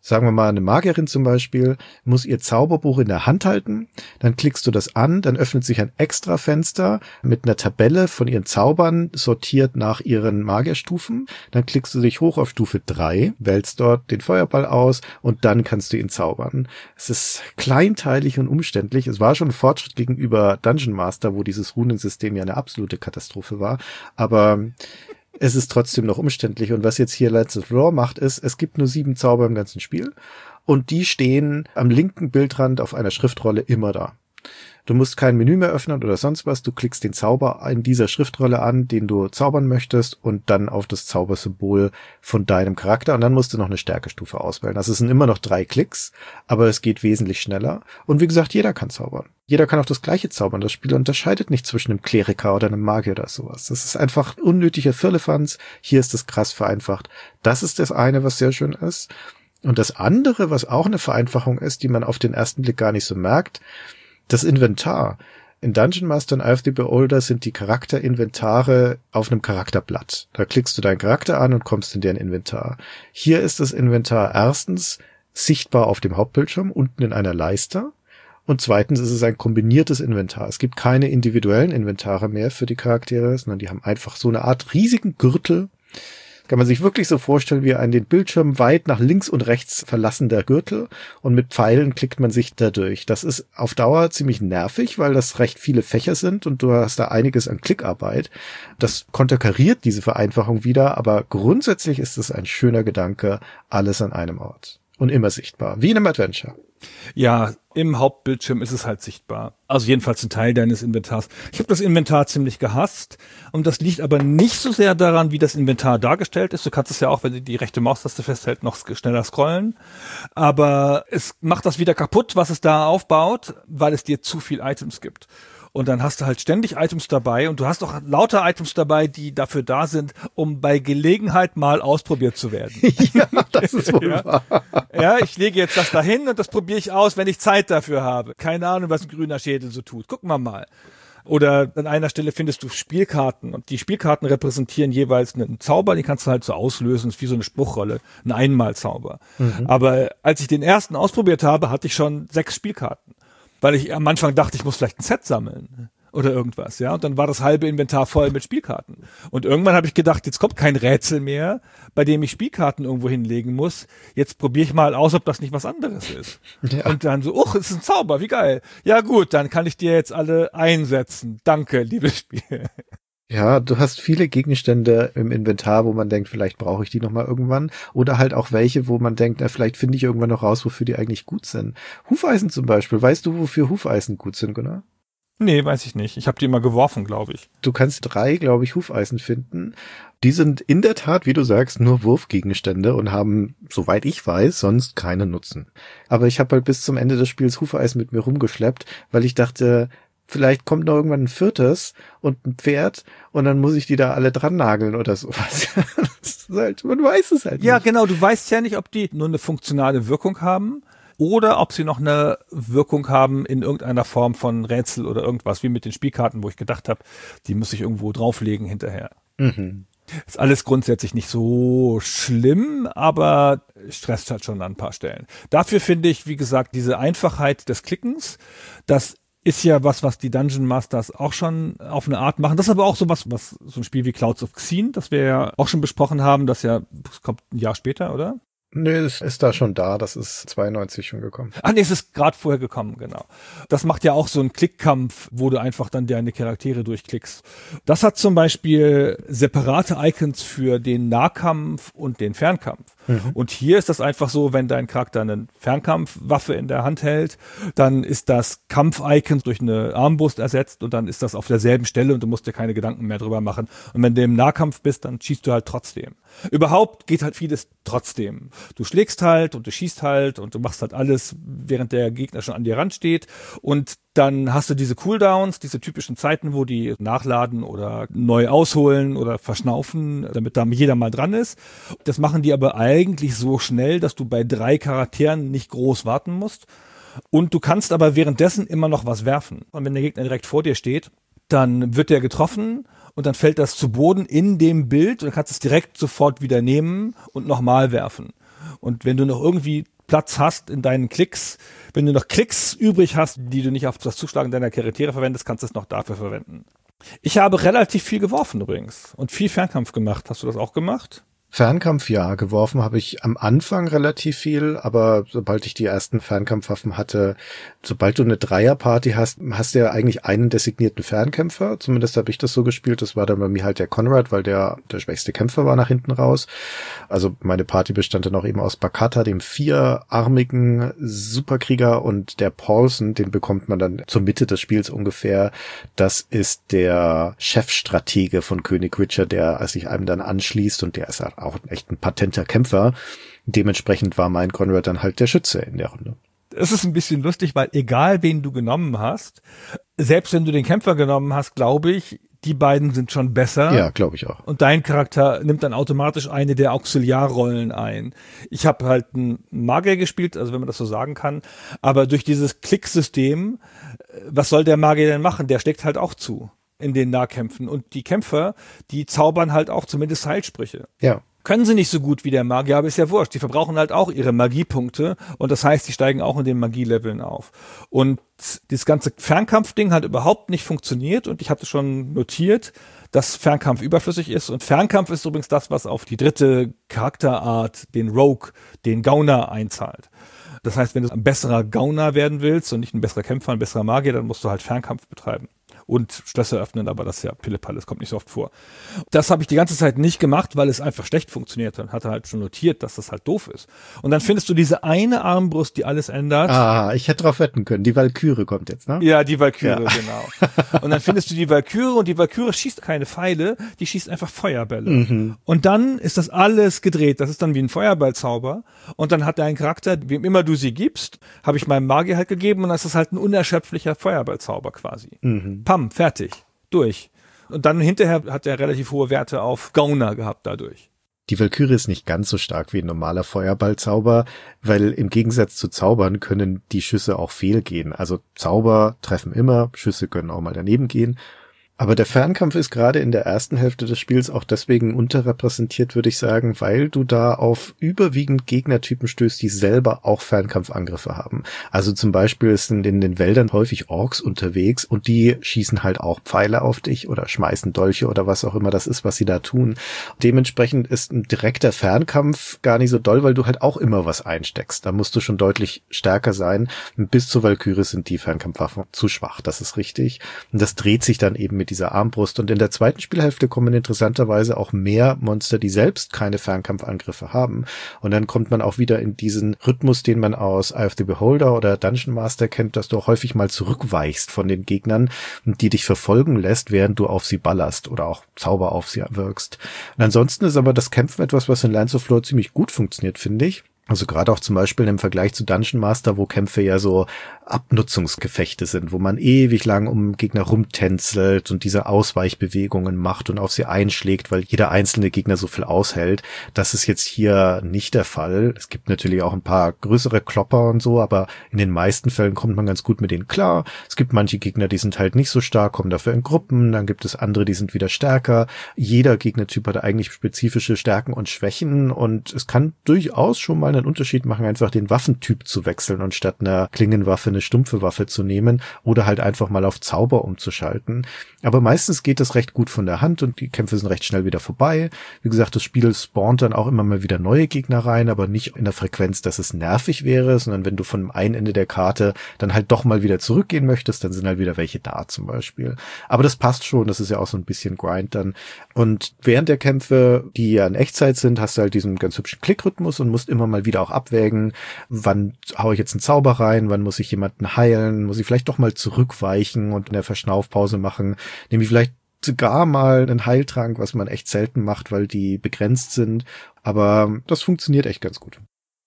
Sagen wir mal, eine Magierin zum Beispiel muss ihr Zauberbuch in der Hand halten, dann klickst du das an, dann öffnet sich ein Extrafenster mit einer Tabelle von ihren Zaubern, sortiert nach ihren Magierstufen, dann klickst du dich hoch auf Stufe drei, wählst dort den Feuerball aus und dann kannst du ihn zaubern. Es ist kleinteilig und umständlich, es war schon ein Fortschritt gegenüber Dungeon Master, wo dieses Runensystem ja eine absolute Katastrophe war, aber es ist trotzdem noch umständlich. Und was jetzt hier Lands of Lore macht, ist, es gibt nur sieben Zauber im ganzen Spiel und die stehen am linken Bildrand auf einer Schriftrolle immer da. Du musst kein Menü mehr öffnen oder sonst was. Du klickst den Zauber in dieser Schriftrolle an, den du zaubern möchtest und dann auf das Zaubersymbol von deinem Charakter und dann musst du noch eine Stärkestufe auswählen. Das sind immer noch drei Klicks, aber es geht wesentlich schneller. Und wie gesagt, jeder kann zaubern. Jeder kann auch das Gleiche zaubern. Das Spiel unterscheidet nicht zwischen einem Kleriker oder einem Magier oder sowas. Das ist einfach unnötiger Firlefanz. Hier ist es krass vereinfacht. Das ist das eine, was sehr schön ist. Und das andere, was auch eine Vereinfachung ist, die man auf den ersten Blick gar nicht so merkt, das Inventar. In Dungeon Master und Eye of the Beholder sind die Charakterinventare auf einem Charakterblatt. Da klickst du deinen Charakter an und kommst in deren Inventar. Hier ist das Inventar erstens sichtbar auf dem Hauptbildschirm, unten in einer Leiste. Und zweitens ist es ein kombiniertes Inventar. Es gibt keine individuellen Inventare mehr für die Charaktere, sondern die haben einfach so eine Art riesigen Gürtel. Kann man sich wirklich so vorstellen wie ein den Bildschirm weit nach links und rechts verlassender Gürtel und mit Pfeilen klickt man sich da durch. Das ist auf Dauer ziemlich nervig, weil das recht viele Fächer sind und du hast da einiges an Klickarbeit. Das konterkariert diese Vereinfachung wieder, aber grundsätzlich ist es ein schöner Gedanke, alles an einem Ort und immer sichtbar, wie in einem Adventure. Ja, im Hauptbildschirm ist es halt sichtbar. Also jedenfalls ein Teil deines Inventars. Ich habe das Inventar ziemlich gehasst und das liegt aber nicht so sehr daran, wie das Inventar dargestellt ist. Du kannst es ja auch, wenn du die rechte Maustaste festhältst, noch schneller scrollen. Aber es macht das wieder kaputt, was es da aufbaut, weil es dir zu viel Items gibt. Und dann hast du halt ständig Items dabei und du hast auch lauter Items dabei, die dafür da sind, um bei Gelegenheit mal ausprobiert zu werden. Ja, das ist wohl ja. wahr. Ja, ich lege jetzt das dahin und das probiere ich aus, wenn ich Zeit dafür habe. Keine Ahnung, was ein grüner Schädel so tut. Gucken wir mal. Oder an einer Stelle findest du Spielkarten und die Spielkarten repräsentieren jeweils einen Zauber, den kannst du halt so auslösen, das ist wie so eine Spruchrolle, ein Einmalzauber. Mhm. Aber als ich den ersten ausprobiert habe, hatte ich schon sechs Spielkarten. Weil ich am Anfang dachte, ich muss vielleicht ein Set sammeln oder irgendwas, ja. Und dann war das halbe Inventar voll mit Spielkarten. Und irgendwann habe ich gedacht, jetzt kommt kein Rätsel mehr, bei dem ich Spielkarten irgendwo hinlegen muss. Jetzt probiere ich mal aus, ob das nicht was anderes ist. Ja. Und dann so, uch, es ist ein Zauber, wie geil. Ja gut, dann kann ich dir jetzt alle einsetzen. Danke, liebes Spiel. Ja, du hast viele Gegenstände im Inventar, wo man denkt, vielleicht brauche ich die noch mal irgendwann. Oder halt auch welche, wo man denkt, na, vielleicht finde ich irgendwann noch raus, wofür die eigentlich gut sind. Hufeisen zum Beispiel. Weißt du, wofür Hufeisen gut sind, Gunnar? Nee, weiß ich nicht. Ich habe die immer geworfen, glaube ich. Du kannst drei, glaube ich, Hufeisen finden. Die sind in der Tat, wie du sagst, nur Wurfgegenstände und haben, soweit ich weiß, sonst keinen Nutzen. Aber ich habe halt bis zum Ende des Spiels Hufeisen mit mir rumgeschleppt, weil ich dachte, vielleicht kommt noch irgendwann ein viertes und ein Pferd und dann muss ich die da alle dran nageln oder sowas. Das ist halt, man weiß es halt nicht. Ja, genau. Du weißt ja nicht, ob die nur eine funktionale Wirkung haben oder ob sie noch eine Wirkung haben in irgendeiner Form von Rätsel oder irgendwas, wie mit den Spielkarten, wo ich gedacht habe, die muss ich irgendwo drauflegen hinterher. Mhm. Ist alles grundsätzlich nicht so schlimm, aber stresst halt schon an ein paar Stellen. Dafür finde ich, wie gesagt, diese Einfachheit des Klickens, das ist ja was, was die Dungeon Masters auch schon auf eine Art machen. Das ist aber auch so was, was so ein Spiel wie Clouds of Xeen, das wir ja auch schon besprochen haben, das ja, das kommt ein Jahr später, oder? Nö, es ist da schon da, das ist zweiundneunzig schon gekommen. Ah, nee, es ist gerade vorher gekommen, genau. Das macht ja auch so einen Klickkampf, wo du einfach dann deine Charaktere durchklickst. Das hat zum Beispiel separate Icons für den Nahkampf und den Fernkampf. Mhm. Und hier ist das einfach so, wenn dein Charakter eine Fernkampfwaffe in der Hand hält, dann ist das Kampf-Icon durch eine Armbrust ersetzt und dann ist das auf derselben Stelle und du musst dir keine Gedanken mehr drüber machen. Und wenn du im Nahkampf bist, dann schießt du halt trotzdem. Überhaupt geht halt vieles trotzdem. Du schlägst halt und du schießt halt und du machst halt alles, während der Gegner schon an dir ran steht. Und dann hast du diese Cooldowns, diese typischen Zeiten, wo die nachladen oder neu ausholen oder verschnaufen, damit da jeder mal dran ist. Das machen die aber eigentlich so schnell, dass du bei drei Charakteren nicht groß warten musst. Und du kannst aber währenddessen immer noch was werfen. Und wenn der Gegner direkt vor dir steht, dann wird der getroffen und dann fällt das zu Boden in dem Bild und dann kannst du es direkt sofort wieder nehmen und nochmal werfen. Und wenn du noch irgendwie Platz hast in deinen Klicks. Wenn du noch Klicks übrig hast, die du nicht auf das Zuschlagen deiner Charaktere verwendest, kannst du es noch dafür verwenden. Ich habe relativ viel geworfen übrigens und viel Fernkampf gemacht. Hast du das auch gemacht? Fernkampf, ja. Geworfen habe ich am Anfang relativ viel, aber sobald ich die ersten Fernkampfwaffen hatte, sobald du eine Dreierparty hast, hast du ja eigentlich einen designierten Fernkämpfer. Zumindest habe ich das so gespielt. Das war dann bei mir halt der Conrad, weil der der schwächste Kämpfer war nach hinten raus. Also meine Party bestand dann auch eben aus Bakata, dem vierarmigen Superkrieger, und der Paulson, den bekommt man dann zur Mitte des Spiels ungefähr. Das ist der Chefstratege von König Richard, der sich einem dann anschließt, und der ist halt auch echt ein patenter Kämpfer. Dementsprechend war mein Conrad dann halt der Schütze in der Runde. Es ist ein bisschen lustig, weil egal wen du genommen hast, selbst wenn du den Kämpfer genommen hast, glaube ich, die beiden sind schon besser. Ja, glaube ich auch. Und dein Charakter nimmt dann automatisch eine der Auxiliarrollen ein. Ich habe halt einen Magier gespielt, also wenn man das so sagen kann, aber durch dieses Klicksystem, was soll der Magier denn machen? Der steckt halt auch zu in den Nahkämpfen. Und die Kämpfer, die zaubern halt auch zumindest Heilsprüche. Ja. Können sie nicht so gut wie der Magier, aber ist ja wurscht. Die verbrauchen halt auch ihre Magiepunkte, und das heißt, die steigen auch in den Magieleveln auf. Und das ganze Fernkampfding hat überhaupt nicht funktioniert, und ich hatte schon notiert, dass Fernkampf überflüssig ist. Und Fernkampf ist übrigens das, was auf die dritte Charakterart, den Rogue, den Gauner einzahlt. Das heißt, wenn du ein besserer Gauner werden willst und nicht ein besserer Kämpfer, ein besserer Magier, dann musst du halt Fernkampf betreiben und Schlösser öffnen, aber das ist ja Pillepalle, das kommt nicht so oft vor. Das habe ich die ganze Zeit nicht gemacht, weil es einfach schlecht funktioniert hat. Hatte halt schon notiert, dass das halt doof ist. Und dann findest du diese eine Armbrust, die alles ändert. Ah, ich hätte drauf wetten können. Die Valkyrie kommt jetzt, ne? Ja, die Valkyrie, ja. Genau. Und dann findest du die Valkyrie, und die Valkyrie schießt keine Pfeile, die schießt einfach Feuerbälle. Mhm. Und dann ist das alles gedreht. Das ist dann wie ein Feuerballzauber. Und dann hat dein Charakter, wem immer du sie gibst, habe ich meinem Magier halt gegeben, und das ist halt ein unerschöpflicher Feuerballzauber quasi. Mhm. Pam, fertig, durch. Und dann hinterher hat er relativ hohe Werte auf Gauner gehabt dadurch. Die Valkyrie ist nicht ganz so stark wie ein normaler Feuerballzauber, weil im Gegensatz zu Zaubern können die Schüsse auch fehlgehen. Also Zauber treffen immer, Schüsse können auch mal daneben gehen. Aber der Fernkampf ist gerade in der ersten Hälfte des Spiels auch deswegen unterrepräsentiert, würde ich sagen, weil du da auf überwiegend Gegnertypen stößt, die selber auch Fernkampfangriffe haben. Also zum Beispiel sind in den Wäldern häufig Orks unterwegs, und die schießen halt auch Pfeile auf dich oder schmeißen Dolche oder was auch immer das ist, was sie da tun. Dementsprechend ist ein direkter Fernkampf gar nicht so doll, weil du halt auch immer was einsteckst. Da musst du schon deutlich stärker sein. Bis zur Valkyrie sind die Fernkampfwaffen zu schwach, das ist richtig. Und das dreht sich dann eben mit dieser Armbrust. Und in der zweiten Spielhälfte kommen interessanterweise auch mehr Monster, die selbst keine Fernkampfangriffe haben. Und dann kommt man auch wieder in diesen Rhythmus, den man aus Eye of the Beholder oder Dungeon Master kennt, dass du auch häufig mal zurückweichst von den Gegnern, die dich verfolgen lässt, während du auf sie ballerst oder auch Zauber auf sie wirkst. Und ansonsten ist aber das Kämpfen etwas, was in Lands of Lore ziemlich gut funktioniert, finde ich. Also gerade auch zum Beispiel im Vergleich zu Dungeon Master, wo Kämpfe ja so Abnutzungsgefechte sind, wo man ewig lang um Gegner rumtänzelt und diese Ausweichbewegungen macht und auf sie einschlägt, weil jeder einzelne Gegner so viel aushält. Das ist jetzt hier nicht der Fall. Es gibt natürlich auch ein paar größere Klopper und so, aber in den meisten Fällen kommt man ganz gut mit denen klar. Es gibt manche Gegner, die sind halt nicht so stark, kommen dafür in Gruppen. Dann gibt es andere, die sind wieder stärker. Jeder Gegnertyp hat eigentlich spezifische Stärken und Schwächen, und es kann durchaus schon mal einen Unterschied machen, einfach den Waffentyp zu wechseln und statt einer Klingenwaffe eine stumpfe Waffe zu nehmen oder halt einfach mal auf Zauber umzuschalten. Aber meistens geht das recht gut von der Hand, und die Kämpfe sind recht schnell wieder vorbei. Wie gesagt, das Spiel spawnt dann auch immer mal wieder neue Gegner rein, aber nicht in der Frequenz, dass es nervig wäre, sondern wenn du von einem Ende der Karte dann halt doch mal wieder zurückgehen möchtest, dann sind halt wieder welche da zum Beispiel. Aber das passt schon, das ist ja auch so ein bisschen Grind dann. Und während der Kämpfe, die ja in Echtzeit sind, hast du halt diesen ganz hübschen Klickrhythmus und musst immer mal wieder auch abwägen, wann hau ich jetzt einen Zauber rein, wann muss ich jemanden heilen, muss ich vielleicht doch mal zurückweichen und in der Verschnaufpause machen, nämlich vielleicht sogar mal einen Heiltrank, was man echt selten macht, weil die begrenzt sind, aber das funktioniert echt ganz gut.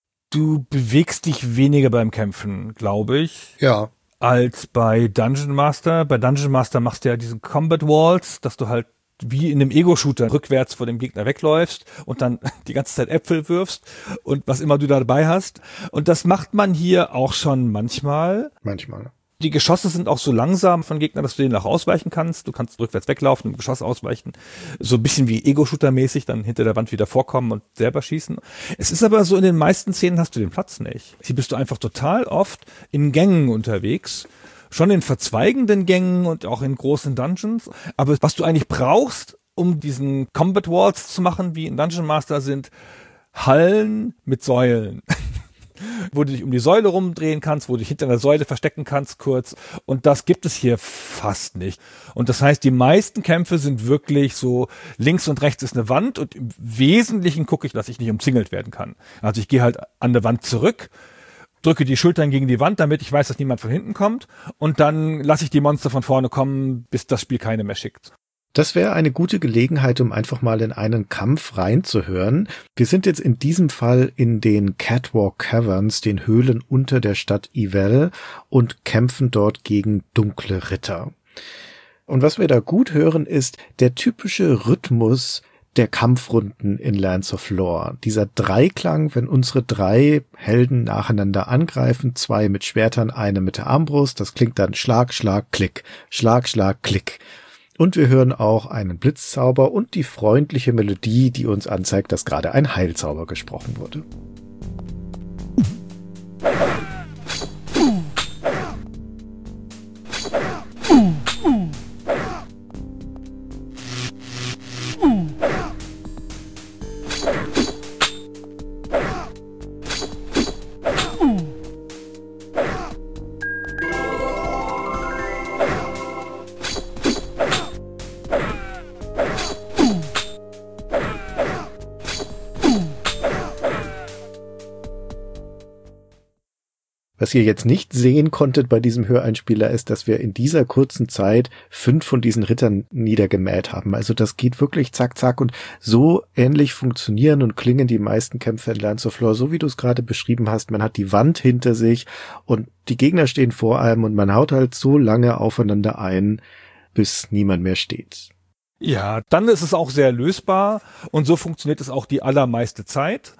Du bewegst dich weniger beim Kämpfen, glaube ich. Ja. Als bei Dungeon Master. Bei Dungeon Master machst du ja diesen Combat Walls, dass du halt wie in einem Ego-Shooter rückwärts vor dem Gegner wegläufst und dann die ganze Zeit Äpfel wirfst und was immer du da dabei hast. Und das macht man hier auch schon manchmal. Manchmal. Die Geschosse sind auch so langsam von Gegnern, dass du denen auch ausweichen kannst. Du kannst rückwärts weglaufen, im Geschoss ausweichen. So ein bisschen wie Ego-Shooter-mäßig, dann hinter der Wand wieder vorkommen und selber schießen. Es ist aber so, in den meisten Szenen hast du den Platz nicht. Hier bist du einfach total oft in Gängen unterwegs. Schon in verzweigenden Gängen und auch in großen Dungeons. Aber was du eigentlich brauchst, um diesen Combat Walls zu machen, wie in Dungeon Master, sind Hallen mit Säulen. Wo du dich um die Säule rumdrehen kannst, wo du dich hinter einer Säule verstecken kannst kurz. Und das gibt es hier fast nicht. Und das heißt, die meisten Kämpfe sind wirklich so, links und rechts ist eine Wand und im Wesentlichen gucke ich, dass ich nicht umzingelt werden kann. Also ich gehe halt an der Wand zurück, drücke die Schultern gegen die Wand, damit ich weiß, dass niemand von hinten kommt. Und dann lasse ich die Monster von vorne kommen, bis das Spiel keine mehr schickt. Das wäre eine gute Gelegenheit, um einfach mal in einen Kampf reinzuhören. Wir sind jetzt in diesem Fall in den Catwalk Caverns, den Höhlen unter der Stadt Yvel, und kämpfen dort gegen dunkle Ritter. Und was wir da gut hören, ist der typische Rhythmus der Kampfrunden in Lands of Lore. Dieser Dreiklang, wenn unsere drei Helden nacheinander angreifen, zwei mit Schwertern, eine mit der Armbrust, das klingt dann Schlag, Schlag, Klick, Schlag, Schlag, Klick. Und wir hören auch einen Blitzzauber und die freundliche Melodie, die uns anzeigt, dass gerade ein Heilzauber gesprochen wurde. Was ihr jetzt nicht sehen konntet bei diesem Höreinspieler ist, dass wir in dieser kurzen Zeit fünf von diesen Rittern niedergemäht haben. Also das geht wirklich zack, zack, und so ähnlich funktionieren und klingen die meisten Kämpfe in Lands of Lore, so wie du es gerade beschrieben hast. Man hat die Wand hinter sich und die Gegner stehen vor einem und man haut halt so lange aufeinander ein, bis niemand mehr steht. Ja, dann ist es auch sehr lösbar und so funktioniert es auch die allermeiste Zeit.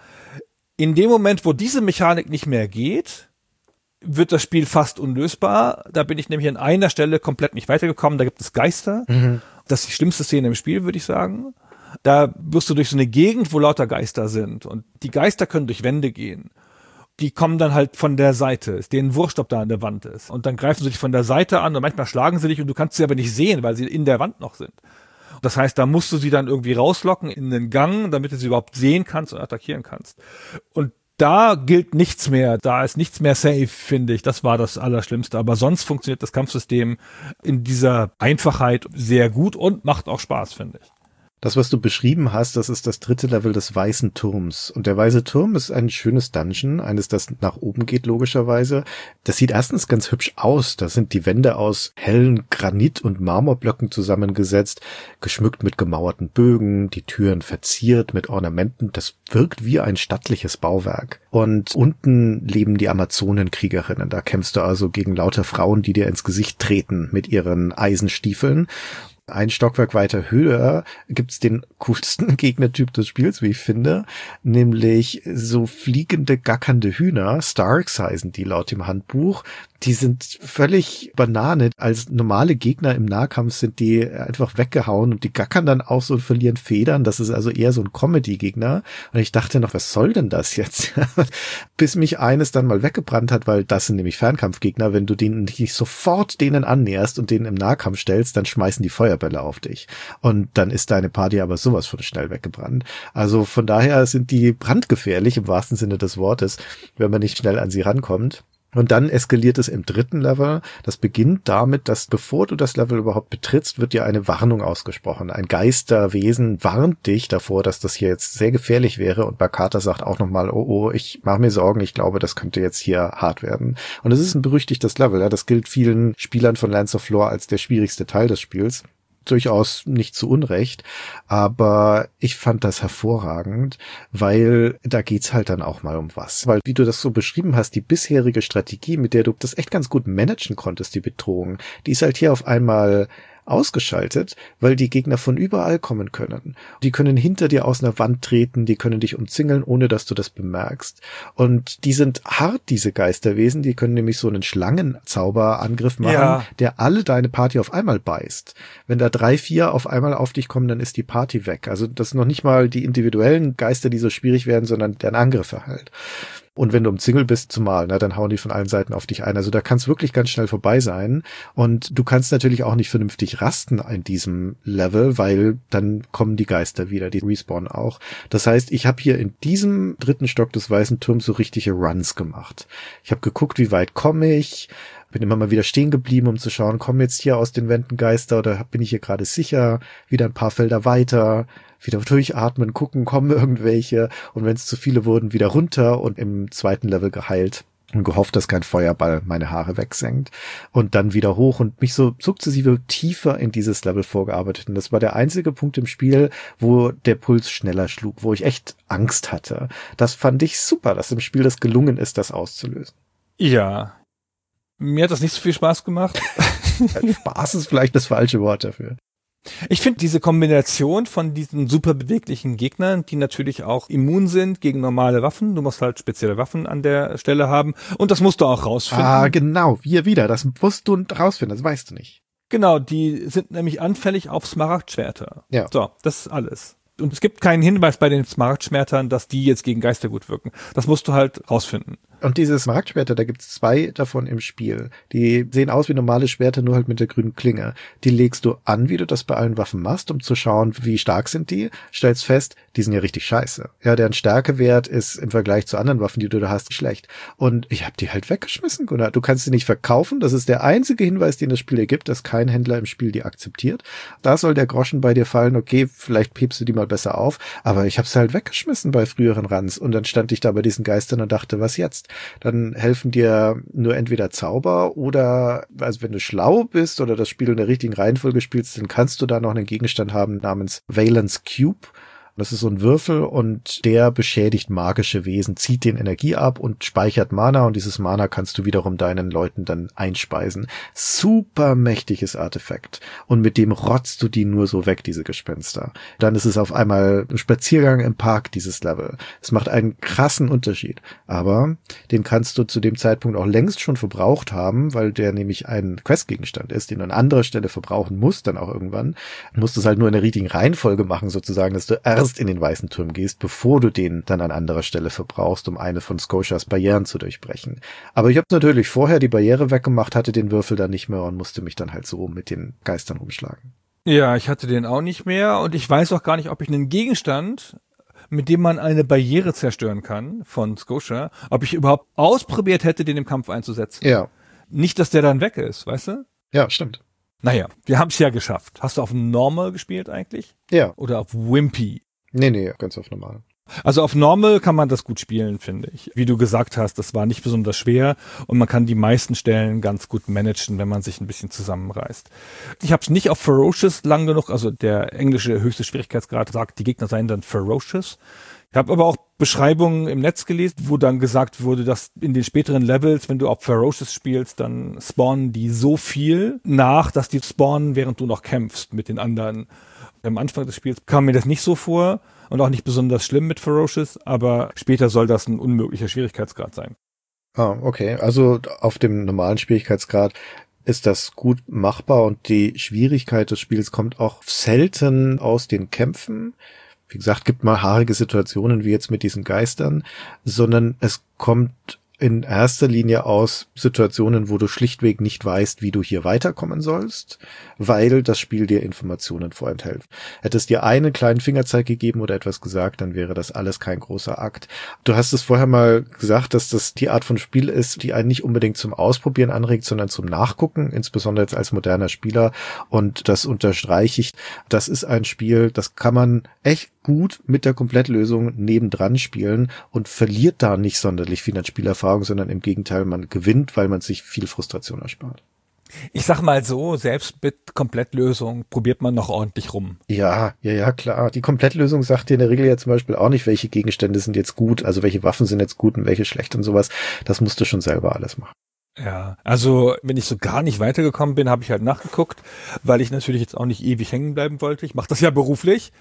In dem Moment, wo diese Mechanik nicht mehr geht, wird das Spiel fast unlösbar. Da bin ich nämlich an einer Stelle komplett nicht weitergekommen. Da gibt es Geister. Mhm. Das ist die schlimmste Szene im Spiel, würde ich sagen. Da wirst du durch so eine Gegend, wo lauter Geister sind. Und die Geister können durch Wände gehen. Die kommen dann halt von der Seite. Ist denen wurscht, ob da an der Wand ist. Und dann greifen sie dich von der Seite an und manchmal schlagen sie dich und du kannst sie aber nicht sehen, weil sie in der Wand noch sind. Das heißt, da musst du sie dann irgendwie rauslocken in den Gang, damit du sie überhaupt sehen kannst und attackieren kannst. Und da gilt nichts mehr, da ist nichts mehr safe, finde ich. Das war das Allerschlimmste. Aber sonst funktioniert das Kampfsystem in dieser Einfachheit sehr gut und macht auch Spaß, finde ich. Das, was du beschrieben hast, das ist das dritte Level des Weißen Turms. Und der Weiße Turm ist ein schönes Dungeon, eines, das nach oben geht, logischerweise. Das sieht erstens ganz hübsch aus. Da sind die Wände aus hellen Granit- und Marmorblöcken zusammengesetzt, geschmückt mit gemauerten Bögen, die Türen verziert mit Ornamenten. Das wirkt wie ein stattliches Bauwerk. Und unten leben die Amazonenkriegerinnen. Da kämpfst du also gegen lauter Frauen, die dir ins Gesicht treten mit ihren Eisenstiefeln. Ein Stockwerk weiter höher gibt's den coolsten Gegnertyp des Spiels, wie ich finde, nämlich so fliegende, gackernde Hühner. Starks heißen die laut dem Handbuch. Die sind völlig Banane. Als normale Gegner im Nahkampf sind die einfach weggehauen und die gackern dann auch so und verlieren Federn. Das ist also eher so ein Comedy-Gegner. Und ich dachte noch, was soll denn das jetzt? Bis mich eines dann mal weggebrannt hat, weil das sind nämlich Fernkampfgegner. Wenn du denen dich sofort denen annäherst und denen im Nahkampf stellst, dann schmeißen die Feuerbälle auf dich. Und dann ist deine Party aber sowas von schnell weggebrannt. Also von daher sind die brandgefährlich im wahrsten Sinne des Wortes, wenn man nicht schnell an sie rankommt. Und dann eskaliert es im dritten Level. Das beginnt damit, dass bevor du das Level überhaupt betrittst, wird dir eine Warnung ausgesprochen. Ein Geisterwesen warnt dich davor, dass das hier jetzt sehr gefährlich wäre. Und Bakata sagt auch nochmal, oh, oh, ich mache mir Sorgen, ich glaube, das könnte jetzt hier hart werden. Und es ist ein berüchtigtes Level. Ja? Das gilt vielen Spielern von Lands of Lore als der schwierigste Teil des Spiels. Durchaus nicht zu Unrecht, aber ich fand das hervorragend, weil da geht's halt dann auch mal um was. Weil, wie du das so beschrieben hast, die bisherige Strategie, mit der du das echt ganz gut managen konntest, die Bedrohung, die ist halt hier auf einmal ausgeschaltet, weil die Gegner von überall kommen können. Die können hinter dir aus einer Wand treten, die können dich umzingeln, ohne dass du das bemerkst. Und die sind hart, diese Geisterwesen, die können nämlich so einen Schlangenzauberangriff machen, ja. der alle deine Party auf einmal beißt. Wenn da drei, vier auf einmal auf dich kommen, dann ist die Party weg. Also das sind noch nicht mal die individuellen Geister, die so schwierig werden, sondern deren Angriffe halt. Und wenn du umzingelt bist, zumal, na, dann hauen die von allen Seiten auf dich ein. Also da kann es wirklich ganz schnell vorbei sein. Und du kannst natürlich auch nicht vernünftig rasten in diesem Level, weil dann kommen die Geister wieder, die respawnen auch. Das heißt, ich habe hier in diesem dritten Stock des Weißen Turms so richtige Runs gemacht. Ich habe geguckt, wie weit komme ich, bin immer mal wieder stehen geblieben, um zu schauen, kommen jetzt hier aus den Wänden Geister oder bin ich hier gerade sicher, wieder ein paar Felder weiter, wieder durchatmen, gucken, kommen irgendwelche und wenn es zu viele wurden, wieder runter und im zweiten Level geheilt und gehofft, dass kein Feuerball meine Haare wegsenkt und dann wieder hoch und mich so sukzessive tiefer in dieses Level vorgearbeitet. Und das war der einzige Punkt im Spiel, wo der Puls schneller schlug, wo ich echt Angst hatte. Das fand ich super, dass im Spiel das gelungen ist, das auszulösen. Ja, mir hat das nicht so viel Spaß gemacht. Spaß ist vielleicht das falsche Wort dafür. Ich finde diese Kombination von diesen super beweglichen Gegnern, die natürlich auch immun sind gegen normale Waffen, du musst halt spezielle Waffen an der Stelle haben und das musst du auch rausfinden. Ah, genau, wir wieder, das musst du rausfinden, das weißt du nicht. Genau, die sind nämlich anfällig auf Smaragdschwerter. Ja. So, das ist alles. Und es gibt keinen Hinweis bei den Smaragdschwertern, dass die jetzt gegen Geister gut wirken. Das musst du halt rausfinden. Und diese Smaragdschwerter, da gibt's zwei davon im Spiel. Die sehen aus wie normale Schwerter, nur halt mit der grünen Klinge. Die legst du an, wie du das bei allen Waffen machst, um zu schauen, wie stark sind die. Stellst fest, die sind ja richtig scheiße. Ja, deren Stärkewert ist im Vergleich zu anderen Waffen, die du da hast, schlecht. Und ich hab die halt weggeschmissen, Gunnar. Du kannst sie nicht verkaufen. Das ist der einzige Hinweis, den das Spiel dir gibt, dass kein Händler im Spiel die akzeptiert. Da soll der Groschen bei dir fallen. Okay, vielleicht piepst du die mal besser auf. Aber ich hab's halt weggeschmissen bei früheren Runs. Und dann stand ich da bei diesen Geistern und dachte, was jetzt? Dann helfen dir nur entweder Zauber oder, also wenn du schlau bist oder das Spiel in der richtigen Reihenfolge spielst, dann kannst du da noch einen Gegenstand haben namens Valence Cube. Das ist so ein Würfel und der beschädigt magische Wesen, zieht den Energie ab und speichert Mana und dieses Mana kannst du wiederum deinen Leuten dann einspeisen. Super mächtiges Artefakt. Und mit dem rotzt du die nur so weg, diese Gespenster. Dann ist es auf einmal ein Spaziergang im Park, dieses Level. Es macht einen krassen Unterschied. Aber den kannst du zu dem Zeitpunkt auch längst schon verbraucht haben, weil der nämlich ein Questgegenstand ist, den du an anderer Stelle verbrauchen musst dann auch irgendwann. Du musst es halt nur in der richtigen Reihenfolge machen, sozusagen, dass du erst in den Weißen Turm gehst, bevor du den dann an anderer Stelle verbrauchst, um eine von Scotias Barrieren zu durchbrechen. Aber ich habe natürlich vorher die Barriere weggemacht, hatte den Würfel dann nicht mehr und musste mich dann halt so mit den Geistern umschlagen. Ja, ich hatte den auch nicht mehr und ich weiß auch gar nicht, ob ich einen Gegenstand, mit dem man eine Barriere zerstören kann von Scotia, ob ich überhaupt ausprobiert hätte, den im Kampf einzusetzen. Ja. Nicht, dass der dann weg ist, weißt du? Ja, stimmt. Naja, wir haben es ja geschafft. Hast du auf Normal gespielt eigentlich? Ja. Oder auf Wimpy? Nee, nee, ganz auf normal. Also auf Normal kann man das gut spielen, finde ich. Wie du gesagt hast, das war nicht besonders schwer und man kann die meisten Stellen ganz gut managen, wenn man sich ein bisschen zusammenreißt. Ich habe es nicht auf Ferocious lang genug, also der englische höchste Schwierigkeitsgrad sagt, die Gegner seien dann Ferocious. Ich habe aber auch Beschreibungen im Netz gelesen, wo dann gesagt wurde, dass in den späteren Levels, wenn du auf Ferocious spielst, dann spawnen die so viel nach, dass die spawnen, während du noch kämpfst mit den anderen. Am Anfang des Spiels kam mir das nicht so vor und auch nicht besonders schlimm mit Ferocious, aber später soll das ein unmöglicher Schwierigkeitsgrad sein. Ah, okay. Also auf dem normalen Schwierigkeitsgrad ist das gut machbar und die Schwierigkeit des Spiels kommt auch selten aus den Kämpfen. Wie gesagt, gibt mal haarige Situationen wie jetzt mit diesen Geistern, sondern es kommt in erster Linie aus Situationen, wo du schlichtweg nicht weißt, wie du hier weiterkommen sollst, weil das Spiel dir Informationen vorenthält. Hätte es dir einen kleinen Fingerzeig gegeben oder etwas gesagt, dann wäre das alles kein großer Akt. Du hast es vorher mal gesagt, dass das die Art von Spiel ist, die einen nicht unbedingt zum Ausprobieren anregt, sondern zum Nachgucken, insbesondere jetzt als moderner Spieler. Und das unterstreiche ich. Das ist ein Spiel, das kann man echt gut mit der Komplettlösung nebendran spielen und verliert da nicht sonderlich viel an Spielerfahrung, sondern im Gegenteil, man gewinnt, weil man sich viel Frustration erspart. Ich sag mal so, selbst mit Komplettlösung probiert man noch ordentlich rum. Ja, ja, ja, klar. Die Komplettlösung sagt dir in der Regel ja zum Beispiel auch nicht, welche Gegenstände sind jetzt gut, also welche Waffen sind jetzt gut und welche schlecht und sowas. Das musst du schon selber alles machen. Ja, also wenn ich so gar nicht weitergekommen bin, habe ich halt nachgeguckt, weil ich natürlich jetzt auch nicht ewig hängen bleiben wollte. Ich mache das ja beruflich,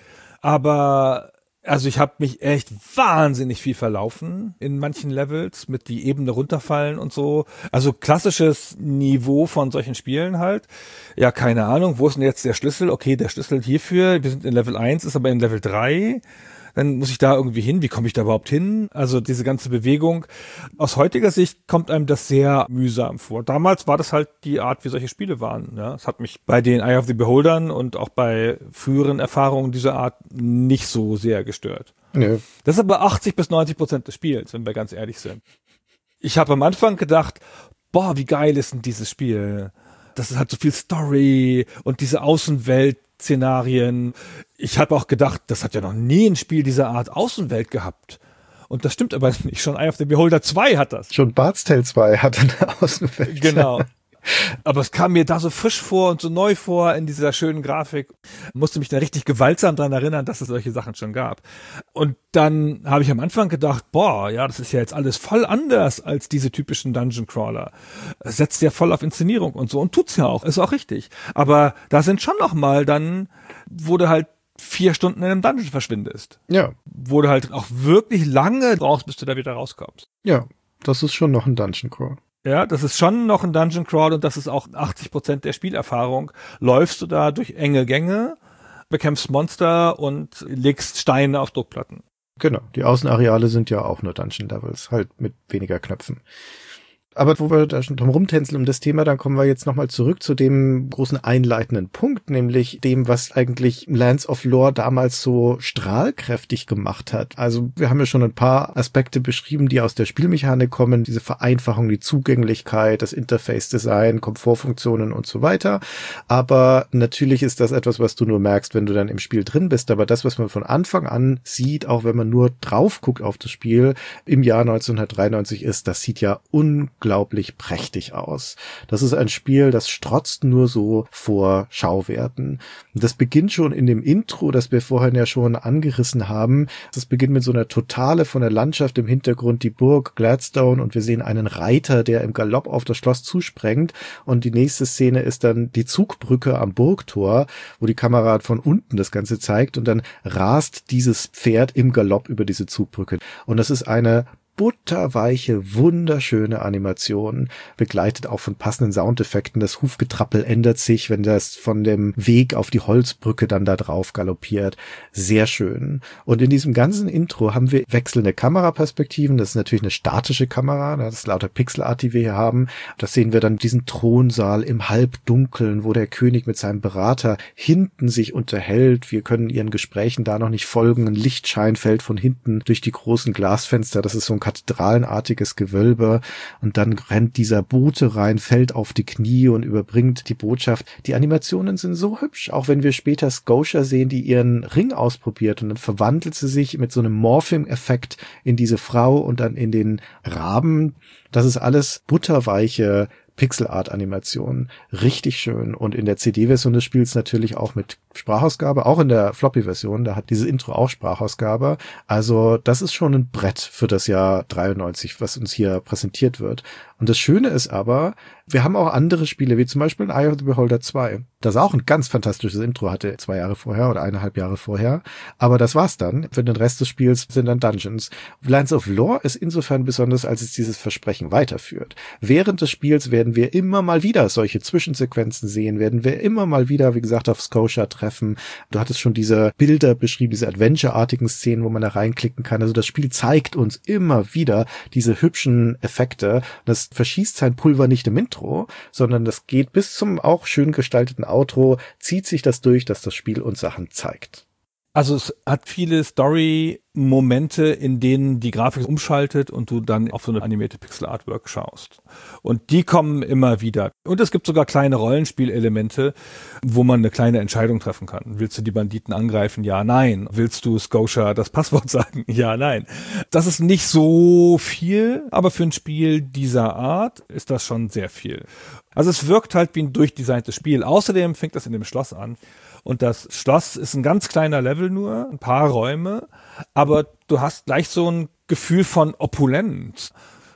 aber also ich habe mich echt wahnsinnig viel verlaufen in manchen Levels, mit die Ebene runterfallen und so. Also klassisches Niveau von solchen Spielen halt. Ja, keine Ahnung, wo ist denn jetzt der Schlüssel? Okay, der Schlüssel hierfür, wir sind in Level eins, ist aber in Level drei. Dann muss ich da irgendwie hin. Wie komme ich da überhaupt hin? Also diese ganze Bewegung. Aus heutiger Sicht kommt einem das sehr mühsam vor. Damals war das halt die Art, wie solche Spiele waren. Ja, es hat mich bei den Eye of the Beholdern und auch bei früheren Erfahrungen dieser Art nicht so sehr gestört. Nö. Das ist aber achtzig bis neunzig Prozent des Spiels, wenn wir ganz ehrlich sind. Ich habe am Anfang gedacht, boah, wie geil ist denn dieses Spiel? Das ist halt so viel Story und diese Außenwelt-Szenarien. Ich habe auch gedacht, das hat ja noch nie ein Spiel dieser Art Außenwelt gehabt. Und das stimmt aber nicht. Schon Eye of the Beholder zwei hat das. Schon Bard's Tale zwei hat eine Außenwelt. Genau. Aber es kam mir da so frisch vor und so neu vor in dieser schönen Grafik. Musste mich da richtig gewaltsam dran erinnern, dass es solche Sachen schon gab. Und dann habe ich am Anfang gedacht, boah, ja, das ist ja jetzt alles voll anders als diese typischen Dungeon Crawler. Es setzt ja voll auf Inszenierung und so und tut's ja auch, ist auch richtig. Aber da sind schon noch mal dann, wo du halt vier Stunden in einem Dungeon verschwindest. Ja. Wo du halt auch wirklich lange brauchst, bis du da wieder rauskommst. Ja, das ist schon noch ein Dungeon Crawl. Ja, das ist schon noch ein Dungeon Crawl und das ist auch achtzig Prozent der Spielerfahrung. Läufst du da durch enge Gänge, bekämpfst Monster und legst Steine auf Druckplatten. Genau, die Außenareale sind ja auch nur Dungeon Levels, halt mit weniger Knöpfen. Aber wo wir da schon drum rumtänzeln um das Thema, dann kommen wir jetzt nochmal zurück zu dem großen einleitenden Punkt, nämlich dem, was eigentlich Lands of Lore damals so strahlkräftig gemacht hat. Also wir haben ja schon ein paar Aspekte beschrieben, die aus der Spielmechanik kommen, diese Vereinfachung, die Zugänglichkeit, das Interface-Design, Komfortfunktionen und so weiter. Aber natürlich ist das etwas, was du nur merkst, wenn du dann im Spiel drin bist. Aber das, was man von Anfang an sieht, auch wenn man nur drauf guckt auf das Spiel im Jahr neunzehnhundertdreiundneunzig ist, das sieht ja unglaublich unglaublich prächtig aus. Das ist ein Spiel, das strotzt nur so vor Schauwerten. Das beginnt schon in dem Intro, das wir vorhin ja schon angerissen haben. Das beginnt mit so einer Totale von der Landschaft im Hintergrund, die Burg Gladstone, und wir sehen einen Reiter, der im Galopp auf das Schloss zusprengt, und die nächste Szene ist dann die Zugbrücke am Burgtor, wo die Kamera von unten das Ganze zeigt, und dann rast dieses Pferd im Galopp über diese Zugbrücke. Und das ist eine butterweiche, wunderschöne Animation, begleitet auch von passenden Soundeffekten. Das Hufgetrappel ändert sich, wenn das von dem Weg auf die Holzbrücke dann da drauf galoppiert. Sehr schön. Und in diesem ganzen Intro haben wir wechselnde Kameraperspektiven. Das ist natürlich eine statische Kamera, das ist lauter Pixelart, die wir hier haben. Das sehen wir dann diesen Thronsaal im Halbdunkeln, wo der König mit seinem Berater hinten sich unterhält. Wir können ihren Gesprächen da noch nicht folgen. Ein Lichtschein fällt von hinten durch die großen Glasfenster. Das ist so ein kathedralenartiges Gewölbe, und dann rennt dieser Bote rein, fällt auf die Knie und überbringt die Botschaft. Die Animationen sind so hübsch, auch wenn wir später Scotia sehen, die ihren Ring ausprobiert, und dann verwandelt sie sich mit so einem Morphing-Effekt in diese Frau und dann in den Raben. Das ist alles butterweiche Pixelart-Animationen. Richtig schön. Und in der C D-Version des Spiels natürlich auch mit Sprachausgabe, auch in der Floppy-Version, da hat dieses Intro auch Sprachausgabe. Also das ist schon ein Brett für das Jahr dreiundneunzig, was uns hier präsentiert wird. Und das Schöne ist aber, wir haben auch andere Spiele, wie zum Beispiel Eye of the Beholder zwei, das auch ein ganz fantastisches Intro hatte, zwei Jahre vorher oder eineinhalb Jahre vorher. Aber das war's dann. Für den Rest des Spiels sind dann Dungeons. Lands of Lore ist insofern besonders, als es dieses Versprechen weiterführt. Während des Spiels werden wir immer mal wieder solche Zwischensequenzen sehen, werden wir immer mal wieder, wie gesagt, auf Scotia treffen. Du hattest schon diese Bilder beschrieben, diese Adventure-artigen Szenen, wo man da reinklicken kann. Also das Spiel zeigt uns immer wieder diese hübschen Effekte. Das verschießt sein Pulver nicht im Intro, sondern das geht bis zum auch schön gestalteten Outro, zieht sich das durch, dass das Spiel uns Sachen zeigt. Also es hat viele Story-Momente, in denen die Grafik umschaltet und du dann auf so eine animierte Pixel-Artwork schaust. Und die kommen immer wieder. Und es gibt sogar kleine Rollenspielelemente, wo man eine kleine Entscheidung treffen kann. Willst du die Banditen angreifen? Ja, nein. Willst du Scotia das Passwort sagen? Ja, nein. Das ist nicht so viel, aber für ein Spiel dieser Art ist das schon sehr viel. Also es wirkt halt wie ein durchdesigntes Spiel. Außerdem fängt das in dem Schloss an. Und das Schloss ist ein ganz kleiner Level nur, ein paar Räume, aber du hast gleich so ein Gefühl von Opulenz.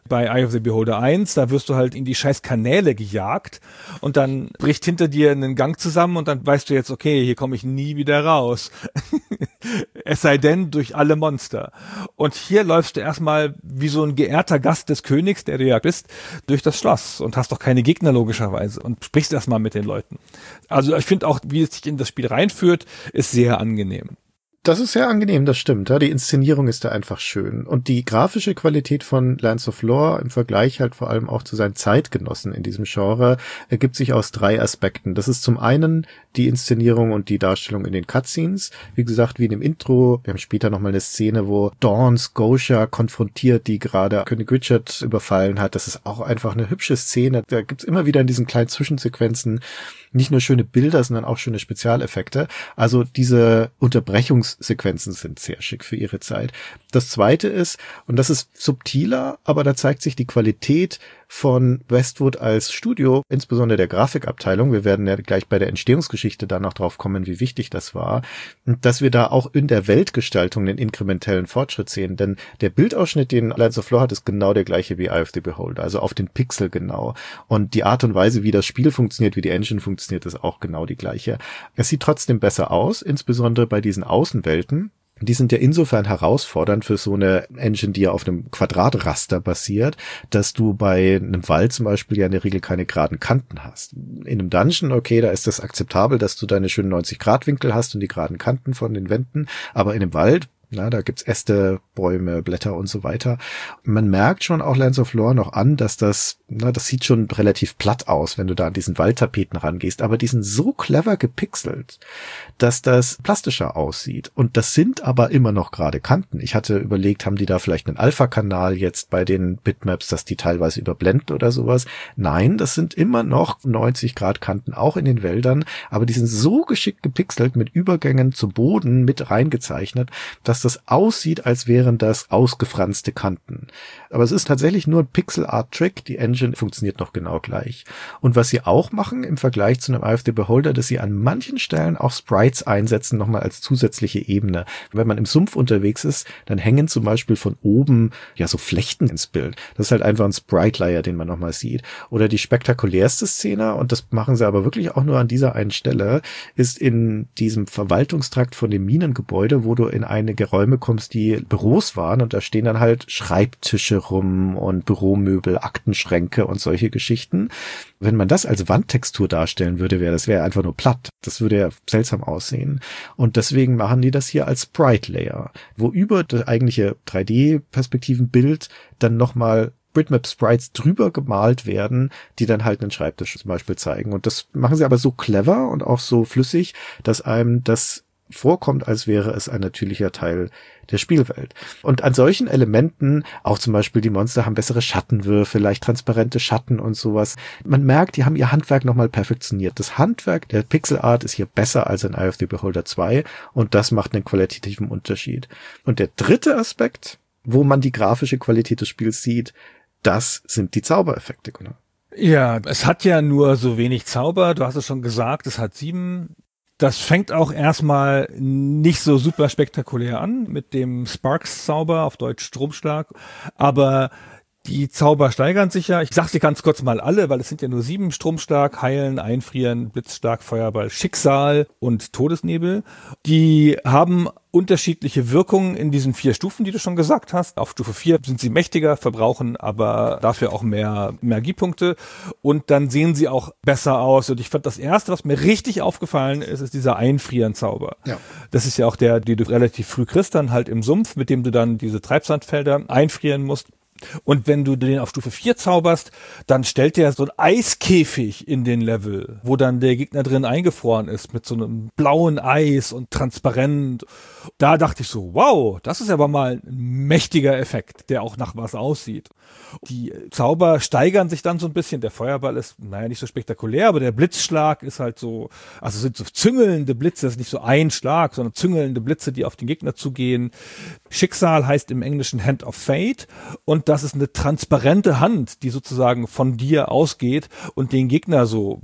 Bei Eye of the Beholder eins, da wirst du halt in die scheiß Kanäle gejagt und dann bricht hinter dir ein Gang zusammen und dann weißt du jetzt, okay, hier komme ich nie wieder raus. Es sei denn, durch alle Monster. Und hier läufst du erstmal wie so ein geehrter Gast des Königs, der du ja bist, durch das Schloss und hast doch keine Gegner logischerweise und sprichst erstmal mit den Leuten. Also ich finde auch, wie es sich in das Spiel reinführt, ist sehr angenehm. Das ist sehr angenehm, das stimmt. Ja, die Inszenierung ist da einfach schön. Und die grafische Qualität von Lands of Lore im Vergleich halt vor allem auch zu seinen Zeitgenossen in diesem Genre ergibt sich aus drei Aspekten. Das ist zum einen die Inszenierung und die Darstellung in den Cutscenes. Wie gesagt, wie in dem Intro. Wir haben später nochmal eine Szene, wo Dawn Scotia konfrontiert, die gerade König Richard überfallen hat. Das ist auch einfach eine hübsche Szene. Da gibt's immer wieder in diesen kleinen Zwischensequenzen nicht nur schöne Bilder, sondern auch schöne Spezialeffekte. Also diese Unterbrechungssequenzen sind sehr schick für ihre Zeit. Das zweite ist, und das ist subtiler, aber da zeigt sich die Qualität von Westwood als Studio, insbesondere der Grafikabteilung. Wir werden ja gleich bei der Entstehungsgeschichte da noch drauf kommen, wie wichtig das war, dass wir da auch in der Weltgestaltung den inkrementellen Fortschritt sehen. Denn der Bildausschnitt, den Lands of Lore hat, ist genau der gleiche wie Eye of the Beholder, also auf den Pixel genau. Und die Art und Weise, wie das Spiel funktioniert, wie die Engine funktioniert, ist auch genau die gleiche. Es sieht trotzdem besser aus, insbesondere bei diesen Außenwelten. Die sind ja insofern herausfordernd für so eine Engine, die ja auf einem Quadratraster basiert, dass du bei einem Wald zum Beispiel ja in der Regel keine geraden Kanten hast. In einem Dungeon, okay, da ist das akzeptabel, dass du deine schönen neunzig Grad Winkel hast und die geraden Kanten von den Wänden, aber in einem Wald, na, da gibt's Äste, Bäume, Blätter und so weiter. Man merkt schon auch Lands of Lore noch an, dass das, na, das sieht schon relativ platt aus, wenn du da an diesen Waldtapeten rangehst, aber die sind so clever gepixelt, dass das plastischer aussieht. Und das sind aber immer noch gerade Kanten. Ich hatte überlegt, haben die da vielleicht einen Alpha-Kanal jetzt bei den Bitmaps, dass die teilweise überblenden oder sowas? Nein, das sind immer noch neunzig Grad Kanten, auch in den Wäldern, aber die sind so geschickt gepixelt mit Übergängen zum Boden mit reingezeichnet, dass das aussieht, als wären das ausgefranste Kanten. Aber es ist tatsächlich nur ein Pixel-Art-Trick. Die Engine funktioniert noch genau gleich. Und was sie auch machen im Vergleich zu einem Eye of the Beholder, dass sie an manchen Stellen auch Sprites einsetzen, nochmal als zusätzliche Ebene. Wenn man im Sumpf unterwegs ist, dann hängen zum Beispiel von oben ja so Flechten ins Bild. Das ist halt einfach ein Sprite-Layer, den man nochmal sieht. Oder die spektakulärste Szene, und das machen sie aber wirklich auch nur an dieser einen Stelle, ist in diesem Verwaltungstrakt von dem Minengebäude, wo du in einige Räume kommst, die Büros waren, und da stehen dann halt Schreibtische rum und Büromöbel, Aktenschränke und solche Geschichten. Wenn man das als Wandtextur darstellen würde, wäre das wäre einfach nur platt. Das würde ja seltsam aussehen. Und deswegen machen die das hier als Sprite Layer, wo über das eigentliche drei D-Perspektivenbild dann nochmal Bitmap-Sprites drüber gemalt werden, die dann halt einen Schreibtisch zum Beispiel zeigen. Und das machen sie aber so clever und auch so flüssig, dass einem das vorkommt, als wäre es ein natürlicher Teil der Spielwelt. Und an solchen Elementen, auch zum Beispiel die Monster haben bessere Schattenwürfe, leicht transparente Schatten und sowas. Man merkt, die haben ihr Handwerk nochmal perfektioniert. Das Handwerk der Pixelart ist hier besser als in Eye of the Beholder zwei und das macht einen qualitativen Unterschied. Und der dritte Aspekt, wo man die grafische Qualität des Spiels sieht, das sind die Zaubereffekte, Gunnar. Ja, es hat ja nur so wenig Zauber. Du hast es schon gesagt, es hat sieben. Das fängt auch erstmal nicht so super spektakulär an mit dem Sparks-Zauber, auf Deutsch Stromschlag, aber die Zauber steigern sich ja. Ich sag sie ganz kurz mal alle, weil es sind ja nur sieben: Stromschlag, Heilen, Einfrieren, Blitzschlag, Feuerball, Schicksal und Todesnebel. Die haben unterschiedliche Wirkungen in diesen vier Stufen, die du schon gesagt hast. Auf Stufe vier sind sie mächtiger, verbrauchen aber dafür auch mehr Magiepunkte und dann sehen sie auch besser aus. Und ich fand, das erste, was mir richtig aufgefallen ist, ist dieser Einfrieren-Zauber. Ja. Das ist ja auch der, den du relativ früh kriegst, dann halt im Sumpf, mit dem du dann diese Treibsandfelder einfrieren musst. Und wenn du den auf Stufe vier zauberst, dann stellt der so ein Eiskäfig in den Level, wo dann der Gegner drin eingefroren ist, mit so einem blauen Eis und transparent. Da dachte ich so, wow, das ist aber mal ein mächtiger Effekt, der auch nach was aussieht. Die Zauber steigern sich dann so ein bisschen. Der Feuerball ist, naja, nicht so spektakulär, aber der Blitzschlag ist halt so, also sind so züngelnde Blitze, das ist nicht so ein Schlag, sondern züngelnde Blitze, die auf den Gegner zugehen. Schicksal heißt im Englischen Hand of Fate und das ist eine transparente Hand, die sozusagen von dir ausgeht und den Gegner so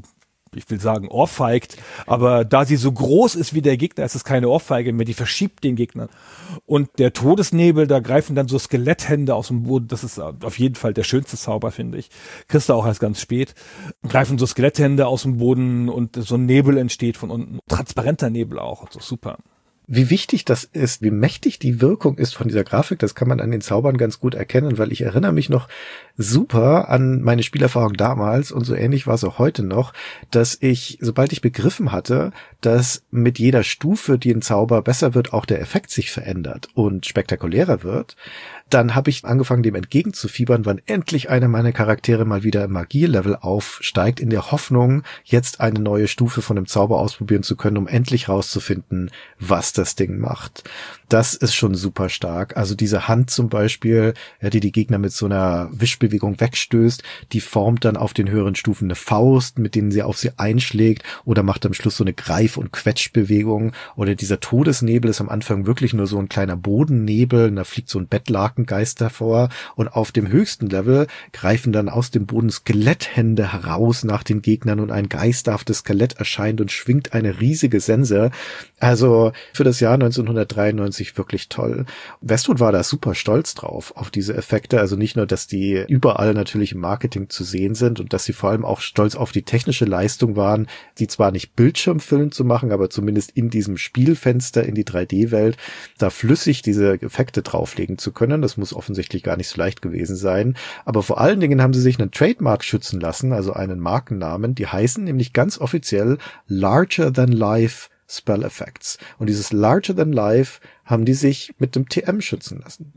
ich will sagen, ohrfeigt, aber da sie so groß ist wie der Gegner, ist es keine Ohrfeige mehr, die verschiebt den Gegner. Und der Todesnebel, da greifen dann so Skeletthände aus dem Boden, das ist auf jeden Fall der schönste Zauber, finde ich. Kriegst du auch erst ganz spät. Greifen so Skeletthände aus dem Boden und so ein Nebel entsteht von unten. Transparenter Nebel auch, und so super. Wie wichtig das ist, wie mächtig die Wirkung ist von dieser Grafik, das kann man an den Zaubern ganz gut erkennen, weil ich erinnere mich noch super an meine Spielerfahrung damals und so ähnlich war es auch heute noch, dass ich, sobald ich begriffen hatte, dass mit jeder Stufe, die ein Zauber besser wird, auch der Effekt sich verändert und spektakulärer wird, dann habe ich angefangen, dem entgegenzufiebern, wann endlich einer meiner Charaktere mal wieder im Magielevel aufsteigt, in der Hoffnung, jetzt eine neue Stufe von dem Zauber ausprobieren zu können, um endlich rauszufinden, was das Ding macht. Das ist schon super stark. Also diese Hand zum Beispiel, ja, die die Gegner mit so einer Wischbewegung wegstößt, die formt dann auf den höheren Stufen eine Faust, mit denen sie auf sie einschlägt oder macht am Schluss so eine Greif- und Quetschbewegung. Oder dieser Todesnebel ist am Anfang wirklich nur so ein kleiner Bodennebel, und da fliegt so ein Bettlakengeist davor und auf dem höchsten Level greifen dann aus dem Boden Skeletthände heraus nach den Gegnern und ein geisterhaftes Skelett erscheint und schwingt eine riesige Sense. Also für das Jahr neunzehnhundertdreiundneunzig wirklich toll. Westwood war da super stolz drauf, auf diese Effekte. Also nicht nur, dass die überall natürlich im Marketing zu sehen sind und dass sie vor allem auch stolz auf die technische Leistung waren, die zwar nicht bildschirmfüllend zu machen, aber zumindest in diesem Spielfenster in die drei D-Welt da flüssig diese Effekte drauflegen zu können. Das muss offensichtlich gar nicht so leicht gewesen sein. Aber vor allen Dingen haben sie sich einen Trademark schützen lassen, also einen Markennamen. Die heißen nämlich ganz offiziell Larger Than Life Spell Effects. Und dieses Larger Than Life haben die sich mit dem T M schützen lassen.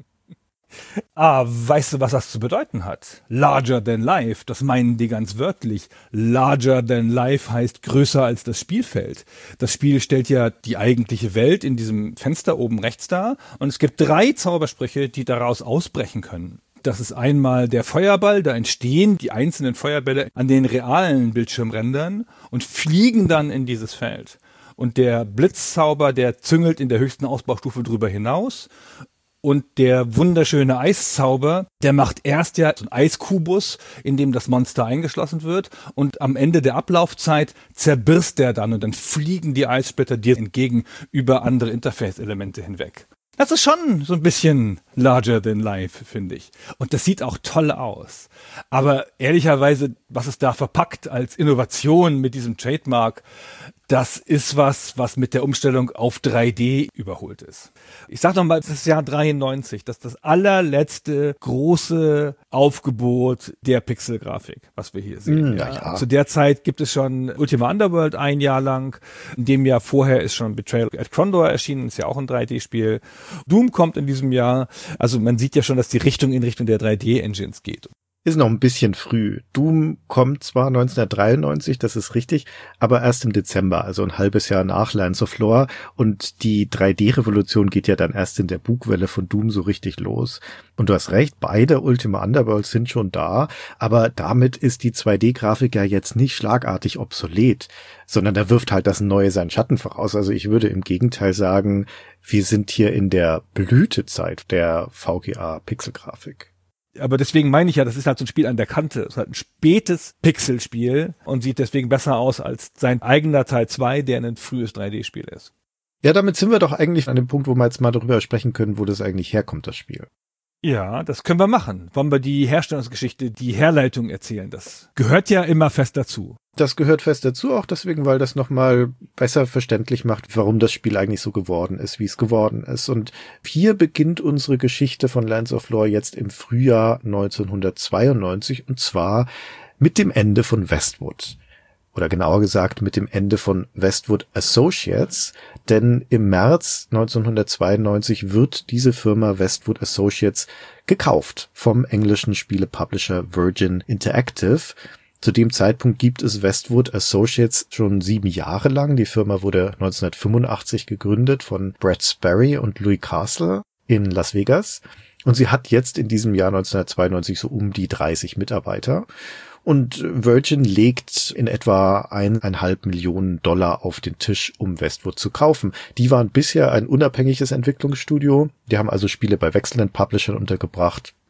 Ah, weißt du, was das zu bedeuten hat? Larger than life, das meinen die ganz wörtlich. Larger than life heißt größer als das Spielfeld. Das Spiel stellt ja die eigentliche Welt in diesem Fenster oben rechts dar und es gibt drei Zaubersprüche, die daraus ausbrechen können. Das ist einmal der Feuerball, da entstehen die einzelnen Feuerbälle an den realen Bildschirmrändern und fliegen dann in dieses Feld. Und der Blitzzauber, der züngelt in der höchsten Ausbaustufe drüber hinaus. Und der wunderschöne Eiszauber, der macht erst ja so einen Eiskubus, in dem das Monster eingeschlossen wird. Und am Ende der Ablaufzeit zerbirst der dann und dann fliegen die Eissplitter dir entgegen über andere Interface-Elemente hinweg. Das ist schon so ein bisschen larger than life, finde ich. Und das sieht auch toll aus. Aber ehrlicherweise, was es da verpackt als Innovation mit diesem Trademark, das ist was, was mit der Umstellung auf drei D überholt ist. Ich sag noch mal, das ist Jahr dreiundneunzig, das ist das allerletzte große Aufgebot der Pixelgrafik, was wir hier sehen. Mm, ja. ja. Zu der Zeit gibt es schon Ultima Underworld ein Jahr lang. In dem Jahr vorher ist schon Betrayal at Condor erschienen, ist ja auch ein drei D-Spiel. Doom kommt in diesem Jahr. Also man sieht ja schon, dass die Richtung in Richtung der drei D-Engines geht. Ist noch ein bisschen früh. Doom kommt zwar neunzehnhundertdreiundneunzig, das ist richtig, aber erst im Dezember, also ein halbes Jahr nach Lands of Lore. Und die drei D-Revolution geht ja dann erst in der Bugwelle von Doom so richtig los. Und du hast recht, beide Ultima Underworld sind schon da, aber damit ist die zwei D-Grafik ja jetzt nicht schlagartig obsolet, sondern da wirft halt das Neue seinen Schatten voraus. Also ich würde im Gegenteil sagen, wir sind hier in der Blütezeit der V G A-Pixelgrafik. Aber deswegen meine ich ja, das ist halt so ein Spiel an der Kante. Es ist halt ein spätes Pixelspiel und sieht deswegen besser aus als sein eigener Teil zwei, der ein frühes drei D-Spiel ist. Ja, damit sind wir doch eigentlich an dem Punkt, wo wir jetzt mal darüber sprechen können, wo das eigentlich herkommt, das Spiel. Ja, das können wir machen. Wollen wir die Herstellungsgeschichte, die Herleitung erzählen? Das gehört ja immer fest dazu. Das gehört fest dazu, auch deswegen, weil das nochmal besser verständlich macht, warum das Spiel eigentlich so geworden ist, wie es geworden ist. Und hier beginnt unsere Geschichte von Lands of Lore jetzt im Frühjahr neunzehnhundertzweiundneunzig und zwar mit dem Ende von Westwood. Oder genauer gesagt mit dem Ende von Westwood Associates, denn im März neunzehnhundertzweiundneunzig wird diese Firma Westwood Associates gekauft vom englischen Spielepublisher Virgin Interactive. Zu dem Zeitpunkt gibt es Westwood Associates schon sieben Jahre lang. Die Firma wurde neunzehnhundertfünfundachtzig gegründet von Brett Sperry und Louis Castle in Las Vegas. Und sie hat jetzt in diesem Jahr neunzehnhundertzweiundneunzig so um die dreißig Mitarbeiter. Und Virgin legt in etwa eineinhalb Millionen Dollar auf den Tisch, um Westwood zu kaufen. Die waren bisher ein unabhängiges Entwicklungsstudio. Die haben also Spiele bei wechselnden Publishern untergebracht.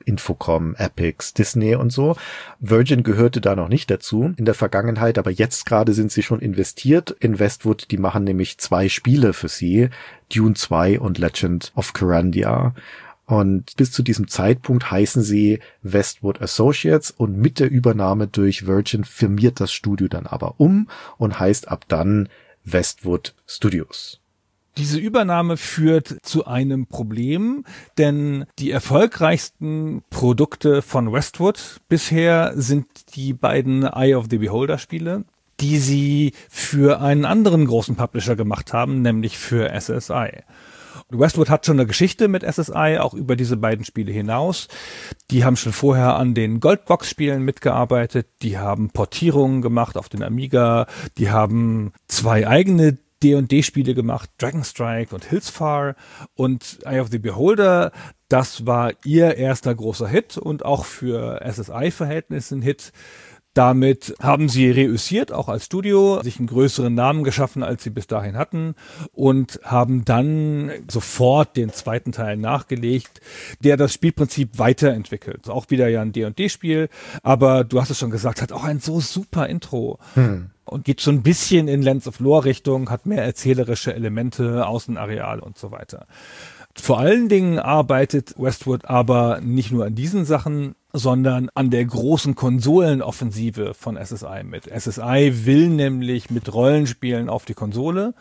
Infocom, Epix, Disney und so. Virgin gehörte da noch nicht dazu in der Vergangenheit, aber jetzt gerade sind sie schon investiert in Westwood. Die machen nämlich zwei Spiele für sie, Dune zwei und Legend of Kyrandia. Und bis zu diesem Zeitpunkt heißen sie Westwood Associates und mit der Übernahme durch Virgin firmiert das Studio dann aber um und heißt ab dann Westwood Studios. Diese Übernahme führt zu einem Problem, denn die erfolgreichsten Produkte von Westwood bisher sind die beiden Eye of the Beholder Spiele, die sie für einen anderen großen Publisher gemacht haben, nämlich für S S I. Westwood hat schon eine Geschichte mit S S I, auch über diese beiden Spiele hinaus. Die haben schon vorher an den Goldbox-Spielen mitgearbeitet, die haben Portierungen gemacht auf den Amiga, die haben zwei eigene D und D-Spiele gemacht, Dragonstrike und Hillsfar, und Eye of the Beholder, das war ihr erster großer Hit und auch für S S I-Verhältnisse ein Hit. Damit haben sie reüssiert, auch als Studio, sich einen größeren Namen geschaffen, als sie bis dahin hatten, und haben dann sofort den zweiten Teil nachgelegt, der das Spielprinzip weiterentwickelt. Auch wieder ja ein D und D-Spiel, aber du hast es schon gesagt, hat auch ein so super Intro. Hm. Und geht schon ein bisschen in Lands of Lore Richtung, hat mehr erzählerische Elemente, Außenareal und so weiter. Vor allen Dingen arbeitet Westwood aber nicht nur an diesen Sachen, sondern an der großen Konsolenoffensive von S S I mit. S S I will nämlich mit Rollenspielen auf die Konsole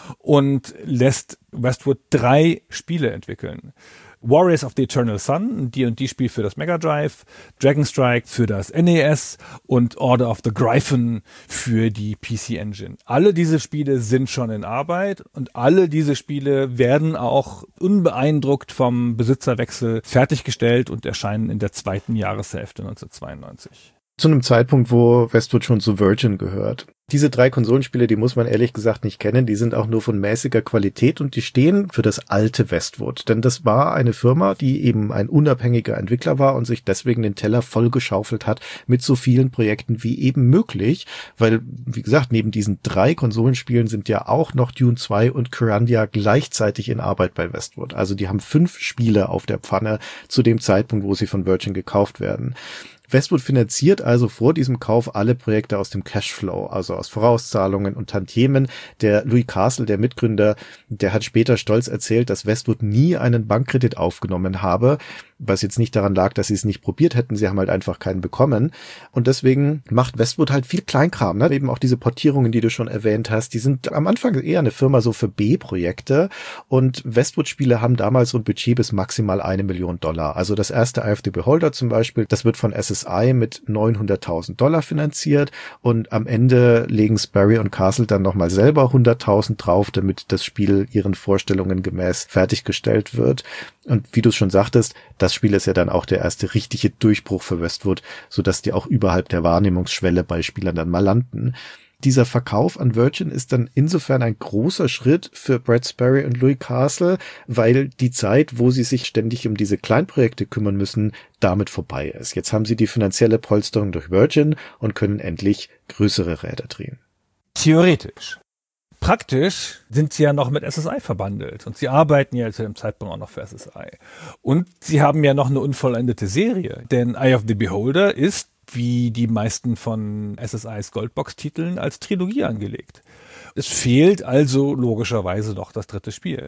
und lässt Westwood drei Spiele entwickeln. Warriors of the Eternal Sun, ein D und D-Spiel für das Mega Drive, Dragonstrike für das N E S und Order of the Gryphon für die P C Engine. Alle diese Spiele sind schon in Arbeit und alle diese Spiele werden auch unbeeindruckt vom Besitzerwechsel fertiggestellt und erscheinen in der zweiten Jahreshälfte neunzehnhundertzweiundneunzig. Zu einem Zeitpunkt, wo Westwood schon zu Virgin gehört. Diese drei Konsolenspiele, die muss man ehrlich gesagt nicht kennen, die sind auch nur von mäßiger Qualität und die stehen für das alte Westwood. Denn das war eine Firma, die eben ein unabhängiger Entwickler war und sich deswegen den Teller vollgeschaufelt hat mit so vielen Projekten wie eben möglich. Weil, wie gesagt, neben diesen drei Konsolenspielen sind ja auch noch Dune zwei und Kyrandia gleichzeitig in Arbeit bei Westwood. Also die haben fünf Spiele auf der Pfanne zu dem Zeitpunkt, wo sie von Virgin gekauft werden. Westwood finanziert also vor diesem Kauf alle Projekte aus dem Cashflow, also aus Vorauszahlungen und Tantiemen. Der Louis Castle, der Mitgründer, der hat später stolz erzählt, dass Westwood nie einen Bankkredit aufgenommen habe, was jetzt nicht daran lag, dass sie es nicht probiert hätten, sie haben halt einfach keinen bekommen. Und deswegen macht Westwood halt viel Kleinkram, ne? Eben auch diese Portierungen, die du schon erwähnt hast, die sind am Anfang eher eine Firma so für B-Projekte und Westwood-Spiele haben damals so ein Budget bis maximal eine Million Dollar. Also das erste Eye of the Beholder zum Beispiel, das wird von S S I mit neunhunderttausend Dollar finanziert und am Ende legen Sperry und Castle dann nochmal selber hunderttausend drauf, damit das Spiel ihren Vorstellungen gemäß fertiggestellt wird. Und wie du es schon sagtest, das Spiel ist ja dann auch der erste richtige Durchbruch für Westwood, sodass die auch überhalb der Wahrnehmungsschwelle bei Spielern dann mal landen. Dieser Verkauf an Virgin ist dann insofern ein großer Schritt für Brad Sperry und Louis Castle, weil die Zeit, wo sie sich ständig um diese Kleinprojekte kümmern müssen, damit vorbei ist. Jetzt haben sie die finanzielle Polsterung durch Virgin und können endlich größere Räder drehen. Theoretisch. Praktisch sind sie ja noch mit S S I verbandelt und sie arbeiten ja zu dem Zeitpunkt auch noch für S S I. Und sie haben ja noch eine unvollendete Serie, denn Eye of the Beholder ist, wie die meisten von S S Is Goldbox-Titeln, als Trilogie angelegt. Es fehlt also logischerweise noch das dritte Spiel.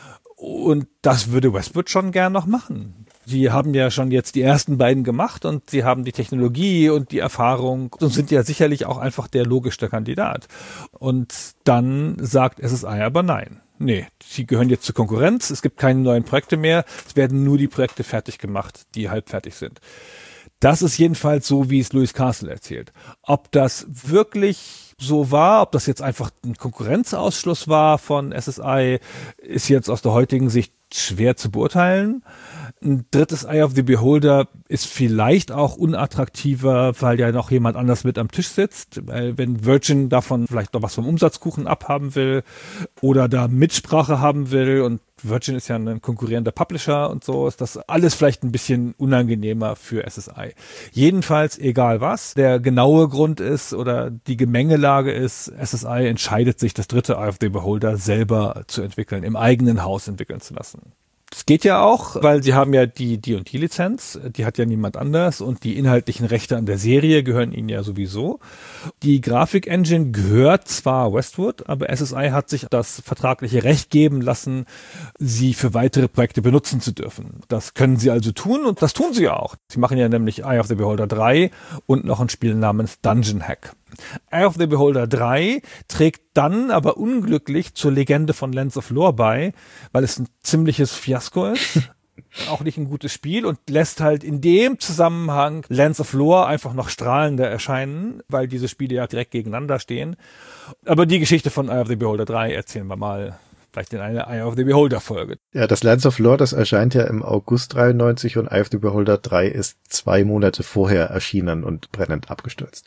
Und das würde Westwood schon gern noch machen. Sie haben ja schon jetzt die ersten beiden gemacht und sie haben die Technologie und die Erfahrung und sind ja sicherlich auch einfach der logischste Kandidat. Und dann sagt S S I aber nein. Nee, sie gehören jetzt zur Konkurrenz, es gibt keine neuen Projekte mehr, es werden nur die Projekte fertig gemacht, die halb fertig sind. Das ist jedenfalls so, wie es Louis Castle erzählt. Ob das wirklich so war, ob das jetzt einfach ein Konkurrenzausschluss war von S S I, ist jetzt aus der heutigen Sicht schwer zu beurteilen. Ein drittes Eye of the Beholder ist vielleicht auch unattraktiver, weil ja noch jemand anders mit am Tisch sitzt. Weil wenn Virgin davon vielleicht noch was vom Umsatzkuchen abhaben will oder da Mitsprache haben will und Virgin ist ja ein konkurrierender Publisher und so, ist das alles vielleicht ein bisschen unangenehmer für S S I. Jedenfalls, egal was der genaue Grund ist oder die Gemengelage ist, S S I entscheidet sich, das dritte Eye of the Beholder selber zu entwickeln, im eigenen Haus entwickeln zu lassen. Es geht ja auch, weil sie haben ja die D und D-Lizenz, die hat ja niemand anders und die inhaltlichen Rechte an der Serie gehören ihnen ja sowieso. Die Grafik-Engine gehört zwar Westwood, aber S S I hat sich das vertragliche Recht geben lassen, sie für weitere Projekte benutzen zu dürfen. Das können sie also tun und das tun sie auch. Sie machen ja nämlich Eye of the Beholder drei und noch ein Spiel namens Dungeon Hack. Eye of the Beholder drei trägt dann aber unglücklich zur Legende von Lands of Lore bei, weil es ein ziemliches Fiasko ist. Auch nicht ein gutes Spiel und lässt halt in dem Zusammenhang Lands of Lore einfach noch strahlender erscheinen, weil diese Spiele ja direkt gegeneinander stehen. Aber die Geschichte von Eye of the Beholder drei erzählen wir mal vielleicht in einer Eye of the Beholder Folge. Ja, das Lands of Lore, das erscheint ja im August dreiundneunzig und Eye of the Beholder drei ist zwei Monate vorher erschienen und brennend abgestürzt.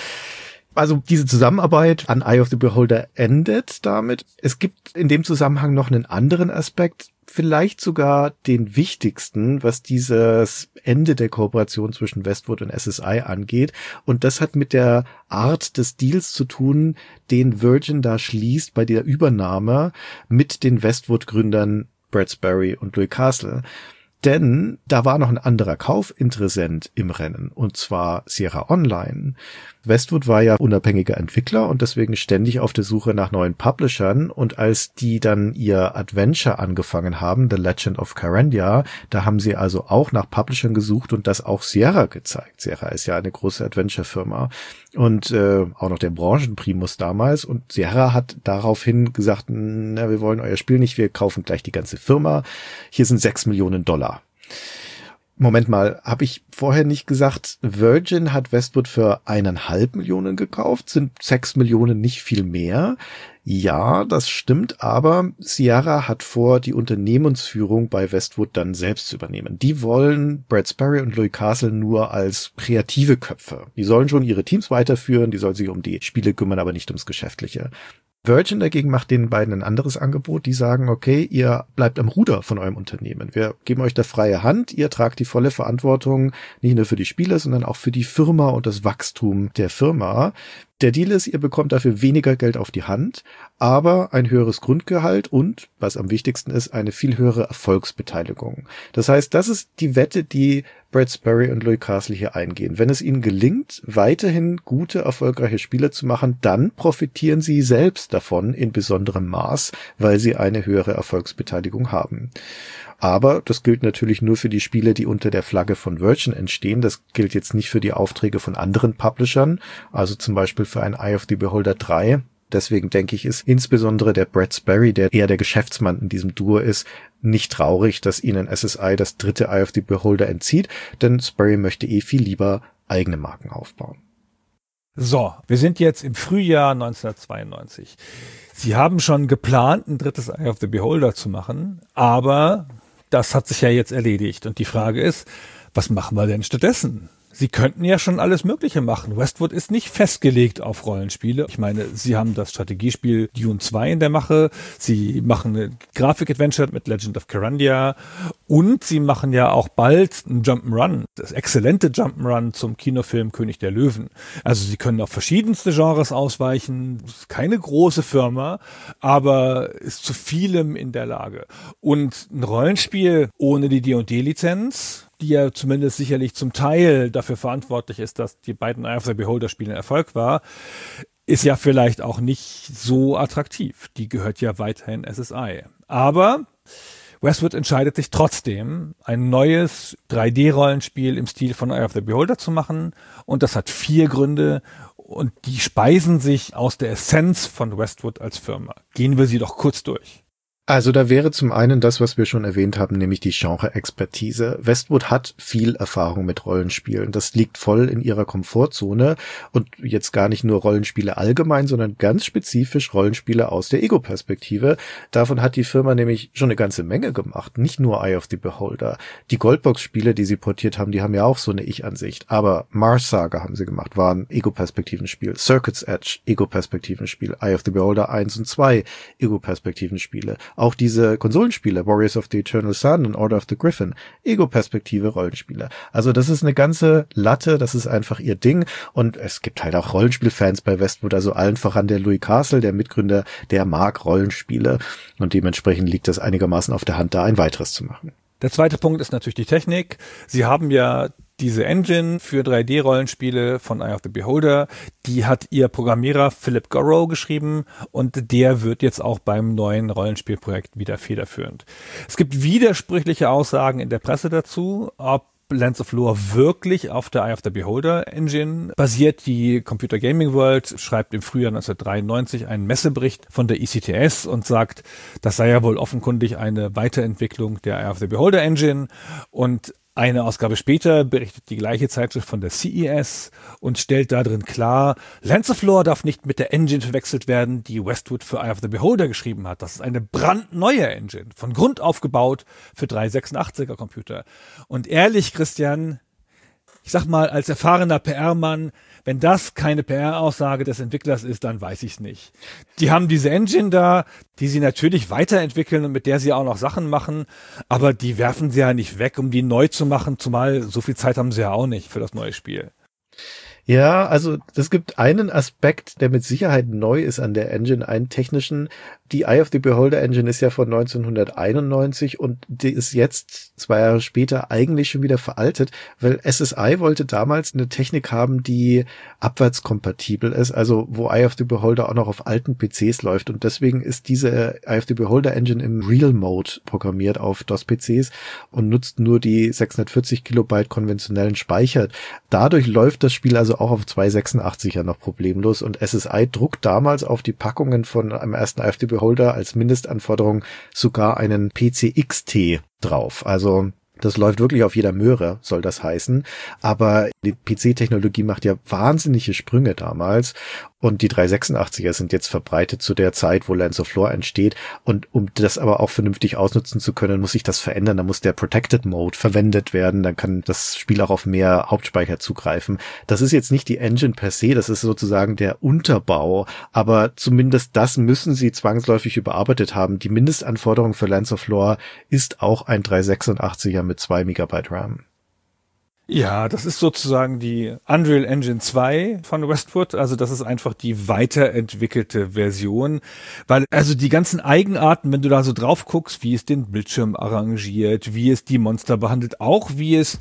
Also diese Zusammenarbeit an Eye of the Beholder endet damit. Es gibt in dem Zusammenhang noch einen anderen Aspekt, vielleicht sogar den wichtigsten, was dieses Ende der Kooperation zwischen Westwood und S S I angeht. Und das hat mit der Art des Deals zu tun, den Virgin da schließt bei der Übernahme mit den Westwood-Gründern Brad Sperry und Louis Castle. Denn da war noch ein anderer Kaufinteressent im Rennen, und zwar Sierra Online. Westwood war ja unabhängiger Entwickler und deswegen ständig auf der Suche nach neuen Publishern, und als die dann ihr Adventure angefangen haben, The Legend of Carandia, da haben sie also auch nach Publishern gesucht und das auch Sierra gezeigt. Sierra ist ja eine große Adventure-Firma und äh, auch noch der Branchenprimus damals, und Sierra hat daraufhin gesagt, na, wir wollen euer Spiel nicht, wir kaufen gleich die ganze Firma. Hier sind sechs Millionen Dollar. Moment mal, habe ich vorher nicht gesagt, Virgin hat Westwood für eineinhalb Millionen gekauft? Sind sechs Millionen nicht viel mehr? Ja, das stimmt, aber Sierra hat vor, die Unternehmensführung bei Westwood dann selbst zu übernehmen. Die wollen Brad Sperry und Louis Castle nur als kreative Köpfe. Die sollen schon ihre Teams weiterführen, die sollen sich um die Spiele kümmern, aber nicht ums Geschäftliche. Virgin dagegen macht den beiden ein anderes Angebot. Die sagen, okay, ihr bleibt am Ruder von eurem Unternehmen. Wir geben euch da freie Hand. Ihr tragt die volle Verantwortung, nicht nur für die Spiele, sondern auch für die Firma und das Wachstum der Firma. Der Deal ist, ihr bekommt dafür weniger Geld auf die Hand, aber ein höheres Grundgehalt und, was am wichtigsten ist, eine viel höhere Erfolgsbeteiligung. Das heißt, das ist die Wette, die Brad Sperry und Louis Castle hier eingehen. Wenn es ihnen gelingt, weiterhin gute, erfolgreiche Spiele zu machen, dann profitieren sie selbst davon in besonderem Maß, weil sie eine höhere Erfolgsbeteiligung haben. Aber das gilt natürlich nur für die Spiele, die unter der Flagge von Virgin entstehen. Das gilt jetzt nicht für die Aufträge von anderen Publishern, also zum Beispiel für ein Eye of the Beholder drei. Deswegen denke ich, ist insbesondere der Brad Sperry, der eher der Geschäftsmann in diesem Duo ist, nicht traurig, dass ihnen S S I das dritte Eye of the Beholder entzieht, denn Sperry möchte eh viel lieber eigene Marken aufbauen. So, wir sind jetzt im Frühjahr neunzehnhundertzweiundneunzig. Sie haben schon geplant, ein drittes Eye of the Beholder zu machen, aber das hat sich ja jetzt erledigt. Und die Frage ist, was machen wir denn stattdessen? Sie könnten ja schon alles Mögliche machen. Westwood ist nicht festgelegt auf Rollenspiele. Ich meine, sie haben das Strategiespiel Dune zwei in der Mache. Sie machen eine Grafik-Adventure mit Legend of Carandia. Und sie machen ja auch bald ein Jump'n'Run, das exzellente Jump'n'Run zum Kinofilm König der Löwen. Also sie können auf verschiedenste Genres ausweichen. Das ist keine große Firma, aber ist zu vielem in der Lage. Und ein Rollenspiel ohne die D und D-Lizenz, die ja zumindest sicherlich zum Teil dafür verantwortlich ist, dass die beiden Eye of the Beholder Spiele ein Erfolg war, ist ja vielleicht auch nicht so attraktiv. Die gehört ja weiterhin S S I. Aber Westwood entscheidet sich trotzdem, ein neues drei D-Rollenspiel im Stil von Eye of the Beholder zu machen. Und das hat vier Gründe. Und die speisen sich aus der Essenz von Westwood als Firma. Gehen wir sie doch kurz durch. Also da wäre zum einen das, was wir schon erwähnt haben, nämlich die Genre-Expertise. Westwood hat viel Erfahrung mit Rollenspielen. Das liegt voll in ihrer Komfortzone und jetzt gar nicht nur Rollenspiele allgemein, sondern ganz spezifisch Rollenspiele aus der Ego-Perspektive. Davon hat die Firma nämlich schon eine ganze Menge gemacht, nicht nur Eye of the Beholder. Die Goldbox-Spiele, die sie portiert haben, die haben ja auch so eine Ich-Ansicht. Aber Mars Saga haben sie gemacht, war ein Ego-Perspektiven-Spiel. Circuit's Edge, Ego-Perspektiven-Spiel. Eye of the Beholder eins und zwei, Ego-Perspektiven-Spiele. Auch diese Konsolenspiele, Warriors of the Eternal Sun und Order of the Griffin, Ego-Perspektive Rollenspiele. Also das ist eine ganze Latte, das ist einfach ihr Ding. Und es gibt halt auch Rollenspielfans bei Westwood, also allen voran der Louis Castle, der Mitgründer, der mag Rollenspiele. Und dementsprechend liegt das einigermaßen auf der Hand, da ein weiteres zu machen. Der zweite Punkt ist natürlich die Technik. Sie haben ja diese Engine für drei D-Rollenspiele von Eye of the Beholder, die hat ihr Programmierer Philip Gorrow geschrieben und der wird jetzt auch beim neuen Rollenspielprojekt wieder federführend. Es gibt widersprüchliche Aussagen in der Presse dazu, ob Lands of Lore wirklich auf der Eye of the Beholder Engine basiert. Die Computer Gaming World schreibt im Frühjahr neunzehnhundertdreiundneunzig einen Messebericht von der I C T S und sagt, das sei ja wohl offenkundig eine Weiterentwicklung der Eye of the Beholder Engine. Und eine Ausgabe später berichtet die gleiche Zeitschrift von der C E S und stellt darin klar, Lands of Lore darf nicht mit der Engine verwechselt werden, die Westwood für Eye of the Beholder geschrieben hat. Das ist eine brandneue Engine, von Grund auf gebaut für drei sechsundachtziger Computer. Und ehrlich, Christian, ich sag mal, als erfahrener P R-Mann, wenn das keine P R-Aussage des Entwicklers ist, dann weiß ich's nicht. Die haben diese Engine da, die sie natürlich weiterentwickeln und mit der sie auch noch Sachen machen, aber die werfen sie ja nicht weg, um die neu zu machen, zumal so viel Zeit haben sie ja auch nicht für das neue Spiel. Ja, also es gibt einen Aspekt, der mit Sicherheit neu ist an der Engine, einen technischen. Die Eye of the Beholder Engine ist ja von neunzehnhunderteinundneunzig und die ist jetzt, zwei Jahre später, eigentlich schon wieder veraltet, weil S S I wollte damals eine Technik haben, die abwärtskompatibel ist, also wo Eye of the Beholder auch noch auf alten P Cs läuft und deswegen ist diese Eye of the Beholder Engine im Real Mode programmiert auf DOS-P Cs und nutzt nur die sechshundertvierzig Kilobyte konventionellen Speicher. Dadurch läuft das Spiel also auch auf zwei sechsundachtziger noch problemlos und S S I druckt damals auf die Packungen von einem ersten Eye of the Beholder als Mindestanforderung sogar einen P C X T drauf. Also das läuft wirklich auf jeder Möhre, soll das heißen. Aber die P C-Technologie macht ja wahnsinnige Sprünge damals. Und die drei sechsundachtziger sind jetzt verbreitet zu der Zeit, wo Lands of Lore entsteht. Und um das aber auch vernünftig ausnutzen zu können, muss sich das verändern. Da muss der Protected Mode verwendet werden. Dann kann das Spiel auch auf mehr Hauptspeicher zugreifen. Das ist jetzt nicht die Engine per se, das ist sozusagen der Unterbau. Aber zumindest das müssen sie zwangsläufig überarbeitet haben. Die Mindestanforderung für Lands of Lore ist auch ein drei sechsundachtziger mit zwei Megabyte RAM. Ja, das ist sozusagen die Unreal Engine zwei von Westwood. Also das ist einfach die weiterentwickelte Version. Weil also die ganzen Eigenarten, wenn du da so drauf guckst, wie es den Bildschirm arrangiert, wie es die Monster behandelt, auch wie es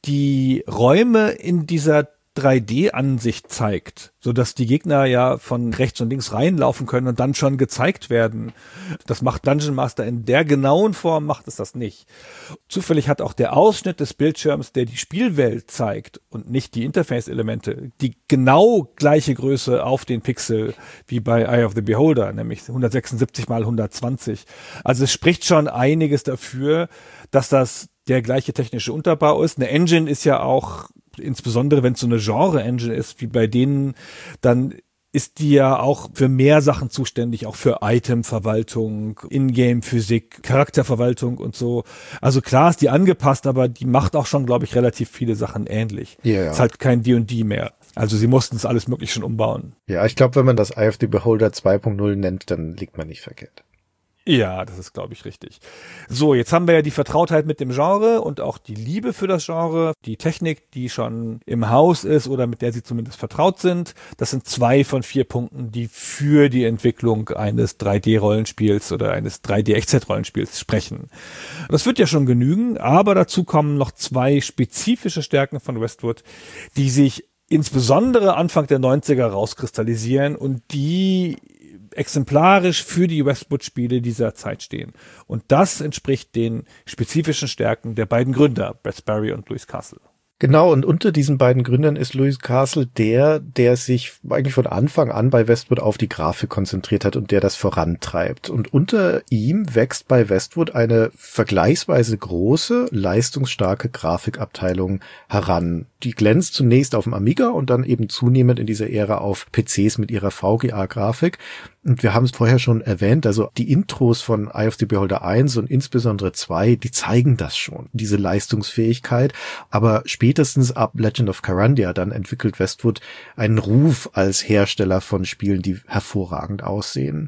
die Räume in dieser drei D-Ansicht zeigt, so dass die Gegner ja von rechts und links reinlaufen können und dann schon gezeigt werden. Das macht Dungeon Master in der genauen Form, macht es das nicht. Zufällig hat auch der Ausschnitt des Bildschirms, der die Spielwelt zeigt und nicht die Interface-Elemente, die genau gleiche Größe auf den Pixel wie bei Eye of the Beholder, nämlich hundertsechsundsiebzig mal hundertzwanzig. Also es spricht schon einiges dafür, dass das der gleiche technische Unterbau ist. Eine Engine ist ja auch, insbesondere wenn es so eine Genre-Engine ist, wie bei denen, dann ist die ja auch für mehr Sachen zuständig, auch für Itemverwaltung, Ingame-Physik, Charakterverwaltung und so. Also klar ist die angepasst, aber die macht auch schon, glaube ich, relativ viele Sachen ähnlich. Ja, ja. Ist halt kein D und D mehr. Also sie mussten es alles möglich schon umbauen. Ja, ich glaube, wenn man das Eye of the Beholder zwei Punkt null nennt, dann liegt man nicht verkehrt. Ja, das ist, glaube ich, richtig. So, jetzt haben wir ja die Vertrautheit mit dem Genre und auch die Liebe für das Genre, die Technik, die schon im Haus ist oder mit der sie zumindest vertraut sind. Das sind zwei von vier Punkten, die für die Entwicklung eines drei D-Rollenspiels oder eines drei D-Echtzeit-Rollenspiels sprechen. Das wird ja schon genügen, aber dazu kommen noch zwei spezifische Stärken von Westwood, die sich insbesondere Anfang der neunziger rauskristallisieren und die exemplarisch für die Westwood-Spiele dieser Zeit stehen. Und das entspricht den spezifischen Stärken der beiden Gründer, Brett Sperry und Louis Castle. Genau, und unter diesen beiden Gründern ist Louis Castle der, der sich eigentlich von Anfang an bei Westwood auf die Grafik konzentriert hat und der das vorantreibt. Und unter ihm wächst bei Westwood eine vergleichsweise große, leistungsstarke Grafikabteilung heran. Die glänzt zunächst auf dem Amiga und dann eben zunehmend in dieser Ära auf P Cs mit ihrer V G A-Grafik. Und wir haben es vorher schon erwähnt, also die Intros von Eye of the Beholder eins und insbesondere zwei, die zeigen das schon, diese Leistungsfähigkeit. Aber spätestens ab Legend of Kyrandia dann entwickelt Westwood einen Ruf als Hersteller von Spielen, die hervorragend aussehen.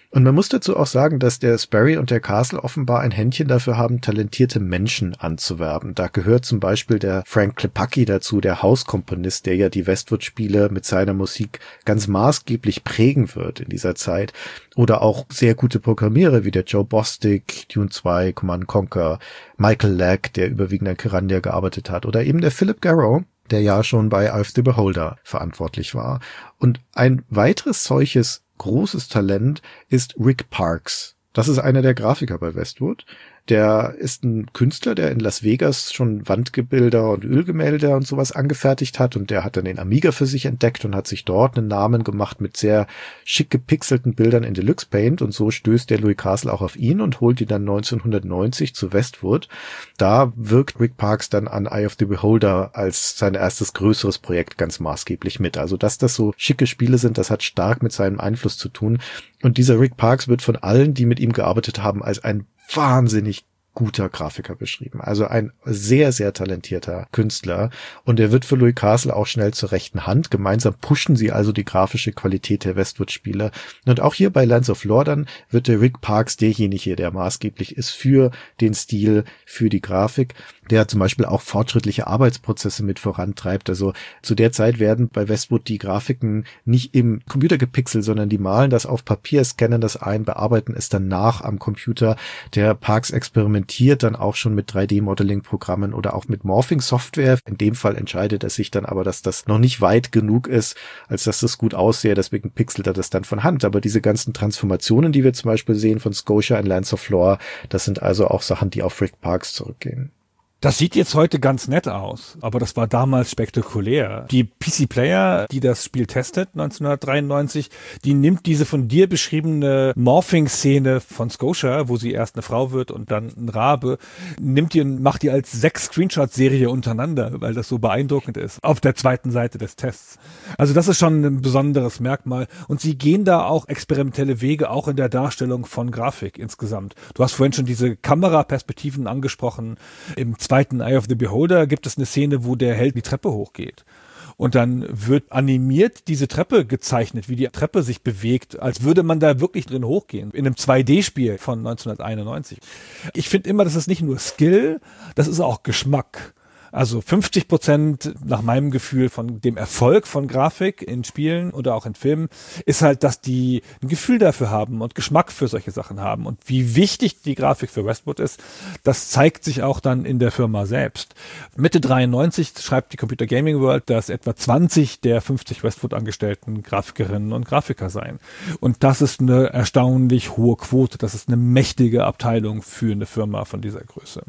Und man muss dazu auch sagen, dass der Sperry und der Castle offenbar ein Händchen dafür haben, talentierte Menschen anzuwerben. Da gehört zum Beispiel der Frank Klepacki dazu, der Hauskomponist, der ja die Westwood-Spiele mit seiner Musik ganz maßgeblich prägen wird in dieser Zeit. Oder auch sehr gute Programmierer wie der Joe Bostic, Dune zwei, Command and Conquer, Michael Legg, der überwiegend an Kyrandia gearbeitet hat. Oder eben der Philip Garrow, der ja schon bei Eye of the Beholder verantwortlich war. Und ein weiteres solches großes Talent ist Rick Parks. Das ist einer der Grafiker bei Westwood. Der ist ein Künstler, der in Las Vegas schon Wandgebilder und Ölgemälde und sowas angefertigt hat, und der hat dann den Amiga für sich entdeckt und hat sich dort einen Namen gemacht mit sehr schick gepixelten Bildern in Deluxe Paint, und so stößt der Louis Castle auch auf ihn und holt ihn dann neunzehnhundertneunzig zu Westwood. Da wirkt Rick Parks dann an Eye of the Beholder als sein erstes größeres Projekt ganz maßgeblich mit. Also dass das so schicke Spiele sind, das hat stark mit seinem Einfluss zu tun, und dieser Rick Parks wird von allen, die mit ihm gearbeitet haben, als ein wahnsinnig guter Grafiker beschrieben. Also ein sehr, sehr talentierter Künstler. Und er wird für Louis Castle auch schnell zur rechten Hand. Gemeinsam pushen sie also die grafische Qualität der Westwood-Spiele. Und auch hier bei Lands of Lore dann wird der Rick Parks derjenige, der maßgeblich ist für den Stil, für die Grafik, der zum Beispiel auch fortschrittliche Arbeitsprozesse mit vorantreibt. Also zu der Zeit werden bei Westwood die Grafiken nicht im Computer gepixelt, sondern die malen das auf Papier, scannen das ein, bearbeiten es dann nach am Computer. Der Parks experimentiert dann auch schon mit drei D-Modeling-Programmen oder auch mit Morphing-Software. In dem Fall entscheidet er sich dann aber, dass das noch nicht weit genug ist, als dass das gut aussehe. Deswegen pixelt er das dann von Hand. Aber diese ganzen Transformationen, die wir zum Beispiel sehen von Scotia in Lands of Lore, das sind also auch Sachen, die auf Rick Parks zurückgehen. Das sieht jetzt heute ganz nett aus, aber das war damals spektakulär. Die P C Player, die das Spiel testet, neunzehnhundertdreiundneunzig, die nimmt diese von dir beschriebene Morphing-Szene von Scotia, wo sie erst eine Frau wird und dann ein Rabe, nimmt die und macht die als sechs Screenshot-Serie untereinander, weil das so beeindruckend ist, auf der zweiten Seite des Tests. Also das ist schon ein besonderes Merkmal, und sie gehen da auch experimentelle Wege, auch in der Darstellung von Grafik insgesamt. Du hast vorhin schon diese Kameraperspektiven angesprochen. Im zweiten Eye of the Beholder gibt es eine Szene, wo der Held die Treppe hochgeht. Und dann wird animiert diese Treppe gezeichnet, wie die Treppe sich bewegt, als würde man da wirklich drin hochgehen. In einem zwei D-Spiel von neunzehnhunderteinundneunzig. Ich finde immer, das ist nicht nur Skill, das ist auch Geschmack. Also fünfzig Prozent nach meinem Gefühl von dem Erfolg von Grafik in Spielen oder auch in Filmen ist halt, dass die ein Gefühl dafür haben und Geschmack für solche Sachen haben. Und wie wichtig die Grafik für Westwood ist, das zeigt sich auch dann in der Firma selbst. Mitte dreiundneunzig schreibt die Computer Gaming World, dass etwa zwanzig der fünfzig Westwood-Angestellten Grafikerinnen und Grafiker seien. Und das ist eine erstaunlich hohe Quote. Das ist eine mächtige Abteilung für eine Firma von dieser Größe.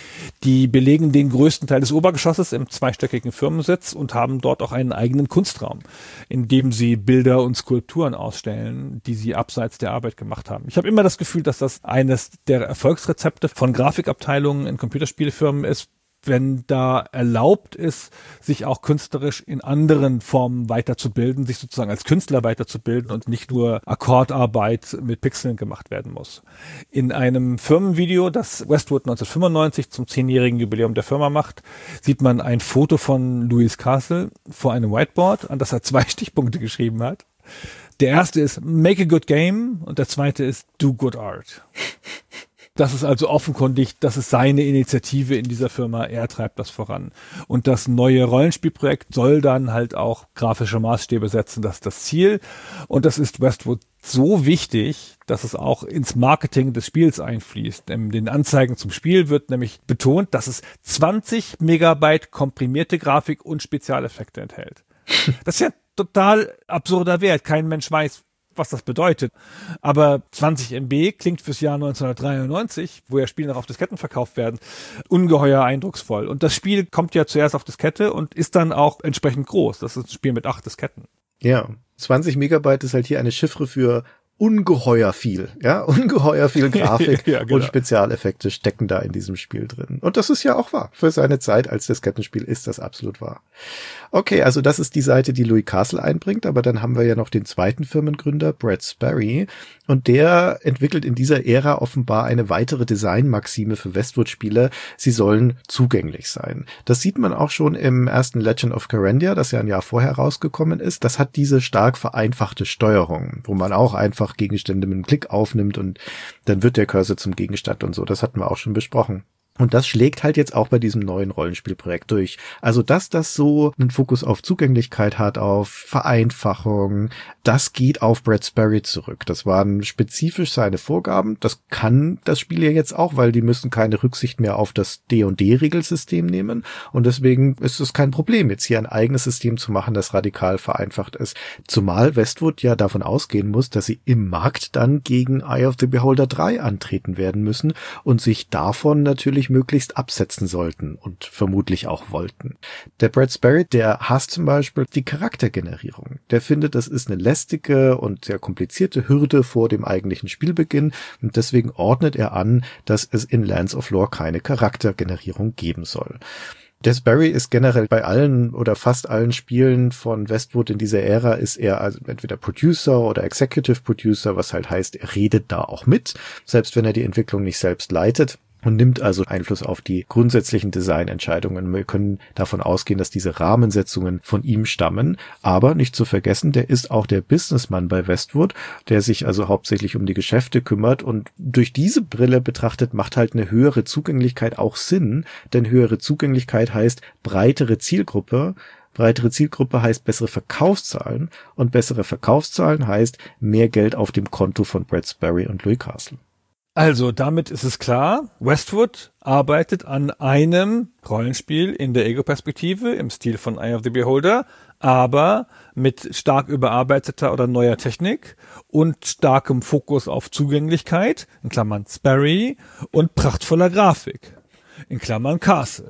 Die belegen den größten Teil des Obergeschosses im zweistöckigen Firmensitz und haben dort auch einen eigenen Kunstraum, in dem sie Bilder und Skulpturen ausstellen, die sie abseits der Arbeit gemacht haben. Ich habe immer das Gefühl, dass das eines der Erfolgsrezepte von Grafikabteilungen in Computerspielefirmen ist, wenn da erlaubt ist, sich auch künstlerisch in anderen Formen weiterzubilden, sich sozusagen als Künstler weiterzubilden und nicht nur Akkordarbeit mit Pixeln gemacht werden muss. In einem Firmenvideo, das Westwood neunzehnhundertfünfundneunzig zum zehnjährigen Jubiläum der Firma macht, sieht man ein Foto von Louis Castle vor einem Whiteboard, an das er zwei Stichpunkte geschrieben hat. Der erste ist Make a good game und der zweite ist Do good art. Das ist also offenkundig, das ist seine Initiative in dieser Firma, er treibt das voran. Und das neue Rollenspielprojekt soll dann halt auch grafische Maßstäbe setzen, das ist das Ziel. Und das ist Westwood so wichtig, dass es auch ins Marketing des Spiels einfließt. In den Anzeigen zum Spiel wird nämlich betont, dass es zwanzig Megabyte komprimierte Grafik und Spezialeffekte enthält. Das ist ja total absurder Wert. Kein Mensch weiß, was das bedeutet. Aber zwanzig Megabyte klingt fürs Jahr neunzehnhundertdreiundneunzig, wo ja Spiele noch auf Disketten verkauft werden, ungeheuer eindrucksvoll. Und das Spiel kommt ja zuerst auf Diskette und ist dann auch entsprechend groß. Das ist ein Spiel mit acht Disketten. Ja, zwanzig Megabyte ist halt hier eine Chiffre für ungeheuer viel, ja, ungeheuer viel Grafik ja, genau. Und Spezialeffekte stecken da in diesem Spiel drin. Und das ist ja auch wahr. Für seine Zeit als Diskettenspiel ist das absolut wahr. Okay, also das ist die Seite, die Louis Castle einbringt, aber dann haben wir ja noch den zweiten Firmengründer, Brad Sperry, und der entwickelt in dieser Ära offenbar eine weitere Designmaxime für Westwood-Spiele. Sie sollen zugänglich sein. Das sieht man auch schon im ersten Legend of Kyrandia, das ja ein Jahr vorher rausgekommen ist. Das hat diese stark vereinfachte Steuerung, wo man auch einfach einfach Gegenstände mit einem Klick aufnimmt und dann wird der Cursor zum Gegenstand und so. Das hatten wir auch schon besprochen. Und das schlägt halt jetzt auch bei diesem neuen Rollenspielprojekt durch. Also, dass das so einen Fokus auf Zugänglichkeit hat, auf Vereinfachung, das geht auf Brad Sperry zurück. Das waren spezifisch seine Vorgaben. Das kann das Spiel ja jetzt auch, weil die müssen keine Rücksicht mehr auf das D und D-Regelsystem nehmen. Und deswegen ist es kein Problem, jetzt hier ein eigenes System zu machen, das radikal vereinfacht ist. Zumal Westwood ja davon ausgehen muss, dass sie im Markt dann gegen Eye of the Beholder drei antreten werden müssen und sich davon natürlich möglichst absetzen sollten und vermutlich auch wollten. Der Brad Sperry, der hasst zum Beispiel die Charaktergenerierung. Der findet, das ist eine lästige und sehr komplizierte Hürde vor dem eigentlichen Spielbeginn und deswegen ordnet er an, dass es in Lands of Lore keine Charaktergenerierung geben soll. Der Sperry ist generell bei allen oder fast allen Spielen von Westwood in dieser Ära ist er also entweder Producer oder Executive Producer, was halt heißt, er redet da auch mit, selbst wenn er die Entwicklung nicht selbst leitet. Und nimmt also Einfluss auf die grundsätzlichen Designentscheidungen. Wir können davon ausgehen, dass diese Rahmensetzungen von ihm stammen. Aber nicht zu vergessen, der ist auch der Businessmann bei Westwood, der sich also hauptsächlich um die Geschäfte kümmert. Und durch diese Brille betrachtet macht halt eine höhere Zugänglichkeit auch Sinn. Denn höhere Zugänglichkeit heißt breitere Zielgruppe. Breitere Zielgruppe heißt bessere Verkaufszahlen. Und bessere Verkaufszahlen heißt mehr Geld auf dem Konto von Brad Sperry und Louis Castle. Also, damit ist es klar, Westwood arbeitet an einem Rollenspiel in der Ego-Perspektive im Stil von Eye of the Beholder, aber mit stark überarbeiteter oder neuer Technik und starkem Fokus auf Zugänglichkeit, in Klammern Sperry, und prachtvoller Grafik, in Klammern Castle.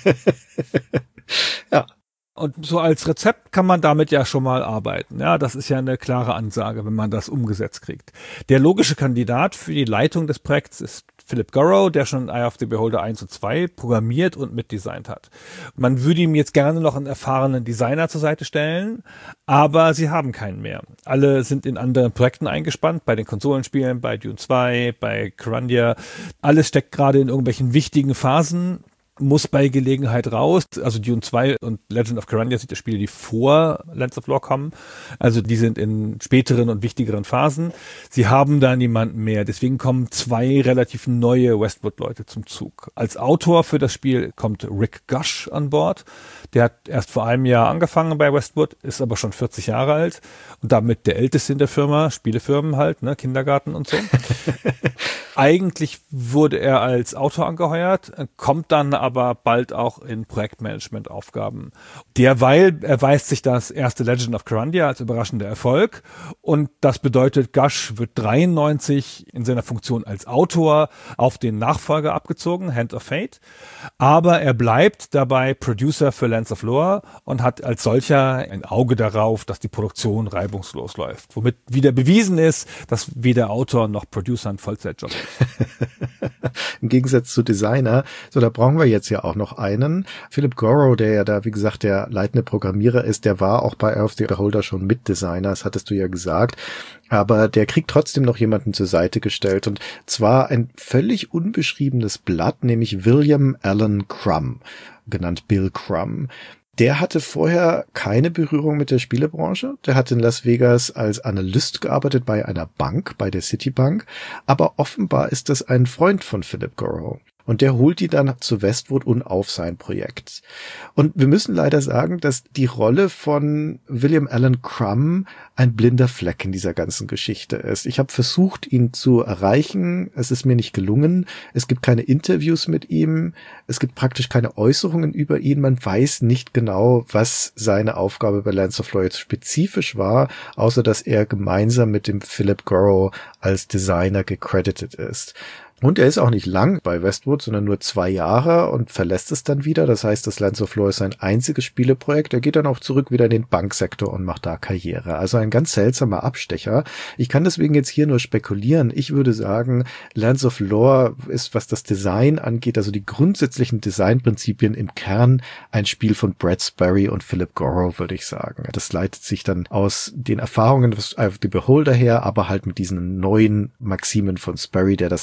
Ja. Und so als Rezept kann man damit ja schon mal arbeiten. Ja, das ist ja eine klare Ansage, wenn man das umgesetzt kriegt. Der logische Kandidat für die Leitung des Projekts ist Philip Gorrow, der schon Eye of the Beholder eins und zwei programmiert und mitdesignt hat. Man würde ihm jetzt gerne noch einen erfahrenen Designer zur Seite stellen, aber sie haben keinen mehr. Alle sind in anderen Projekten eingespannt, bei den Konsolenspielen, bei Dune zwei, bei Kyrandia. Alles steckt gerade in irgendwelchen wichtigen Phasen, muss bei Gelegenheit raus. Also Dune zwei und Legend of Kyrandia sind ja Spiele, die vor Lands of Lore kommen. Also die sind in späteren und wichtigeren Phasen. Sie haben da niemanden mehr. Deswegen kommen zwei relativ neue Westwood-Leute zum Zug. Als Autor für das Spiel kommt Rick Gush an Bord. Der hat erst vor einem Jahr angefangen bei Westwood, ist aber schon vierzig Jahre alt und damit der Älteste in der Firma, Spielefirmen halt, ne, Kindergarten und so. Eigentlich wurde er als Autor angeheuert, kommt dann aber bald auch in Projektmanagement-Aufgaben. Derweil erweist sich das erste Legend of Kyrandia als überraschender Erfolg und das bedeutet, Gush wird dreiundneunzig in seiner Funktion als Autor auf den Nachfolger abgezogen, Hand of Fate, aber er bleibt dabei Producer für Lands of Lore und hat als solcher ein Auge darauf, dass die Produktion reibungslos läuft, womit wieder bewiesen ist, dass weder Autor noch Producer ein Vollzeitjob ist. Im Gegensatz zu Designer, so da brauchen wir jetzt ja auch noch einen. Philip Gorrow, der ja da, wie gesagt, der leitende Programmierer ist, der war auch bei Eye of the Beholder schon Mitdesigner, das hattest du ja gesagt. Aber der kriegt trotzdem noch jemanden zur Seite gestellt und zwar ein völlig unbeschriebenes Blatt, nämlich William Allen Crum, genannt Bill Crum. Der hatte vorher keine Berührung mit der Spielebranche. Der hat in Las Vegas als Analyst gearbeitet bei einer Bank, bei der Citibank. Aber offenbar ist das ein Freund von Philip Gorrow. Und der holt die dann zu Westwood und auf sein Projekt. Und wir müssen leider sagen, dass die Rolle von William Allen Crum ein blinder Fleck in dieser ganzen Geschichte ist. Ich habe versucht, ihn zu erreichen. Es ist mir nicht gelungen. Es gibt keine Interviews mit ihm. Es gibt praktisch keine Äußerungen über ihn. Man weiß nicht genau, was seine Aufgabe bei Lands of Lore jetzt spezifisch war, außer dass er gemeinsam mit dem Philip Gorrow als Designer gecredited ist. Und er ist auch nicht lang bei Westwood, sondern nur zwei Jahre und verlässt es dann wieder. Das heißt, das Lands of Lore ist sein einziges Spieleprojekt. Er geht dann auch zurück wieder in den Banksektor und macht da Karriere. Also ein ganz seltsamer Abstecher. Ich kann deswegen jetzt hier nur spekulieren. Ich würde sagen, Lands of Lore ist, was das Design angeht, also die grundsätzlichen Designprinzipien im Kern ein Spiel von Brad Sperry und Philip Gorrow, würde ich sagen. Das leitet sich dann aus den Erfahrungen des Eye of the Beholder her, aber halt mit diesen neuen Maximen von Sperry, der das alles zu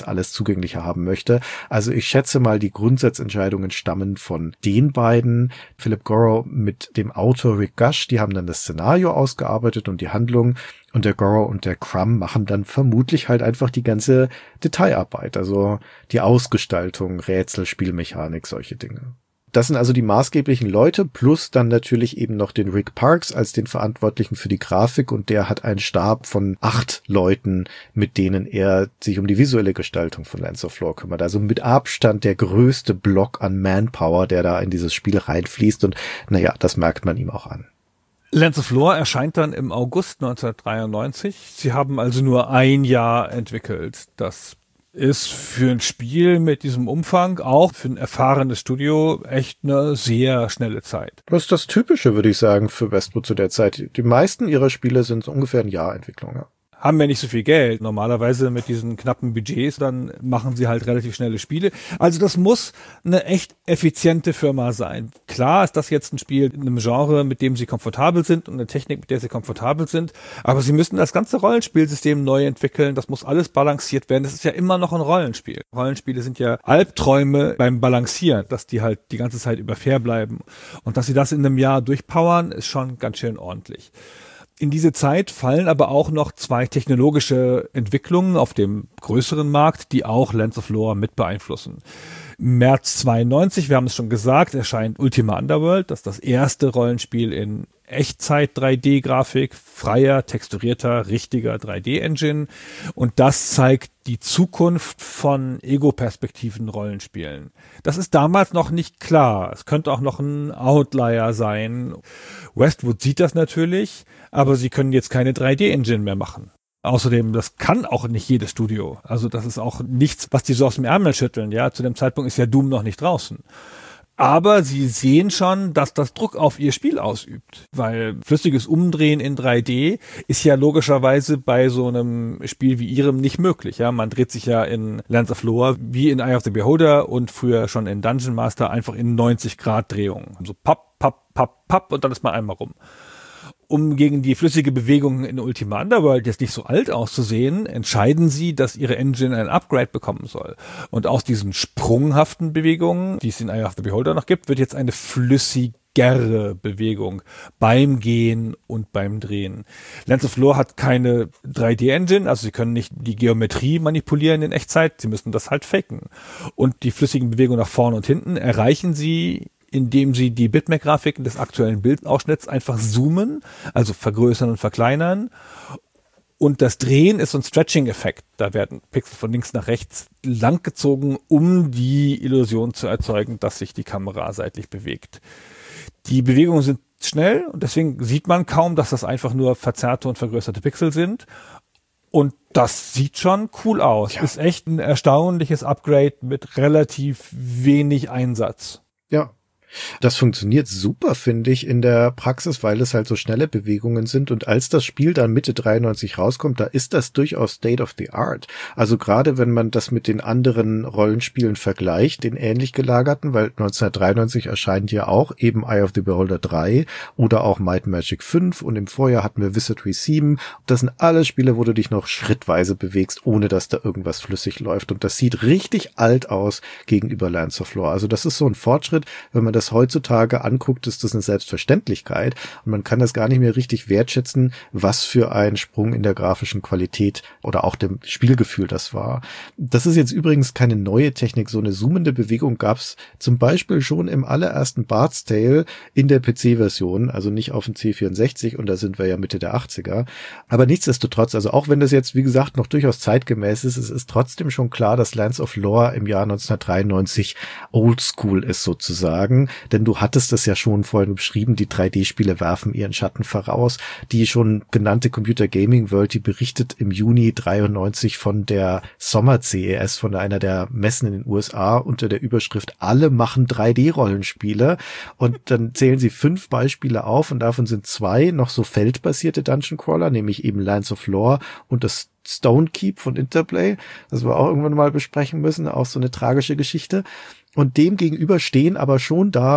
zugänglicher haben möchte. Also ich schätze mal, die Grundsatzentscheidungen stammen von den beiden. Philip Gorrow mit dem Autor Rick Gush, die haben dann das Szenario ausgearbeitet und die Handlung. Und der Gorrow und der Crumb machen dann vermutlich halt einfach die ganze Detailarbeit, also die Ausgestaltung, Rätsel, Spielmechanik, solche Dinge. Das sind also die maßgeblichen Leute, plus dann natürlich eben noch den Rick Parks als den Verantwortlichen für die Grafik, und der hat einen Stab von acht Leuten, mit denen er sich um die visuelle Gestaltung von Lands of Lore kümmert. Also mit Abstand der größte Block an Manpower, der da in dieses Spiel reinfließt, und naja, das merkt man ihm auch an. Lands of Lore erscheint dann im August neunzehnhundertdreiundneunzig. Sie haben also nur ein Jahr entwickelt. Das ist für ein Spiel mit diesem Umfang, auch für ein erfahrenes Studio, echt eine sehr schnelle Zeit. Das ist das Typische, würde ich sagen, für Westwood zu der Zeit. Die meisten ihrer Spiele sind so ungefähr ein Jahr Entwicklung, ja. Haben ja nicht so viel Geld. Normalerweise mit diesen knappen Budgets, dann machen sie halt relativ schnelle Spiele. Also das muss eine echt effiziente Firma sein. Klar ist das jetzt ein Spiel in einem Genre, mit dem sie komfortabel sind, und eine Technik, mit der sie komfortabel sind. Aber sie müssen das ganze Rollenspielsystem neu entwickeln. Das muss alles balanciert werden. Das ist ja immer noch ein Rollenspiel. Rollenspiele sind ja Albträume beim Balancieren, dass die halt die ganze Zeit über fair bleiben. Und dass sie das in einem Jahr durchpowern, ist schon ganz schön ordentlich. In diese Zeit fallen aber auch noch zwei technologische Entwicklungen auf dem größeren Markt, die auch Lands of Lore mit beeinflussen. Im März zweiundneunzig, wir haben es schon gesagt, erscheint Ultima Underworld, das ist das erste Rollenspiel in Echtzeit drei D-Grafik, freier, texturierter, richtiger drei D-Engine, und das zeigt die Zukunft von Ego-Perspektiven-Rollenspielen. Das ist damals noch nicht klar. Es könnte auch noch ein Outlier sein. Westwood sieht das natürlich, aber sie können jetzt keine drei D-Engine mehr machen. Außerdem, das kann auch nicht jedes Studio. Also das ist auch nichts, was die so aus dem Ärmel schütteln. Ja, zu dem Zeitpunkt ist ja Doom noch nicht draußen. Aber sie sehen schon, dass das Druck auf ihr Spiel ausübt, weil flüssiges Umdrehen in drei D ist ja logischerweise bei so einem Spiel wie ihrem nicht möglich. Ja, man dreht sich ja in Lands of Lore wie in Eye of the Beholder und früher schon in Dungeon Master einfach in neunzig Grad Drehungen. So papp, papp, papp, papp, und dann ist man einmal rum. Um gegen die flüssige Bewegung in Ultima Underworld jetzt nicht so alt auszusehen, entscheiden sie, dass ihre Engine ein Upgrade bekommen soll. Und aus diesen sprunghaften Bewegungen, die es in Eye of the Beholder noch gibt, wird jetzt eine flüssigere Bewegung beim Gehen und beim Drehen. Lands of Lore hat keine drei D-Engine, also sie können nicht die Geometrie manipulieren in Echtzeit, sie müssen das halt faken. Und die flüssigen Bewegungen nach vorne und hinten erreichen sie, indem sie die Bitmap-Grafiken des aktuellen Bildausschnitts einfach zoomen, also vergrößern und verkleinern. Und das Drehen ist so ein Stretching-Effekt. Da werden Pixel von links nach rechts langgezogen, um die Illusion zu erzeugen, dass sich die Kamera seitlich bewegt. Die Bewegungen sind schnell und deswegen sieht man kaum, dass das einfach nur verzerrte und vergrößerte Pixel sind. Und das sieht schon cool aus. Ja. Ist echt ein erstaunliches Upgrade mit relativ wenig Einsatz. Ja. Das funktioniert super, finde ich, in der Praxis, weil es halt so schnelle Bewegungen sind. Und als das Spiel dann Mitte dreiundneunzig rauskommt, da ist das durchaus State of the Art. Also gerade wenn man das mit den anderen Rollenspielen vergleicht, den ähnlich gelagerten, weil neunzehnhundertdreiundneunzig erscheint ja auch eben Eye of the Beholder drei oder auch Might and Magic fünf, und im Vorjahr hatten wir Wizardry sieben. Das sind alles Spiele, wo du dich noch schrittweise bewegst, ohne dass da irgendwas flüssig läuft. Und das sieht richtig alt aus gegenüber Lands of Lore. Also das ist so ein Fortschritt, wenn man das heutzutage anguckt, ist das eine Selbstverständlichkeit, und man kann das gar nicht mehr richtig wertschätzen, was für ein Sprung in der grafischen Qualität oder auch dem Spielgefühl das war. Das ist jetzt übrigens keine neue Technik. So eine zoomende Bewegung gab es zum Beispiel schon im allerersten Bard's Tale in der P C-Version, also nicht auf dem C vierundsechzig, und da sind wir ja Mitte der achtziger. Aber nichtsdestotrotz, also auch wenn das jetzt, wie gesagt, noch durchaus zeitgemäß ist, es ist trotzdem schon klar, dass Lands of Lore im Jahr neunzehnhundertdreiundneunzig oldschool ist sozusagen. Denn du hattest es ja schon vorhin beschrieben, die drei D-Spiele werfen ihren Schatten voraus. Die schon genannte Computer Gaming World, die berichtet im Juni dreiundneunzig von der Sommer-C E S, von einer der Messen in den U S A, unter der Überschrift "Alle machen drei D-Rollenspiele". Und dann zählen sie fünf Beispiele auf, und davon sind zwei noch so feldbasierte Dungeon Crawler, nämlich eben Lands of Lore und das Stone Keep von Interplay, das wir auch irgendwann mal besprechen müssen, auch so eine tragische Geschichte. Und dem gegenüber stehen aber schon da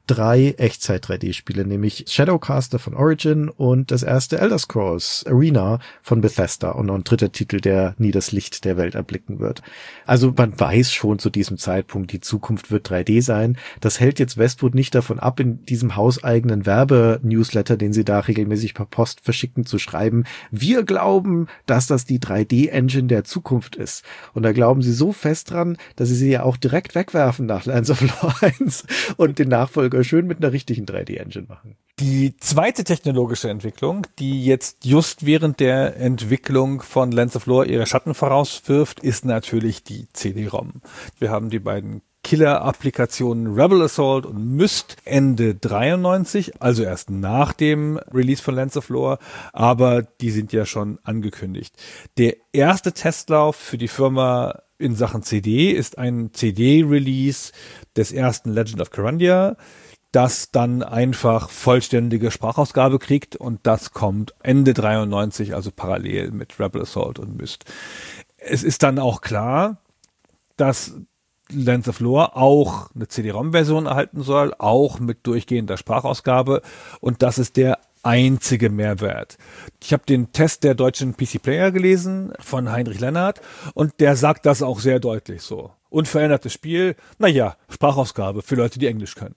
drei Echtzeit-drei D-Spiele, nämlich Shadowcaster von Origin und das erste Elder Scrolls Arena von Bethesda und noch ein dritter Titel, der nie das Licht der Welt erblicken wird. Also man weiß schon zu diesem Zeitpunkt, die Zukunft wird drei D sein. Das hält jetzt Westwood nicht davon ab, in diesem hauseigenen Werbe-Newsletter, den sie da regelmäßig per Post verschicken, zu schreiben, wir glauben, dass das die drei D-Engine der Zukunft ist. Und da glauben sie so fest dran, dass sie sie ja auch direkt wegwerfen nach Lands of Lore eins und den Nachfolger schön mit einer richtigen drei D-Engine machen. Die zweite technologische Entwicklung, die jetzt just während der Entwicklung von Lands of Lore ihre Schatten vorauswirft, ist natürlich die C D-ROM. Wir haben die beiden Killer-Applikationen Rebel Assault und Myst Ende dreiundneunzig, also erst nach dem Release von Lands of Lore, aber die sind ja schon angekündigt. Der erste Testlauf für die Firma in Sachen C D ist ein C D-Release des ersten Legend of Kyrandia, das dann einfach vollständige Sprachausgabe kriegt und das kommt Ende dreiundneunzig, also parallel mit Rebel Assault und Myst. Es ist dann auch klar, dass Lands of Lore auch eine C D-ROM-Version erhalten soll, auch mit durchgehender Sprachausgabe und das ist der einzige Mehrwert. Ich habe den Test der deutschen P C Player gelesen von Heinrich Lennart und der sagt das auch sehr deutlich so. Unverändertes Spiel, naja, Sprachausgabe für Leute, die Englisch können.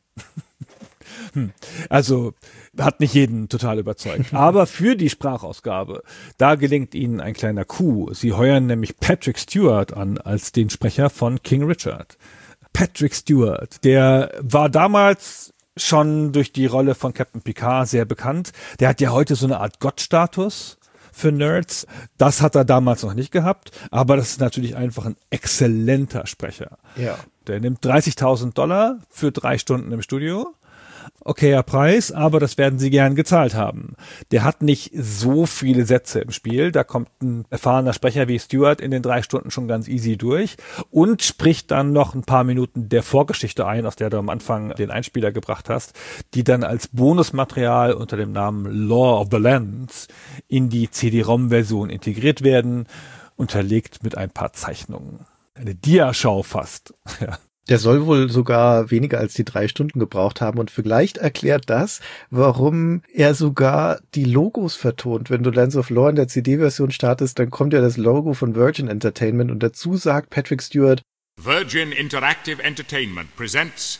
hm. Also hat nicht jeden total überzeugt. Aber für die Sprachausgabe, da gelingt ihnen ein kleiner Coup. Sie heuern nämlich Patrick Stewart an als den Sprecher von King Richard. Patrick Stewart, der war damals schon durch die Rolle von Captain Picard sehr bekannt. Der hat ja heute so eine Art Gottstatus für Nerds. Das hat er damals noch nicht gehabt, aber das ist natürlich einfach ein exzellenter Sprecher. Ja. Der nimmt dreißigtausend Dollar für drei Stunden im Studio. Okayer Preis, aber das werden sie gern gezahlt haben. Der hat nicht so viele Sätze im Spiel, da kommt ein erfahrener Sprecher wie Stewart in den drei Stunden schon ganz easy durch und spricht dann noch ein paar Minuten der Vorgeschichte ein, aus der du am Anfang den Einspieler gebracht hast, die dann als Bonusmaterial unter dem Namen Lore of the Lands in die C D-ROM-Version integriert werden, unterlegt mit ein paar Zeichnungen. Eine Diaschau fast, ja. Der soll wohl sogar weniger als die drei Stunden gebraucht haben und vielleicht erklärt das, warum er sogar die Logos vertont. Wenn du Lands of Lore in der C D-Version startest, dann kommt ja das Logo von Virgin Entertainment und dazu sagt Patrick Stewart: Virgin Interactive Entertainment presents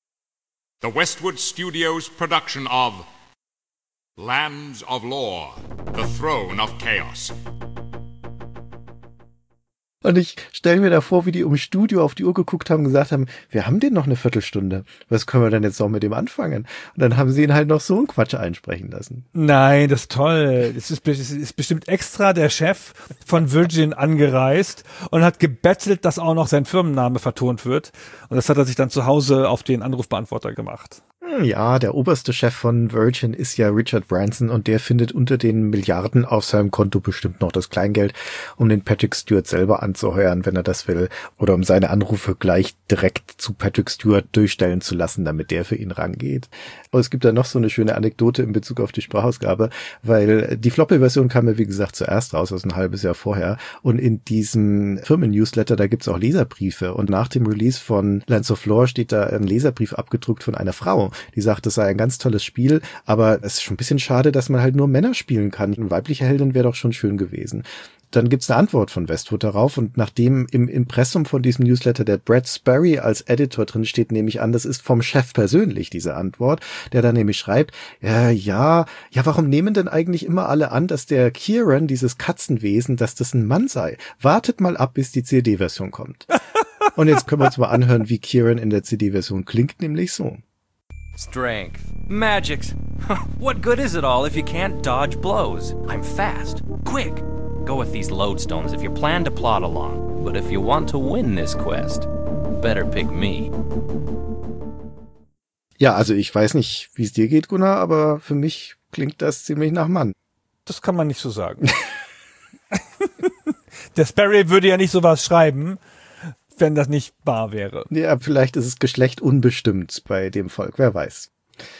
the Westwood Studios production of Lands of Lore, the Throne of Chaos. Und ich stelle mir da vor, wie die im Studio auf die Uhr geguckt haben und gesagt haben, wir haben den noch eine Viertelstunde. Was können wir denn jetzt noch mit dem anfangen? Und dann haben sie ihn halt noch so einen Quatsch einsprechen lassen. Nein, das ist toll. Es ist, es ist bestimmt extra der Chef von Virgin angereist und hat gebettelt, dass auch noch sein Firmenname vertont wird. Und das hat er sich dann zu Hause auf den Anrufbeantworter gemacht. Ja, der oberste Chef von Virgin ist ja Richard Branson und der findet unter den Milliarden auf seinem Konto bestimmt noch das Kleingeld, um den Patrick Stewart selber anzuheuern, wenn er das will, oder um seine Anrufe gleich direkt zu Patrick Stewart durchstellen zu lassen, damit der für ihn rangeht. Aber es gibt da noch so eine schöne Anekdote in Bezug auf die Sprachausgabe, weil die Floppy-Version kam ja wie gesagt zuerst raus, also ein halbes Jahr vorher, und in diesem Firmen-Newsletter, da gibt's auch Leserbriefe und nach dem Release von Lands of Lore steht da ein Leserbrief abgedruckt von einer Frau, die sagt, es sei ein ganz tolles Spiel, aber es ist schon ein bisschen schade, dass man halt nur Männer spielen kann. Eine weibliche Heldin wäre doch schon schön gewesen. Dann gibt's eine Antwort von Westwood darauf und nachdem im Impressum von diesem Newsletter der Brad Sperry als Editor drin steht, nehme ich an, das ist vom Chef persönlich, diese Antwort, der dann nämlich schreibt, ja, ja, ja, warum nehmen denn eigentlich immer alle an, dass der Kieran, dieses Katzenwesen, dass das ein Mann sei? Wartet mal ab, bis die C D-Version kommt. Und jetzt können wir uns mal anhören, wie Kieran in der C D-Version klingt, nämlich so. Strength. Magics. What good is it all if you can't dodge blows? I'm fast. Quick. Go with these lodestones if you plan to plod along. But if you want to win this quest, better pick me. Ja, also ich weiß nicht, wie es dir geht, Gunnar, aber für mich klingt das ziemlich nach Mann. Das kann man nicht so sagen. Der Sperry würde ja nicht sowas schreiben, wenn das nicht wahr wäre. Ja, vielleicht ist es Geschlecht unbestimmt bei dem Volk, wer weiß.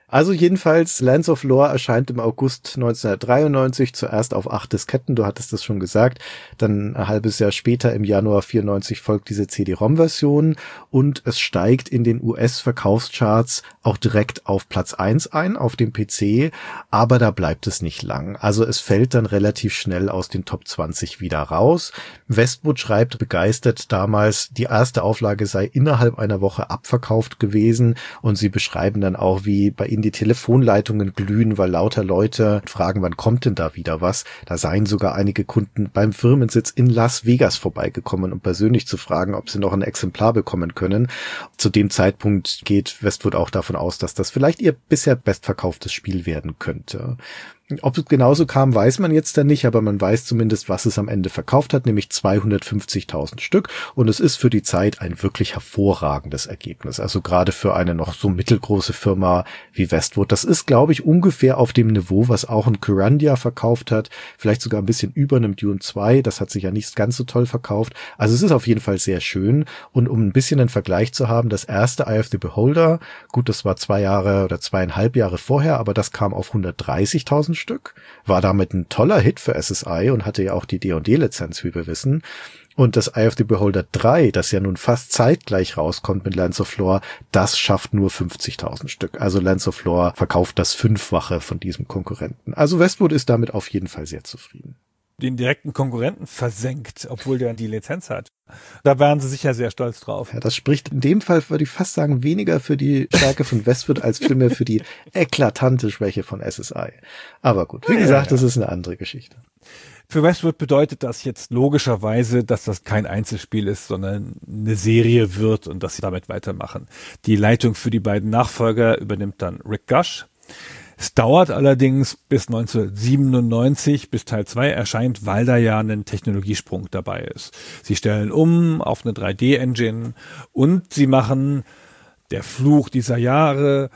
Also jedenfalls, Lands of Lore erscheint im August neunzehnhundertdreiundneunzig, zuerst auf acht Disketten, du hattest das schon gesagt, dann ein halbes Jahr später, im Januar vierundneunzig, folgt diese C D-ROM-Version und es steigt in den U S-Verkaufscharts auch direkt auf Platz eins ein, auf dem P C, aber da bleibt es nicht lang. Also es fällt dann relativ schnell aus den Top zwanzig wieder raus. Westwood schreibt begeistert damals, die erste Auflage sei innerhalb einer Woche abverkauft gewesen und sie beschreiben dann auch, wie bei ihnen die Telefonleitungen glühen, weil lauter Leute fragen, wann kommt denn da wieder was? Da seien sogar einige Kunden beim Firmensitz in Las Vegas vorbeigekommen, um persönlich zu fragen, ob sie noch ein Exemplar bekommen können. Zu dem Zeitpunkt geht Westwood auch davon aus, dass das vielleicht ihr bisher bestverkauftes Spiel werden könnte. Ob es genauso kam, weiß man jetzt dann nicht, aber man weiß zumindest, was es am Ende verkauft hat, nämlich zweihundertfünfzigtausend Stück. Und es ist für die Zeit ein wirklich hervorragendes Ergebnis. Also gerade für eine noch so mittelgroße Firma wie Westwood. Das ist, glaube ich, ungefähr auf dem Niveau, was auch ein Kyrandia verkauft hat. Vielleicht sogar ein bisschen über einem Dune zwei. Das hat sich ja nicht ganz so toll verkauft. Also es ist auf jeden Fall sehr schön. Und um ein bisschen einen Vergleich zu haben, das erste Eye of the Beholder, gut, das war zwei Jahre oder zweieinhalb Jahre vorher, aber das kam auf hundertdreißigtausend Stück, war damit ein toller Hit für S S I und hatte ja auch die D und D-Lizenz, wie wir wissen. Und das Eye of the Beholder drei, das ja nun fast zeitgleich rauskommt mit Lands of Lore, das schafft nur fünfzigtausend Stück. Also Lands of Lore verkauft das Fünffache von diesem Konkurrenten. Also Westwood ist damit auf jeden Fall sehr zufrieden. Den direkten Konkurrenten versenkt, obwohl der die Lizenz hat. Da wären sie sicher sehr stolz drauf. Ja, das spricht in dem Fall, würde ich fast sagen, weniger für die Stärke von Westwood als vielmehr für die eklatante Schwäche von S S I. Aber gut, wie gesagt, ja, ja. Das ist eine andere Geschichte. Für Westwood bedeutet das jetzt logischerweise, dass das kein Einzelspiel ist, sondern eine Serie wird und dass sie damit weitermachen. Die Leitung für die beiden Nachfolger übernimmt dann Rick Gush. Es dauert allerdings bis neunzehnhundertsiebenundneunzig, bis Teil zwei erscheint, weil da ja ein Technologiesprung dabei ist. Sie stellen um auf eine drei D-Engine und sie machen der Fluch dieser Jahre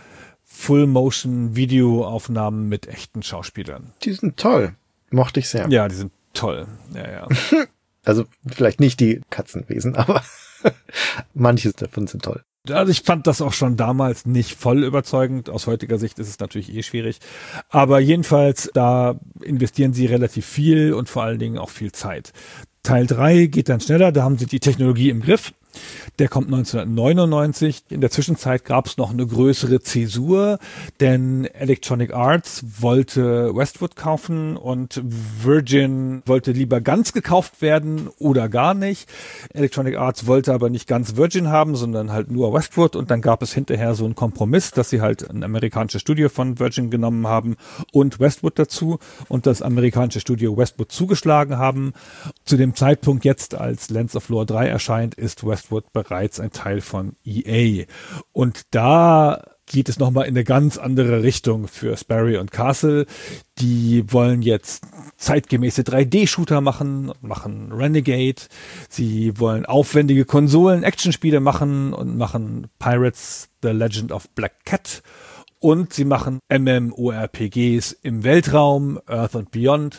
Full-Motion-Video-Aufnahmen mit echten Schauspielern. Die sind toll. Mochte ich sehr. Ja, die sind toll. Ja, ja. Also vielleicht nicht die Katzenwesen, aber manches davon sind toll. Also ich fand das auch schon damals nicht voll überzeugend. Aus heutiger Sicht ist es natürlich eh schwierig. Aber jedenfalls, da investieren sie relativ viel und vor allen Dingen auch viel Zeit. Teil drei geht dann schneller, da haben sie die Technologie im Griff. Der kommt neunzehnhundertneunundneunzig. In der Zwischenzeit gab es noch eine größere Zäsur, denn Electronic Arts wollte Westwood kaufen und Virgin wollte lieber ganz gekauft werden oder gar nicht. Electronic Arts wollte aber nicht ganz Virgin haben, sondern halt nur Westwood und dann gab es hinterher so einen Kompromiss, dass sie halt ein amerikanisches Studio von Virgin genommen haben und Westwood dazu und das amerikanische Studio Westwood zugeschlagen haben. Zu dem Zeitpunkt jetzt, als Lands of Lore drei erscheint, ist Westwood bereits ein Teil von E A. Und da geht es nochmal in eine ganz andere Richtung für Sperry und Castle. Die wollen jetzt zeitgemäße drei D-Shooter machen, machen Renegade. Sie wollen aufwendige Konsolen-Actionspiele machen und machen Pirates: The Legend of Black Cat. Und sie machen MMORPGs im Weltraum, Earth and Beyond.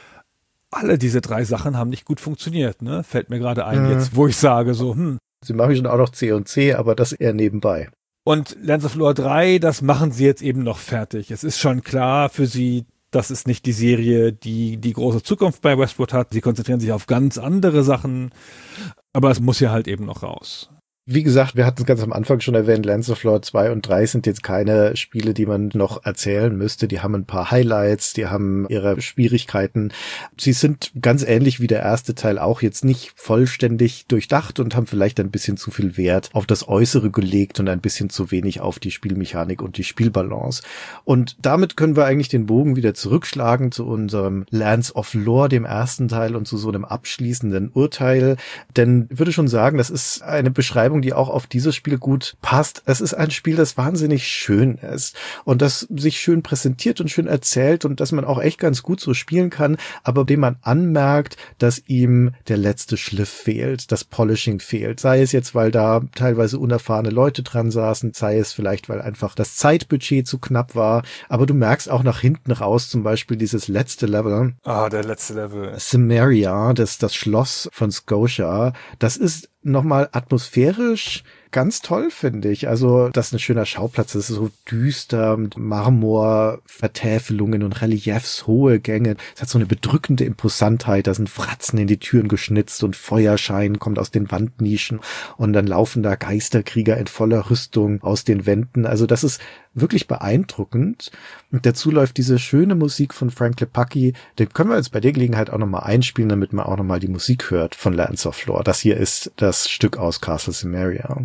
Alle diese drei Sachen haben nicht gut funktioniert, ne? Fällt mir gerade ein, mhm. jetzt, wo ich sage so, hm. Sie machen schon auch noch C und C, aber das eher nebenbei. Und Lands of Lore drei, das machen sie jetzt eben noch fertig. Es ist schon klar für sie, das ist nicht die Serie, die die große Zukunft bei Westwood hat. Sie konzentrieren sich auf ganz andere Sachen, aber es muss ja halt eben noch raus. Wie gesagt, wir hatten es ganz am Anfang schon erwähnt, Lands of Lore zwei und drei sind jetzt keine Spiele, die man noch erzählen müsste. Die haben ein paar Highlights, die haben ihre Schwierigkeiten. Sie sind ganz ähnlich wie der erste Teil auch jetzt nicht vollständig durchdacht und haben vielleicht ein bisschen zu viel Wert auf das Äußere gelegt und ein bisschen zu wenig auf die Spielmechanik und die Spielbalance. Und damit können wir eigentlich den Bogen wieder zurückschlagen zu unserem Lands of Lore, dem ersten Teil, und zu so einem abschließenden Urteil. Denn ich würde schon sagen, das ist eine Beschreibung, die auch auf dieses Spiel gut passt. Es ist ein Spiel, das wahnsinnig schön ist und das sich schön präsentiert und schön erzählt und dass man auch echt ganz gut so spielen kann, aber dem man anmerkt, dass ihm der letzte Schliff fehlt, das Polishing fehlt. Sei es jetzt, weil da teilweise unerfahrene Leute dran saßen, sei es vielleicht, weil einfach das Zeitbudget zu knapp war, aber du merkst auch nach hinten raus, zum Beispiel dieses letzte Level. Ah, der letzte Level. Cimmeria, das, das Schloss von Scotia, das ist nochmal atmosphärisch ganz toll, finde ich. Also, das ist ein schöner Schauplatz. Das ist so düster mit Marmorvertäfelungen und Reliefs, hohe Gänge. Es hat so eine bedrückende Imposantheit. Da sind Fratzen in die Türen geschnitzt und Feuerschein kommt aus den Wandnischen und dann laufen da Geisterkrieger in voller Rüstung aus den Wänden. Also, das ist wirklich beeindruckend. Und dazu läuft diese schöne Musik von Frank Lepaki. Den können wir jetzt bei der Gelegenheit auch nochmal einspielen, damit man auch nochmal die Musik hört von Lands of Lore. Das hier ist das Stück aus Castle Cimmeria.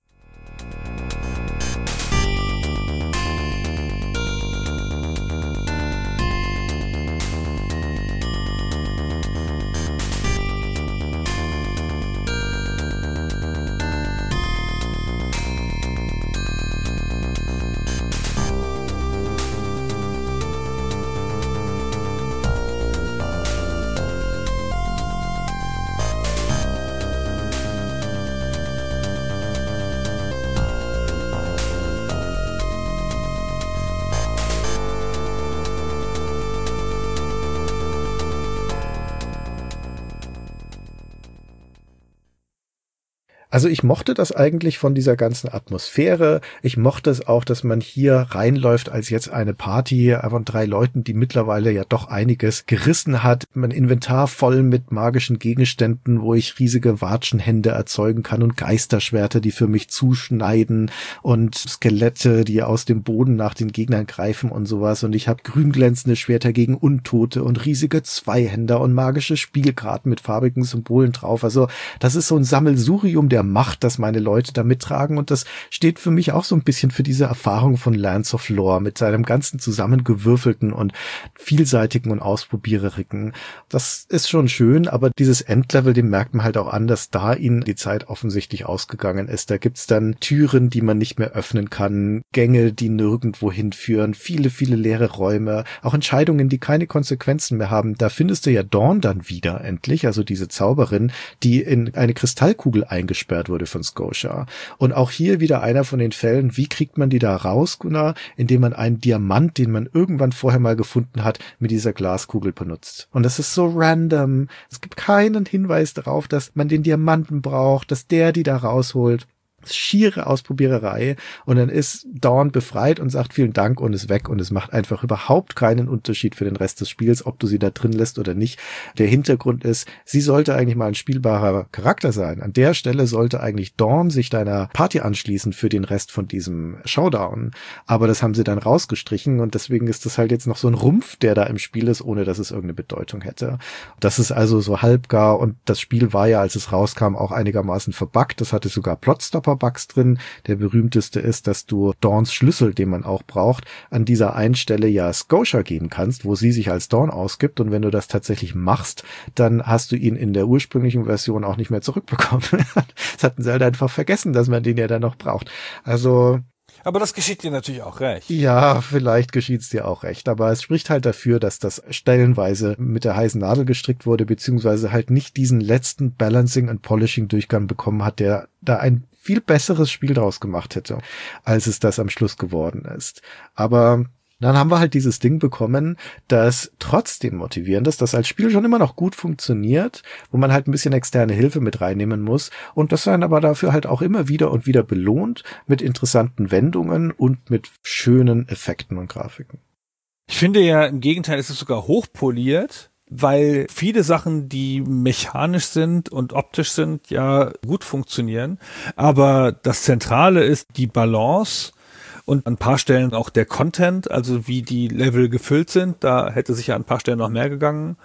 Also ich mochte das eigentlich von dieser ganzen Atmosphäre. Ich mochte es auch, dass man hier reinläuft als jetzt eine Party von drei Leuten, die mittlerweile ja doch einiges gerissen hat. Mein Inventar voll mit magischen Gegenständen, wo ich riesige Watschenhände erzeugen kann und Geisterschwerter, die für mich zuschneiden und Skelette, die aus dem Boden nach den Gegnern greifen und sowas. Und ich habe grünglänzende Schwerter gegen Untote und riesige Zweihänder und magische Spielkarten mit farbigen Symbolen drauf. Also das ist so ein Sammelsurium der Macht, dass meine Leute da mittragen und das steht für mich auch so ein bisschen für diese Erfahrung von Lands of Lore mit seinem ganzen zusammengewürfelten und vielseitigen und ausprobierigen. Das ist schon schön, aber dieses Endlevel, dem merkt man halt auch an, dass da ihnen die Zeit offensichtlich ausgegangen ist. Da gibt's dann Türen, die man nicht mehr öffnen kann, Gänge, die nirgendwo hinführen, viele, viele leere Räume, auch Entscheidungen, die keine Konsequenzen mehr haben. Da findest du ja Dawn dann wieder endlich, also diese Zauberin, die in eine Kristallkugel eingesperrt wurde von Scotia. Und auch hier wieder einer von den Fällen, wie kriegt man die da raus, Gunnar? Indem man einen Diamant, den man irgendwann vorher mal gefunden hat, mit dieser Glaskugel benutzt. Und das ist so random. Es gibt keinen Hinweis darauf, dass man den Diamanten braucht, dass der die da rausholt. Schiere Ausprobiererei und dann ist Dawn befreit und sagt vielen Dank und ist weg und es macht einfach überhaupt keinen Unterschied für den Rest des Spiels, ob du sie da drin lässt oder nicht. Der Hintergrund ist, sie sollte eigentlich mal ein spielbarer Charakter sein. An der Stelle sollte eigentlich Dawn sich deiner Party anschließen für den Rest von diesem Showdown, aber das haben sie dann rausgestrichen und deswegen ist das halt jetzt noch so ein Rumpf, der da im Spiel ist, ohne dass es irgendeine Bedeutung hätte. Das ist also so halbgar und das Spiel war ja, als es rauskam, auch einigermaßen verbuggt. Das hatte sogar Plotstopper Bugs drin. Der berühmteste ist, dass du Dawns Schlüssel, den man auch braucht, an dieser einen Stelle ja Scotia geben kannst, wo sie sich als Dawn ausgibt und wenn du das tatsächlich machst, dann hast du ihn in der ursprünglichen Version auch nicht mehr zurückbekommen. Das hatten sie halt einfach vergessen, dass man den ja dann noch braucht. Also aber das geschieht dir natürlich auch recht. Ja, vielleicht geschieht's dir auch recht. Aber es spricht halt dafür, dass das stellenweise mit der heißen Nadel gestrickt wurde, beziehungsweise halt nicht diesen letzten Balancing und Polishing Durchgang bekommen hat, der da ein viel besseres Spiel draus gemacht hätte, als es das am Schluss geworden ist. Aber dann haben wir halt dieses Ding bekommen, das trotzdem motivierend ist, das als Spiel schon immer noch gut funktioniert, wo man halt ein bisschen externe Hilfe mit reinnehmen muss und das dann aber dafür halt auch immer wieder und wieder belohnt mit interessanten Wendungen und mit schönen Effekten und Grafiken. Ich finde ja, im Gegenteil, es ist sogar hochpoliert, weil viele Sachen, die mechanisch sind und optisch sind, ja gut funktionieren. Aber das Zentrale ist die Balance und an ein paar Stellen auch der Content, also wie die Level gefüllt sind. Da hätte sich ja an ein paar Stellen noch mehr gegangen.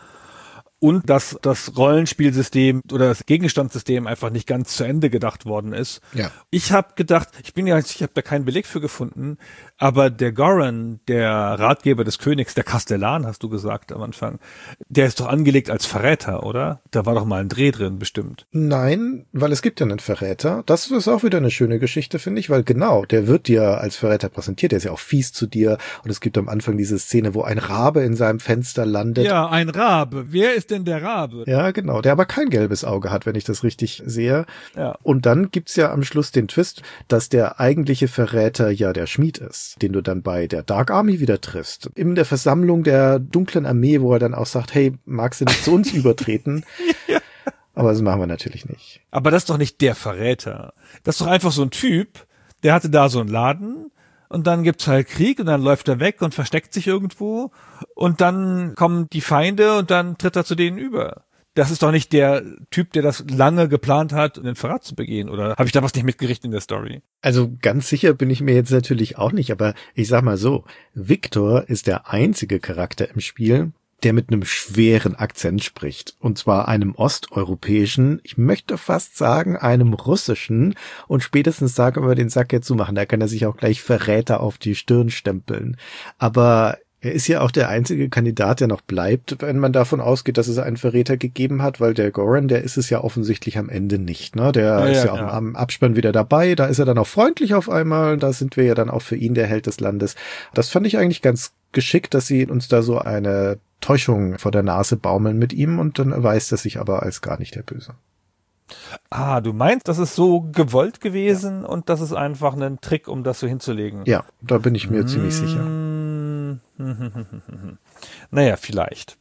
Und dass das Rollenspielsystem oder das Gegenstandssystem einfach nicht ganz zu Ende gedacht worden ist. Ja. Ich habe gedacht, ich bin ja, ich habe da keinen Beleg für gefunden, aber der Goran, der Ratgeber des Königs, der Kastellan, hast du gesagt am Anfang, der ist doch angelegt als Verräter, oder? Da war doch mal ein Dreh drin, bestimmt. Nein, weil es gibt ja einen Verräter. Das ist auch wieder eine schöne Geschichte, finde ich, weil genau, der wird dir als Verräter präsentiert, der ist ja auch fies zu dir und es gibt am Anfang diese Szene, wo ein Rabe in seinem Fenster landet. Ja, ein Rabe. Wer ist denn der Rabe? Ja, genau, der aber kein gelbes Auge hat, wenn ich das richtig sehe. Ja. Und dann gibt's ja am Schluss den Twist, dass der eigentliche Verräter ja der Schmied ist, den du dann bei der Dark Army wieder triffst. In der Versammlung der dunklen Armee, wo er dann auch sagt, hey, magst du nicht zu uns übertreten? Ja. Aber das machen wir natürlich nicht. Aber das ist doch nicht der Verräter. Das ist doch einfach so ein Typ, der hatte da so einen Laden und dann gibt's halt Krieg und dann läuft er weg und versteckt sich irgendwo und dann kommen die Feinde und dann tritt er zu denen über. Das ist doch nicht der Typ, der das lange geplant hat, den Verrat zu begehen. Oder habe ich da was nicht mitgerichtet in der Story? Also ganz sicher bin ich mir jetzt natürlich auch nicht, aber ich sag mal so, Victor ist der einzige Charakter im Spiel, der mit einem schweren Akzent spricht. Und zwar einem osteuropäischen, ich möchte fast sagen, einem russischen. Und spätestens da können wir den Sack jetzt zumachen. Da kann er sich auch gleich Verräter auf die Stirn stempeln. Aber er ist ja auch der einzige Kandidat, der noch bleibt, wenn man davon ausgeht, dass es einen Verräter gegeben hat, weil der Goran, der ist es ja offensichtlich am Ende nicht, ne? Der ja, ist ja, ja auch ja. am Abspann wieder dabei, da ist er dann auch freundlich auf einmal, da sind wir ja dann auch für ihn der Held des Landes. Das fand ich eigentlich ganz geschickt, dass sie uns da so eine Täuschung vor der Nase baumeln mit ihm und dann erweist er sich aber als gar nicht der Böse. Ah, du meinst, das ist so gewollt gewesen ja. und das ist einfach ein Trick, um das so hinzulegen? Ja, da bin ich mir mmh. ziemlich sicher. Naja, vielleicht.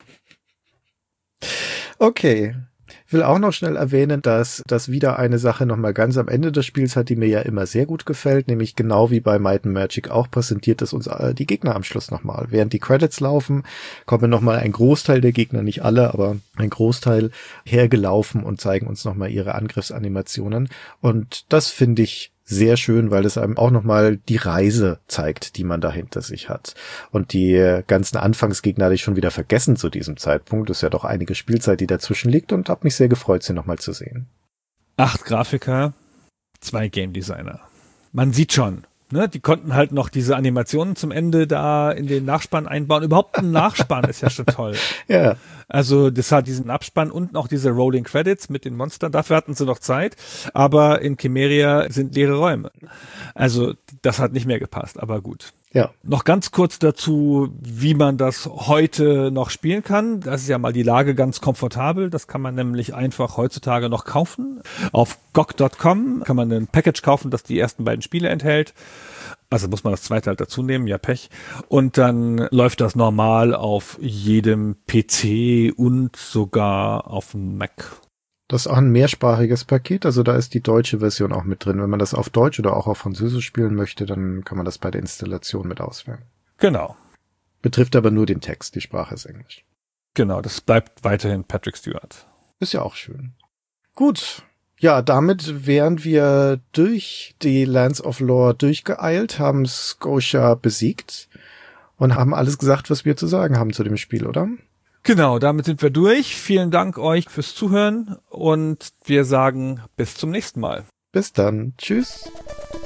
Okay. Ich will auch noch schnell erwähnen, dass das wieder eine Sache nochmal ganz am Ende des Spiels hat, die mir ja immer sehr gut gefällt, nämlich genau wie bei Might and Magic auch präsentiert es uns die Gegner am Schluss nochmal. Während die Credits laufen, kommen nochmal ein Großteil der Gegner, nicht alle, aber ein Großteil hergelaufen und zeigen uns nochmal ihre Angriffsanimationen. Und das finde ich sehr schön, weil es einem auch nochmal die Reise zeigt, die man da hinter sich hat. Und die ganzen Anfangsgegner hatte ich schon wieder vergessen zu diesem Zeitpunkt. Das ist ja doch einige Spielzeit, die dazwischen liegt und habe mich sehr gefreut, sie nochmal zu sehen. Acht Grafiker, zwei Game Designer. Man sieht schon, ne, die konnten halt noch diese Animationen zum Ende da in den Nachspann einbauen. Überhaupt ein Nachspann ist ja schon toll. Ja. Also das hat diesen Abspann und auch diese Rolling Credits mit den Monstern. Dafür hatten sie noch Zeit. Aber in Chimeria sind leere Räume. Also das hat nicht mehr gepasst, aber gut. Ja. Noch ganz kurz dazu, wie man das heute noch spielen kann. Das ist ja mal die Lage ganz komfortabel. Das kann man nämlich einfach heutzutage noch kaufen. Auf G O G Punkt com kann man ein Package kaufen, das die ersten beiden Spiele enthält. Also muss man das zweite halt dazu nehmen, ja Pech. Und dann läuft das normal auf jedem P C und sogar auf dem Mac. Das ist auch ein mehrsprachiges Paket, also da ist die deutsche Version auch mit drin. Wenn man das auf Deutsch oder auch auf Französisch spielen möchte, dann kann man das bei der Installation mit auswählen. Genau. Betrifft aber nur den Text, die Sprache ist Englisch. Genau, das bleibt weiterhin Patrick Stewart. Ist ja auch schön. Gut. Ja, damit wären wir durch die Lands of Lore durchgeeilt, haben Scotia besiegt und haben alles gesagt, was wir zu sagen haben zu dem Spiel, oder? Genau, damit sind wir durch. Vielen Dank euch fürs Zuhören und wir sagen bis zum nächsten Mal. Bis dann. Tschüss.